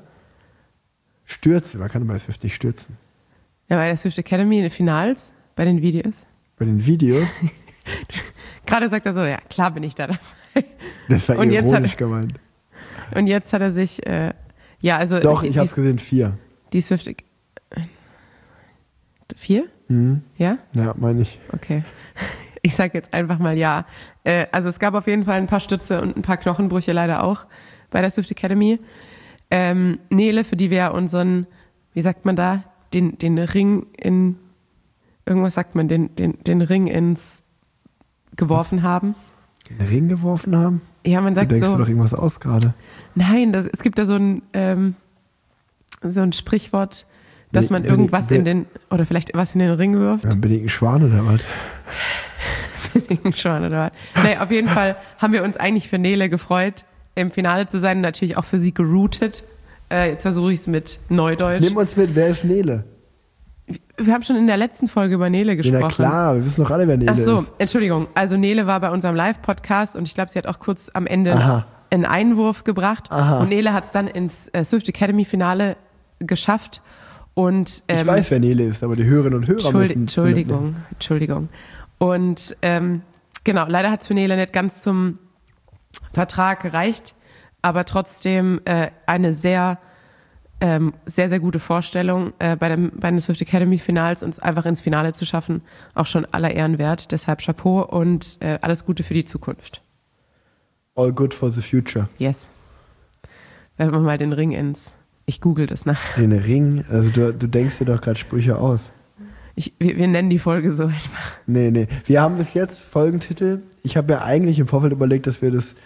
Man kann bei Swift nicht stürzen. Ja, bei der Swift Academy in den Finals, bei den Videos. Bei den Videos? Gerade sagt er so, ja, klar bin ich da dabei. Das war ironisch gemeint. Und jetzt hat er sich, ja, also... Doch, ich hab's gesehen, 4. Die Swift... 4? Mhm. Ja? Ja, meine ich. Okay. Ich sag jetzt einfach mal ja. Also es gab auf jeden Fall ein paar Stütze und ein paar Knochenbrüche leider auch bei der Swift Academy. Nele, für die wir ja unseren, wie sagt man da, den Ring in... Irgendwas sagt man, den Ring ins... geworfen haben. Den Ring geworfen haben? Ja, man sagt so... Du denkst du doch irgendwas aus gerade. Nein, es gibt da so ein Sprichwort, dass man irgendwas in den... Oder vielleicht was in den Ring wirft. Ja, bin ich ein Schwan oder was? Bin ich ein Schwan oder was? Nee, auf jeden Fall haben wir uns eigentlich für Nele gefreut, im Finale zu sein. Natürlich auch für sie geroutet. Jetzt versuche ich es mit Neudeutsch. Nimm uns mit, wer ist Nele? Wir haben schon in der letzten Folge über Nele gesprochen. Ja, klar, wir wissen doch alle, wer Nele ist. Ach so, Entschuldigung. Also Nele war bei unserem Live-Podcast und ich glaube, sie hat auch kurz am Ende einen Einwurf gebracht. Aha. Und Nele hat es dann ins Swift Academy-Finale geschafft. Und, ich weiß, wer Nele ist, aber die Hörerinnen und Hörer müssen Entschuldigung. Und genau, leider hat es für Nele nicht ganz zum Vertrag gereicht, aber trotzdem eine sehr sehr, sehr gute Vorstellung bei den Swift Academy Finals, uns einfach ins Finale zu schaffen. Auch schon aller Ehren wert. Deshalb Chapeau und alles Gute für die Zukunft. All good for the future. Yes. Werfen wir mal den Ring ich google das nach. Den Ring? Also du denkst dir doch gerade Sprüche aus. Wir nennen die Folge so einfach. Nee. Wir haben bis jetzt Folgentitel. Ich habe mir eigentlich im Vorfeld überlegt, dass wir das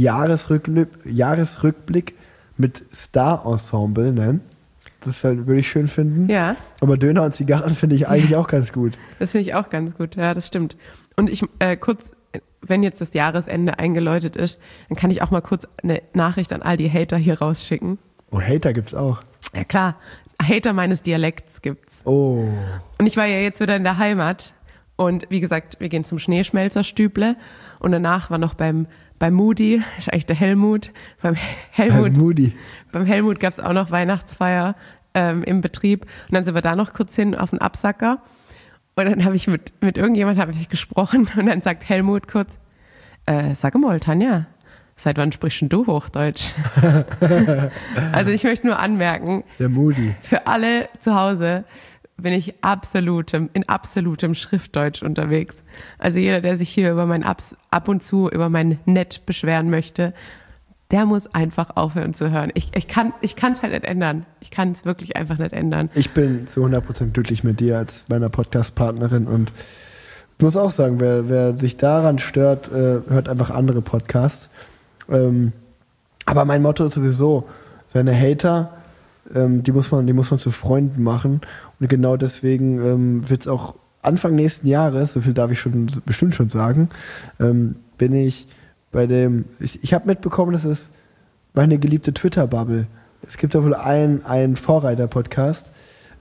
Jahresrückblick mit Star-Ensemble nennen. Das würde ich schön finden. Ja. Aber Döner und Zigarren finde ich eigentlich auch ganz gut. Das finde ich auch ganz gut, ja, das stimmt. Und ich kurz, wenn jetzt das Jahresende eingeläutet ist, dann kann ich auch mal kurz eine Nachricht an all die Hater hier rausschicken. Oh, Hater gibt's auch. Ja klar, Hater meines Dialekts gibt's. Oh. Und ich war ja jetzt wieder in der Heimat und wie gesagt, wir gehen zum Schneeschmelzerstüble und danach war noch beim Moody, ist eigentlich der Helmut, beim Helmut gab es auch noch Weihnachtsfeier im Betrieb und dann sind wir da noch kurz hin auf den Absacker und dann habe ich mit irgendjemandem gesprochen und dann sagt Helmut kurz, sag mal, Tanja, seit wann sprichst denn du Hochdeutsch? Also ich möchte nur anmerken, der Moody. Für alle zu Hause bin ich in absolutem Schriftdeutsch unterwegs. Also jeder, der sich hier ab und zu über mein Nett beschweren möchte, der muss einfach aufhören zu hören. Ich kann es halt nicht ändern. Ich kann es wirklich einfach nicht ändern. Ich bin zu 100% glücklich mit dir als meiner Podcast-Partnerin und ich muss auch sagen, wer sich daran stört, hört einfach andere Podcasts. Aber mein Motto ist sowieso, seine Hater, die muss man zu Freunden machen. Und genau deswegen wird es auch Anfang nächsten Jahres, so viel darf ich bestimmt schon sagen, bin ich bei ich habe mitbekommen, das ist meine geliebte Twitter-Bubble. Es gibt da wohl einen Vorreiter-Podcast,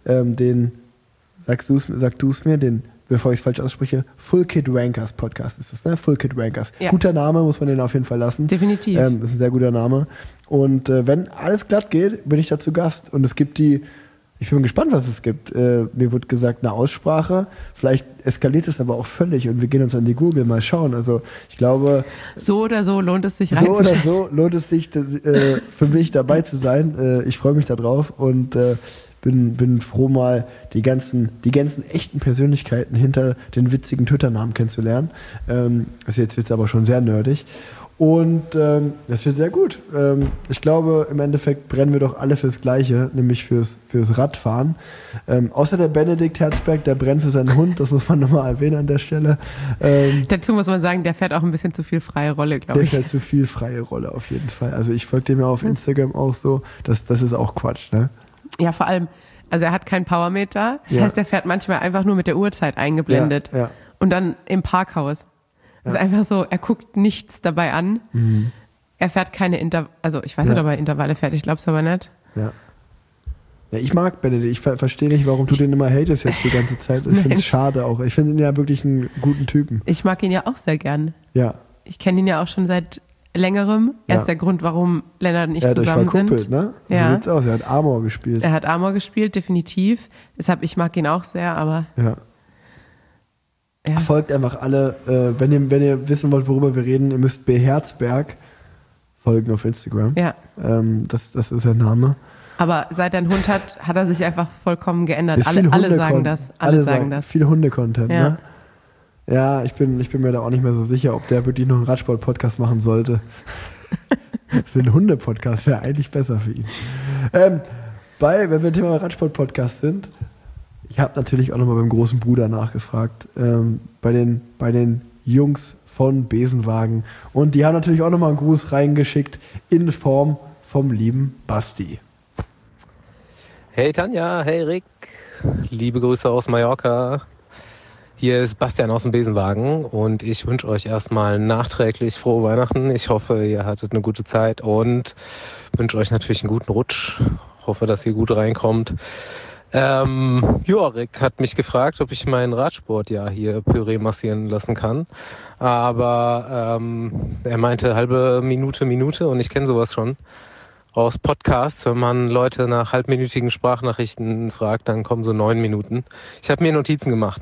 sag du es mir, bevor ich es falsch ausspreche, Full Kid Rankers Podcast ist das, ne? Full Kid Rankers. Ja. Guter Name, muss man den auf jeden Fall lassen. Definitiv. Das ist ein sehr guter Name. Und wenn alles glatt geht, bin ich da zu Gast. Und es gibt ich bin gespannt, was es gibt. Mir wurde gesagt, eine Aussprache. Vielleicht eskaliert es aber auch völlig und wir gehen uns an die Google mal schauen. Also ich glaube... So oder so lohnt es sich reinzuschauen. So oder so lohnt es sich für mich dabei zu sein. Ich freue mich da drauf und bin froh, mal die ganzen echten Persönlichkeiten hinter den witzigen Twitter-Namen kennenzulernen. Also jetzt wird es aber schon sehr nerdig. Und das wird sehr gut. Ich glaube, im Endeffekt brennen wir doch alle fürs Gleiche, nämlich fürs Radfahren. Außer der Benedikt Herzberg, der brennt für seinen Hund, das muss man nochmal erwähnen an der Stelle. Dazu muss man sagen, der fährt auch ein bisschen zu viel freie Rolle, glaube ich. Der fährt zu viel freie Rolle, auf jeden Fall. Also ich folge dem ja auf Instagram auch so. Das ist auch Quatsch, ne? Ja, vor allem, also er hat keinen Powermeter. Das heißt, er fährt manchmal einfach nur mit der Uhrzeit eingeblendet. Ja. Und dann im Parkhaus. Das ist einfach so, er guckt nichts dabei an. Mhm. Er fährt keine also ich weiß nicht, ob er Intervalle fährt, ich glaube es aber nicht. Ja. Ja, ich mag Benedikt. Ich verstehe nicht, warum du den immer hatest jetzt die ganze Zeit. Ich finde es schade auch. Ich finde ihn ja wirklich einen guten Typen. Ich mag ihn ja auch sehr gern. Ja. Ich kenne ihn ja auch schon seit längerem. Er ist der Grund, warum Lennart und ich zusammen sind. Ne? So sieht's aus. Er hat Amor gespielt. Er hat Amor gespielt, definitiv. Deshalb, ich mag ihn auch sehr, aber... Ja. Folgt einfach alle, wenn ihr wissen wollt, worüber wir reden, ihr müsst Herzberg folgen auf Instagram. Ja. Das ist sein Name. Aber seit er einen Hund hat, hat er sich einfach vollkommen geändert. Alle sagen das. Alle sagen das. Viel Hunde-Content, ja. Ne? Ja, ich bin mir da auch nicht mehr so sicher, ob der wirklich noch einen Radsport-Podcast machen sollte. Für einen Hunde-Podcast wäre eigentlich besser für ihn. Wenn wir im Thema Radsport-Podcast sind, ich habe natürlich auch nochmal beim großen Bruder nachgefragt, bei den Jungs von Besenwagen. Und die haben natürlich auch nochmal einen Gruß reingeschickt in Form vom lieben Basti. Hey Tanja, hey Rick, liebe Grüße aus Mallorca. Hier ist Bastian aus dem Besenwagen und ich wünsche euch erstmal nachträglich frohe Weihnachten. Ich hoffe, ihr hattet eine gute Zeit und wünsche euch natürlich einen guten Rutsch. Hoffe, dass ihr gut reinkommt. Rick hat mich gefragt, ob ich meinen Radsportjahr hier Püree massieren lassen kann. Aber er meinte halbe Minute und ich kenne sowas schon aus Podcasts. Wenn man Leute nach halbminütigen Sprachnachrichten fragt, dann kommen so 9 Minuten. Ich habe mir Notizen gemacht.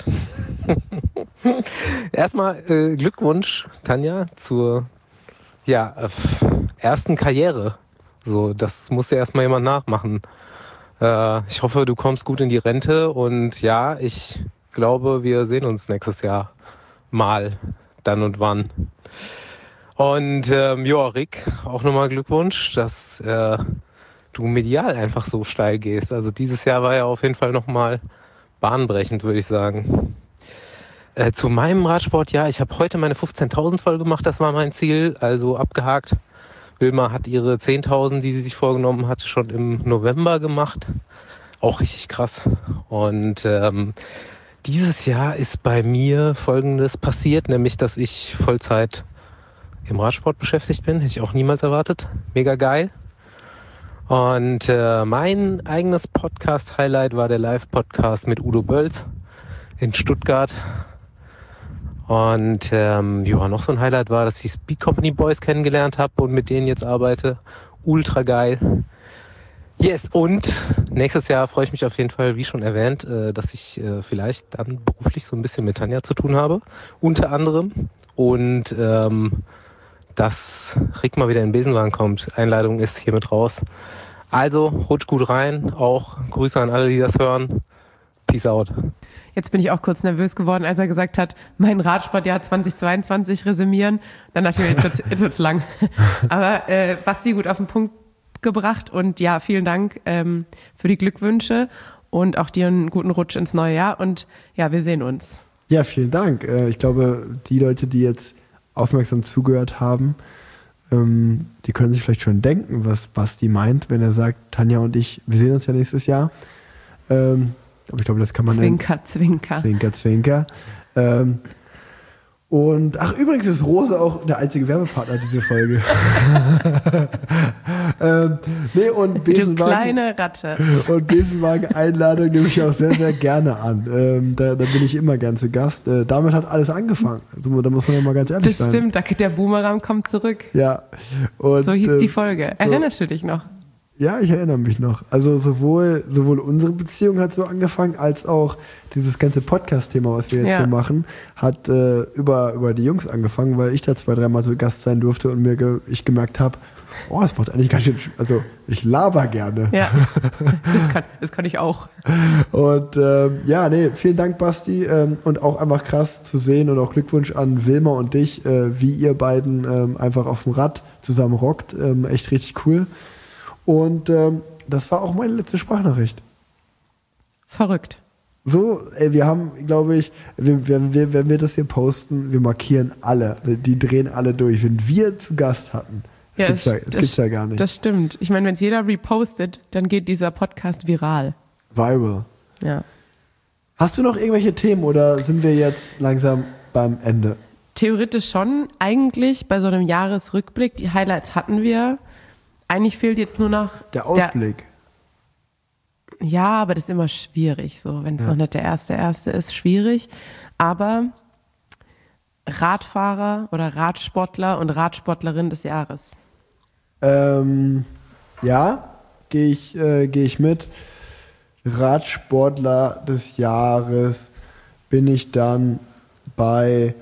Erstmal Glückwunsch, Tanja, zur ersten Karriere. So, das musste erstmal jemand nachmachen. Ich hoffe, du kommst gut in die Rente und ja, ich glaube, wir sehen uns nächstes Jahr mal, dann und wann. Und Rick, auch nochmal Glückwunsch, dass du medial einfach so steil gehst. Also dieses Jahr war ja auf jeden Fall nochmal bahnbrechend, würde ich sagen. Zu meinem Radsport, ja, ich habe heute meine 15.000 voll gemacht, das war mein Ziel, also abgehakt. Wilma hat ihre 10.000, die sie sich vorgenommen hatte, schon im November gemacht. Auch richtig krass. Und dieses Jahr ist bei mir Folgendes passiert, nämlich, dass ich Vollzeit im Radsport beschäftigt bin. Hätte ich auch niemals erwartet. Mega geil. Und mein eigenes Podcast-Highlight war der Live-Podcast mit Udo Bölz in Stuttgart. Und noch so ein Highlight war, dass ich die Speed Company Boys kennengelernt habe und mit denen jetzt arbeite. Ultra geil. Yes, und nächstes Jahr freue ich mich auf jeden Fall, wie schon erwähnt, dass ich vielleicht dann beruflich so ein bisschen mit Tanja zu tun habe. Unter anderem. Und dass Rick mal wieder in den Besenwagen kommt. Einladung ist hiermit raus. Also, rutscht gut rein. Auch Grüße an alle, die das hören. Peace out. Jetzt bin ich auch kurz nervös geworden, als er gesagt hat, mein Radsportjahr 2022 resümieren. Dann dachte ich mir, jetzt wird's lang. Aber Basti gut auf den Punkt gebracht und ja, vielen Dank für die Glückwünsche und auch dir einen guten Rutsch ins neue Jahr und ja, wir sehen uns. Ja, vielen Dank. Ich glaube, die Leute, die jetzt aufmerksam zugehört haben, die können sich vielleicht schon denken, was Basti meint, wenn er sagt, Tanja und ich, wir sehen uns ja nächstes Jahr. Aber ich glaube, das kann man Zwinker, Zwinker. Zwinker, Zwinker. Und übrigens ist Rose auch der einzige Werbepartner dieser Folge. Und Besenwagen, du kleine Ratte. Und Besenwagen-Einladung nehme ich auch sehr, sehr gerne an. Da bin ich immer gern zu Gast. Damit hat alles angefangen. Also, da muss man ja mal ganz ehrlich sein. Das stimmt, der Boomerang kommt zurück. Ja. Und, so hieß die Folge. Erinnerst du dich noch? Ja, ich erinnere mich noch. Also sowohl unsere Beziehung hat so angefangen, als auch dieses ganze Podcast-Thema, was wir jetzt hier machen, hat über die Jungs angefangen, weil ich da 2-3 Mal zu Gast sein durfte und ich gemerkt habe, das macht eigentlich ganz schön, also ich laber gerne. Ja, das kann ich auch. Und vielen Dank, Basti. Und auch einfach krass zu sehen und auch Glückwunsch an Wilma und dich, wie ihr beiden einfach auf dem Rad zusammen rockt. Echt richtig cool. Und das war auch meine letzte Sprachnachricht. Verrückt. So, wir haben, glaube ich, wenn wir das hier posten, wir markieren alle. Die drehen alle durch. Wenn wir zu Gast hatten, das gibt's ja gar nicht. Das stimmt. Ich meine, wenn es jeder repostet, dann geht dieser Podcast viral. Viral. Ja. Hast du noch irgendwelche Themen oder sind wir jetzt langsam beim Ende? Theoretisch schon. Eigentlich bei so einem Jahresrückblick, die Highlights hatten wir. Eigentlich fehlt jetzt nur noch der Ausblick. Ja, aber das ist immer schwierig, so wenn es noch nicht der erste ist, schwierig. Aber Radfahrer oder Radsportler und Radsportlerin des Jahres. Ja, gehe ich mit. Radsportler des Jahres bin ich dann bei.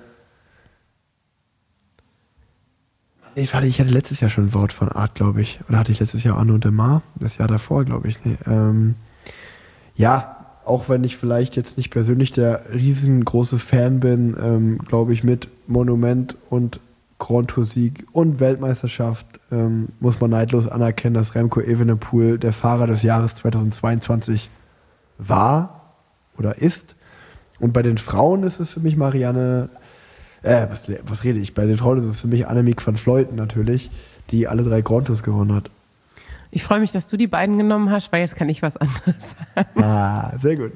Ich hatte letztes Jahr schon ein Wort von Art, glaube ich. Oder hatte ich letztes Jahr Arno Demar? Das Jahr davor, glaube ich. Nee. Auch wenn ich vielleicht jetzt nicht persönlich der riesengroße Fan bin, glaube ich, mit Monument und Grand Tour-Sieg und Weltmeisterschaft muss man neidlos anerkennen, dass Remco Evenepoel der Fahrer des Jahres 2022 war oder ist. Und bei den Frauen ist es für mich Marianne... was rede ich? Bei den Frauen ist es für mich Annemiek van Vleuten natürlich, die alle 3 Grand Tours gewonnen hat. Ich freue mich, dass du die beiden genommen hast, weil jetzt kann ich was anderes sagen. Sehr gut.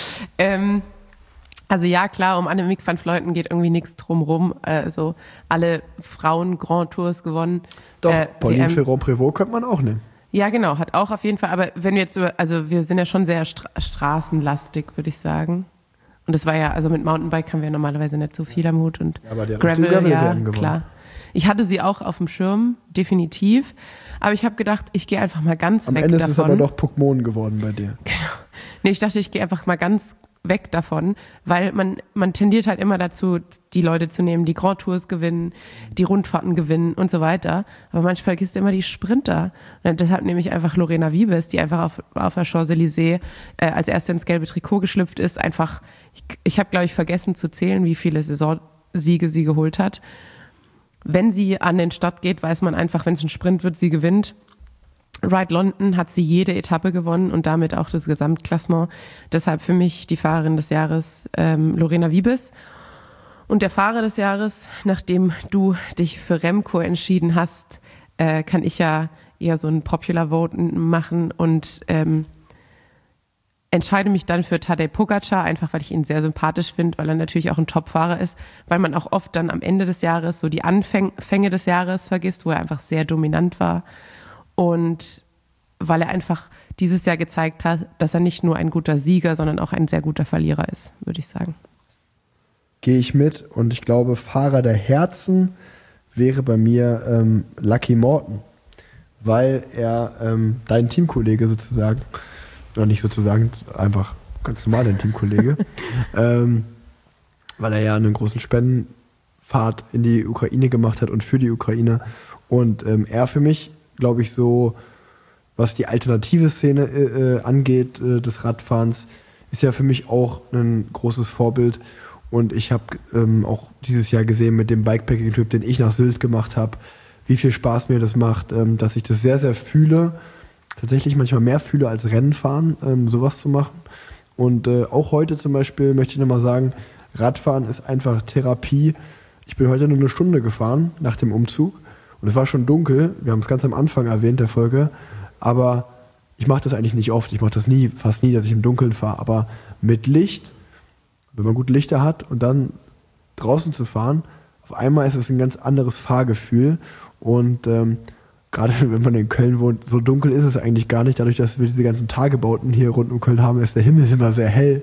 Also ja, klar, um Annemiek van Vleuten geht irgendwie nichts drumrum. Also alle Frauen Grand Tours gewonnen. Doch, Pauline Ferrand-Prévot könnte man auch nehmen. Ja, genau, hat auch auf jeden Fall. Aber wenn wir jetzt wir sind ja schon sehr straßenlastig, würde ich sagen. Und das war ja, also mit Mountainbike haben wir normalerweise nicht so viel am Hut und aber der Gravel, ja, klar. Ich hatte sie auch auf dem Schirm, definitiv. Aber ich habe gedacht, ich gehe einfach mal ganz am weg Ende davon. Am Ende ist es aber doch Puckmohn geworden bei dir. Genau. Nee, ich dachte, ich gehe einfach mal ganz weg davon, weil man tendiert halt immer dazu, die Leute zu nehmen, die Grand Tours gewinnen, die Rundfahrten gewinnen und so weiter. Aber manchmal vergisst immer die Sprinter. Und deshalb nehme ich einfach Lorena Wiebes, die einfach auf der Champs-Élysées als erste ins gelbe Trikot geschlüpft ist. Einfach, ich habe, glaube ich, vergessen zu zählen, wie viele Saisonsiege sie geholt hat. Wenn sie an den Start geht, weiß man einfach, wenn es ein Sprint wird, sie gewinnt. Ride London hat sie jede Etappe gewonnen und damit auch das Gesamtklassement. Deshalb für mich die Fahrerin des Jahres Lorena Wiebes. Und der Fahrer des Jahres, nachdem du dich für Remco entschieden hast, kann ich ja eher so ein Popular Vote machen und entscheide mich dann für Tadej Pogačar, einfach weil ich ihn sehr sympathisch finde, weil er natürlich auch ein Top-Fahrer ist, weil man auch oft dann am Ende des Jahres so die Anfänge des Jahres vergisst, wo er einfach sehr dominant war. Und weil er einfach dieses Jahr gezeigt hat, dass er nicht nur ein guter Sieger, sondern auch ein sehr guter Verlierer ist, würde ich sagen. Gehe ich mit und ich glaube, Fahrer der Herzen wäre bei mir Lucky Morton, weil er dein Teamkollege sozusagen, oder nicht sozusagen, einfach ganz normal dein Teamkollege, weil er ja einen großen Spendenfahrt in die Ukraine gemacht hat und für die Ukraine und er für mich, glaube ich, so, was die alternative Szene angeht, des Radfahrens, ist ja für mich auch ein großes Vorbild. Und ich habe auch dieses Jahr gesehen mit dem Bikepacking-Trip, den ich nach Sylt gemacht habe, wie viel Spaß mir das macht, dass ich das sehr, sehr fühle, tatsächlich manchmal mehr fühle als Rennfahren, sowas zu machen. Und auch heute zum Beispiel möchte ich nochmal sagen, Radfahren ist einfach Therapie. Ich bin heute nur eine Stunde gefahren nach dem Umzug. Und es war schon dunkel, wir haben es ganz am Anfang erwähnt der Folge, aber ich mache das eigentlich nicht oft, ich mache das fast nie, dass ich im Dunkeln fahre, aber mit Licht, wenn man gute Lichter hat und dann draußen zu fahren, auf einmal ist es ein ganz anderes Fahrgefühl und gerade wenn man in Köln wohnt, so dunkel ist es eigentlich gar nicht, dadurch, dass wir diese ganzen Tagebauten hier rund um Köln haben, ist der Himmel immer sehr hell,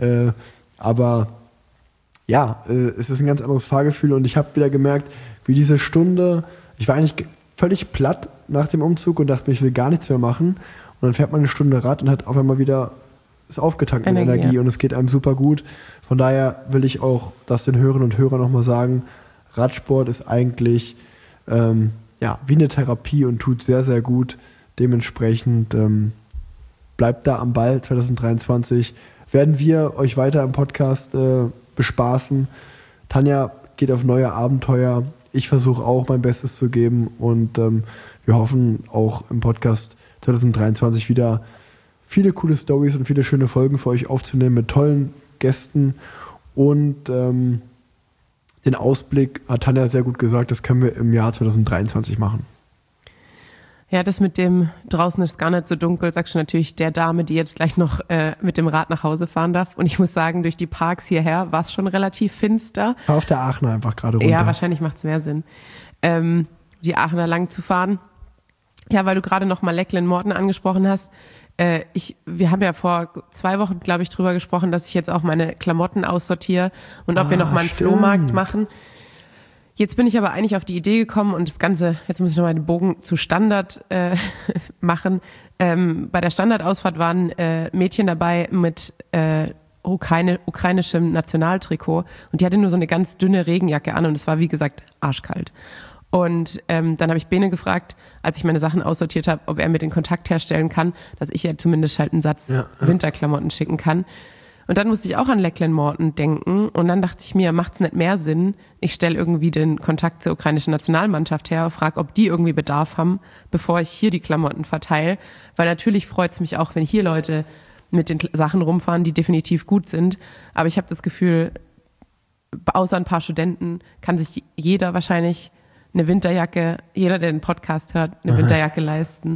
aber ja, es ist ein ganz anderes Fahrgefühl und ich habe wieder gemerkt, wie diese Stunde. Ich war eigentlich völlig platt nach dem Umzug und dachte mir, ich will gar nichts mehr machen. Und dann fährt man eine Stunde Rad und hat auf einmal wieder ist aufgetankt mit Energie und es geht einem super gut. Von daher will ich auch das den Hörerinnen und Hörern nochmal sagen, Radsport ist eigentlich wie eine Therapie und tut sehr, sehr gut. Dementsprechend bleibt da am Ball 2023. Werden wir euch weiter im Podcast bespaßen. Tanja geht auf neue Abenteuer. Ich versuche auch mein Bestes zu geben und wir hoffen auch im Podcast 2023 wieder viele coole Storys und viele schöne Folgen für euch aufzunehmen mit tollen Gästen und den Ausblick hat Tanja sehr gut gesagt, das können wir im Jahr 2023 machen. Ja, das mit dem draußen ist gar nicht so dunkel, sagst du natürlich der Dame, die jetzt gleich noch mit dem Rad nach Hause fahren darf. Und ich muss sagen, durch die Parks hierher war es schon relativ finster. Auf der Aachener einfach gerade runter. Ja, wahrscheinlich macht es mehr Sinn, die Aachener lang zu fahren. Ja, weil du gerade noch mal Lachlan Morton angesprochen hast. Wir haben ja vor 2 Wochen, glaube ich, drüber gesprochen, dass ich jetzt auch meine Klamotten aussortiere und ob wir noch mal einen Flohmarkt machen. Jetzt bin ich aber eigentlich auf die Idee gekommen und das Ganze, jetzt muss ich noch mal den Bogen zu Standard machen. Bei der Standardausfahrt waren Mädchen dabei mit ukrainischem Nationaltrikot und die hatte nur so eine ganz dünne Regenjacke an und es war, wie gesagt, arschkalt. Und dann habe ich Bene gefragt, als ich meine Sachen aussortiert habe, ob er mir den Kontakt herstellen kann, dass ich ja zumindest halt einen Satz Winterklamotten schicken kann. Und dann musste ich auch an Lachlan Morton denken und dann dachte ich mir, macht's nicht mehr Sinn, ich stelle irgendwie den Kontakt zur ukrainischen Nationalmannschaft her, frage, ob die irgendwie Bedarf haben, bevor ich hier die Klamotten verteile, weil natürlich freut's mich auch, wenn hier Leute mit den Sachen rumfahren, die definitiv gut sind, aber ich habe das Gefühl, außer ein paar Studenten kann sich jeder wahrscheinlich eine Winterjacke, jeder, der den Podcast hört, eine Winterjacke leisten,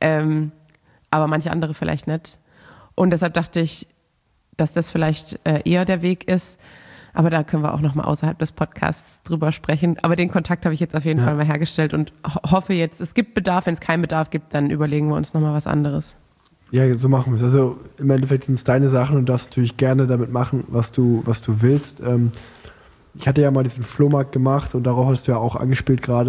aber manche andere vielleicht nicht. Und deshalb dachte ich, dass das vielleicht eher der Weg ist. Aber da können wir auch noch mal außerhalb des Podcasts drüber sprechen. Aber den Kontakt habe ich jetzt auf jeden Fall mal hergestellt und hoffe jetzt, es gibt Bedarf. Wenn es keinen Bedarf gibt, dann überlegen wir uns noch mal was anderes. Ja, so machen wir es. Also im Endeffekt sind es deine Sachen und du darfst natürlich gerne damit machen, was du willst. Ich hatte ja mal diesen Flohmarkt gemacht und darauf hast du ja auch angespielt gerade.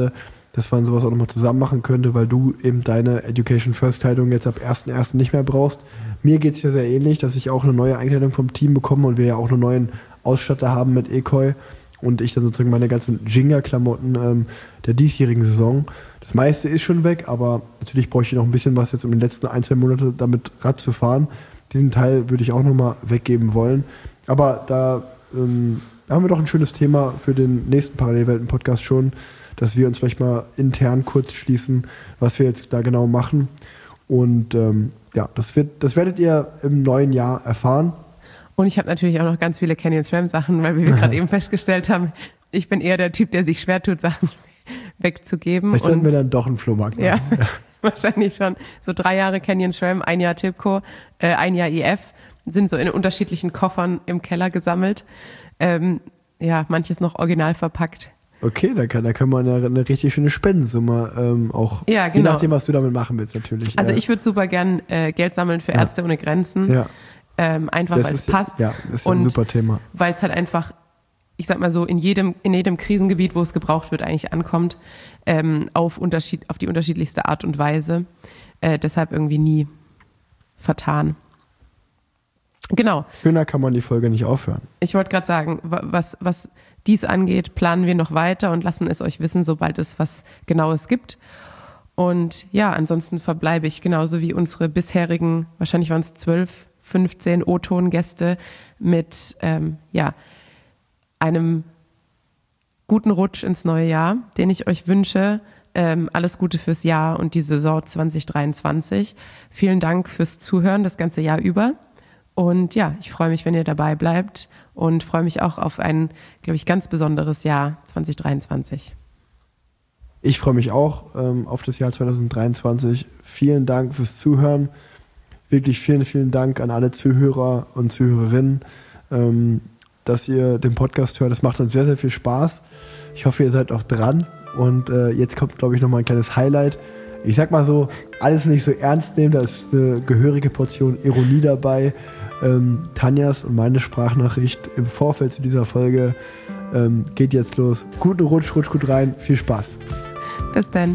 dass man sowas auch nochmal zusammen machen könnte, weil du eben deine Education First Kleidung jetzt ab 1.1. nicht mehr brauchst. Mir geht es ja sehr ähnlich, dass ich auch eine neue Einkleidung vom Team bekomme und wir ja auch einen neuen Ausstatter haben mit Ekoi und ich dann sozusagen meine ganzen Jinga-Klamotten der diesjährigen Saison. Das meiste ist schon weg, aber natürlich bräuchte ich noch ein bisschen was jetzt um die letzten 1-2 Monate damit Rad zu fahren. Diesen Teil würde ich auch nochmal weggeben wollen. Aber da haben wir doch ein schönes Thema für den nächsten Parallelwelten-Podcast schon, dass wir uns vielleicht mal intern kurz schließen, was wir jetzt da genau machen. Und das werdet ihr im neuen Jahr erfahren. Und ich habe natürlich auch noch ganz viele Canyon SRAM Sachen, weil wie wir gerade eben festgestellt haben, ich bin eher der Typ, der sich schwer tut, Sachen wegzugeben. Vielleicht sollten wir dann doch einen Flohmarkt machen. Ja, wahrscheinlich schon. So 3 Jahre Canyon SRAM, 1 Jahr Tilpco, 1 Jahr EF sind so in unterschiedlichen Koffern im Keller gesammelt. Manches noch original verpackt. Okay, da können wir eine richtig schöne Spendensumme auch, ja, genau. Je nachdem, was du damit machen willst natürlich. Also ich würde super gern Geld sammeln für Ärzte ohne Grenzen. Ja. Einfach, weil es passt. Ja, das ist ein super Thema. Weil es halt einfach, ich sag mal so, in jedem Krisengebiet, wo es gebraucht wird, eigentlich ankommt, auf die unterschiedlichste Art und Weise. Deshalb irgendwie nie vertan. Genau. Schöner kann man die Folge nicht aufhören. Ich wollte gerade sagen, was dies angeht, planen wir noch weiter und lassen es euch wissen, sobald es was Genaues gibt. Und ja, ansonsten verbleibe ich genauso wie unsere bisherigen, wahrscheinlich waren es 12, 15 O-Ton-Gäste mit einem guten Rutsch ins neue Jahr, den ich euch wünsche. Alles Gute fürs Jahr und die Saison 2023. Vielen Dank fürs Zuhören das ganze Jahr über. Und ja, ich freue mich, wenn ihr dabei bleibt und freue mich auch auf ein, glaube ich, ganz besonderes Jahr 2023. Ich freue mich auch auf das Jahr 2023. Vielen Dank fürs Zuhören. Wirklich vielen, vielen Dank an alle Zuhörer und Zuhörerinnen, dass ihr den Podcast hört. Das macht uns sehr, sehr viel Spaß. Ich hoffe, ihr seid auch dran. Und jetzt kommt, glaube ich, nochmal ein kleines Highlight. Ich sag mal so, alles nicht so ernst nehmen. Da ist eine gehörige Portion Ironie dabei. Tanjas und meine Sprachnachricht im Vorfeld zu dieser Folge geht jetzt los. Guten Rutsch gut rein. Viel Spaß. Bis dann.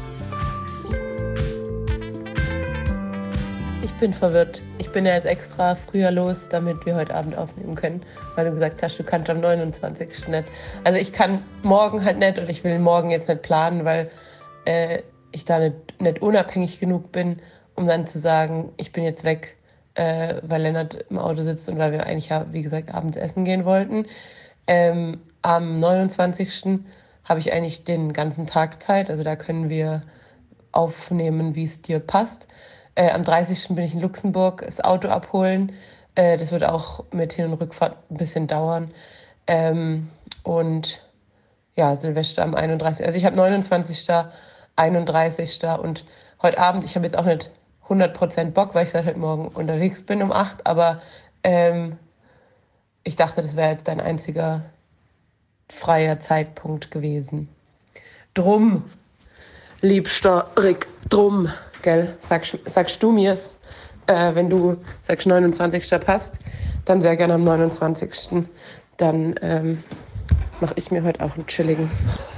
Ich bin verwirrt. Ich bin ja jetzt extra früher los, damit wir heute Abend aufnehmen können, weil du gesagt hast, du kannst am 29. nicht. Also ich kann morgen halt nicht und ich will morgen jetzt nicht planen, weil ich da nicht unabhängig genug bin, um dann zu sagen, ich bin jetzt weg, weil Lennart im Auto sitzt und weil wir eigentlich ja, wie gesagt, abends essen gehen wollten. Am 29. habe ich eigentlich den ganzen Tag Zeit, also da können wir aufnehmen, wie es dir passt. Am 30. bin ich in Luxemburg, das Auto abholen. Das wird auch mit Hin- und Rückfahrt ein bisschen dauern. Und ja, Silvester am 31. Also ich habe 29., 31. und heute Abend, ich habe jetzt auch nicht 100% Bock, weil ich seit heute Morgen unterwegs bin um 8, aber ich dachte, das wäre jetzt dein einziger freier Zeitpunkt gewesen. Drum, liebster Rick, drum, gell, sagst du mir's, wenn du sagst 29. passt, dann sehr gerne am 29. Dann mache ich mir heute auch einen chilligen.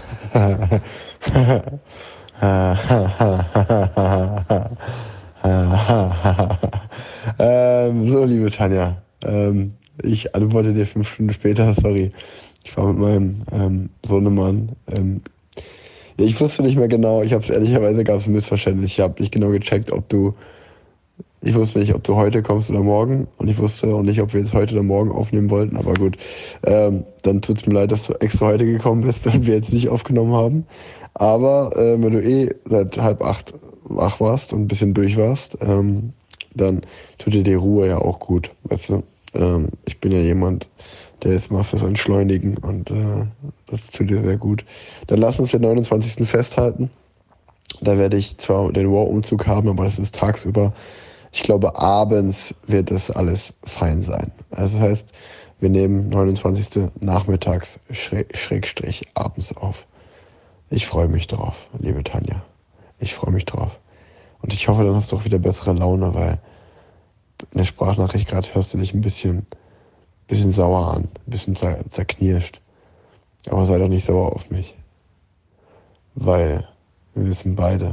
So, liebe Tanja, ich antworte dir 5 Stunden später, sorry. Ich war mit meinem Sohnemann. Ja, ich wusste nicht mehr genau, ehrlicherweise gab es ein Missverständnis. Ich habe nicht genau gecheckt, ich wusste nicht, ob du heute kommst oder morgen. Und ich wusste auch nicht, ob wir jetzt heute oder morgen aufnehmen wollten. Aber gut, dann tut es mir leid, dass du extra heute gekommen bist und wir jetzt nicht aufgenommen haben. Aber wenn du seit 7:30 wach warst und ein bisschen durch warst, dann tut dir die Ruhe ja auch gut. Weißt du, ich bin ja jemand, der ist mal fürs Entschleunigen und das tut dir sehr gut. Dann lass uns den 29. festhalten. Da werde ich zwar den War-Umzug haben, aber das ist tagsüber. Ich glaube, abends wird das alles fein sein. Also das heißt, wir nehmen 29. nachmittags Schrägstrich abends auf. Ich freue mich drauf, liebe Tanja. Ich freue mich drauf. Und ich hoffe, dann hast du auch wieder bessere Laune, weil in der Sprachnachricht gerade hörst du dich ein bisschen sauer an, ein bisschen zerknirscht. Aber sei doch nicht sauer auf mich. weil wir wissen beide,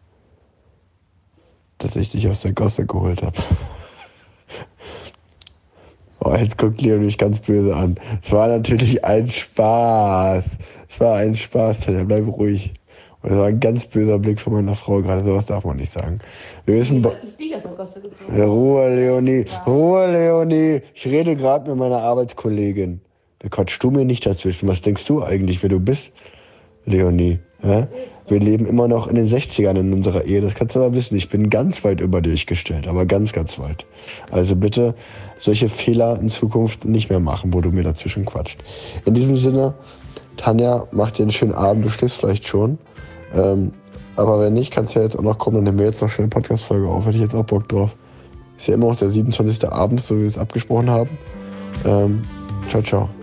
dass ich dich aus der Gosse geholt habe. Oh, jetzt guckt Leon mich ganz böse an. Es war natürlich ein Spaß. Es war ein Spaß, Tanja, bleib ruhig. Und das war ein ganz böser Blick von meiner Frau gerade. Sowas darf man nicht sagen. Wir wissen... Ruhe, Leonie. Ruhe, Leonie. Ich rede gerade mit meiner Arbeitskollegin. Da quatschst du mir nicht dazwischen. Was denkst du eigentlich, wer du bist, Leonie? Ja? Wir leben immer noch in den 60ern in unserer Ehe. Das kannst du aber wissen. Ich bin ganz weit über dich gestellt. Aber ganz, ganz weit. Also bitte solche Fehler in Zukunft nicht mehr machen, wo du mir dazwischen quatscht. In diesem Sinne, Tanja, mach dir einen schönen Abend. Du schläfst vielleicht schon. Aber wenn nicht, kannst du ja jetzt auch noch kommen. Dann nehmen wir jetzt noch schnell eine Podcast-Folge auf. Hätte ich jetzt auch Bock drauf. Ist ja immer noch der 27. Abend, so wie wir es abgesprochen haben. Ciao, ciao.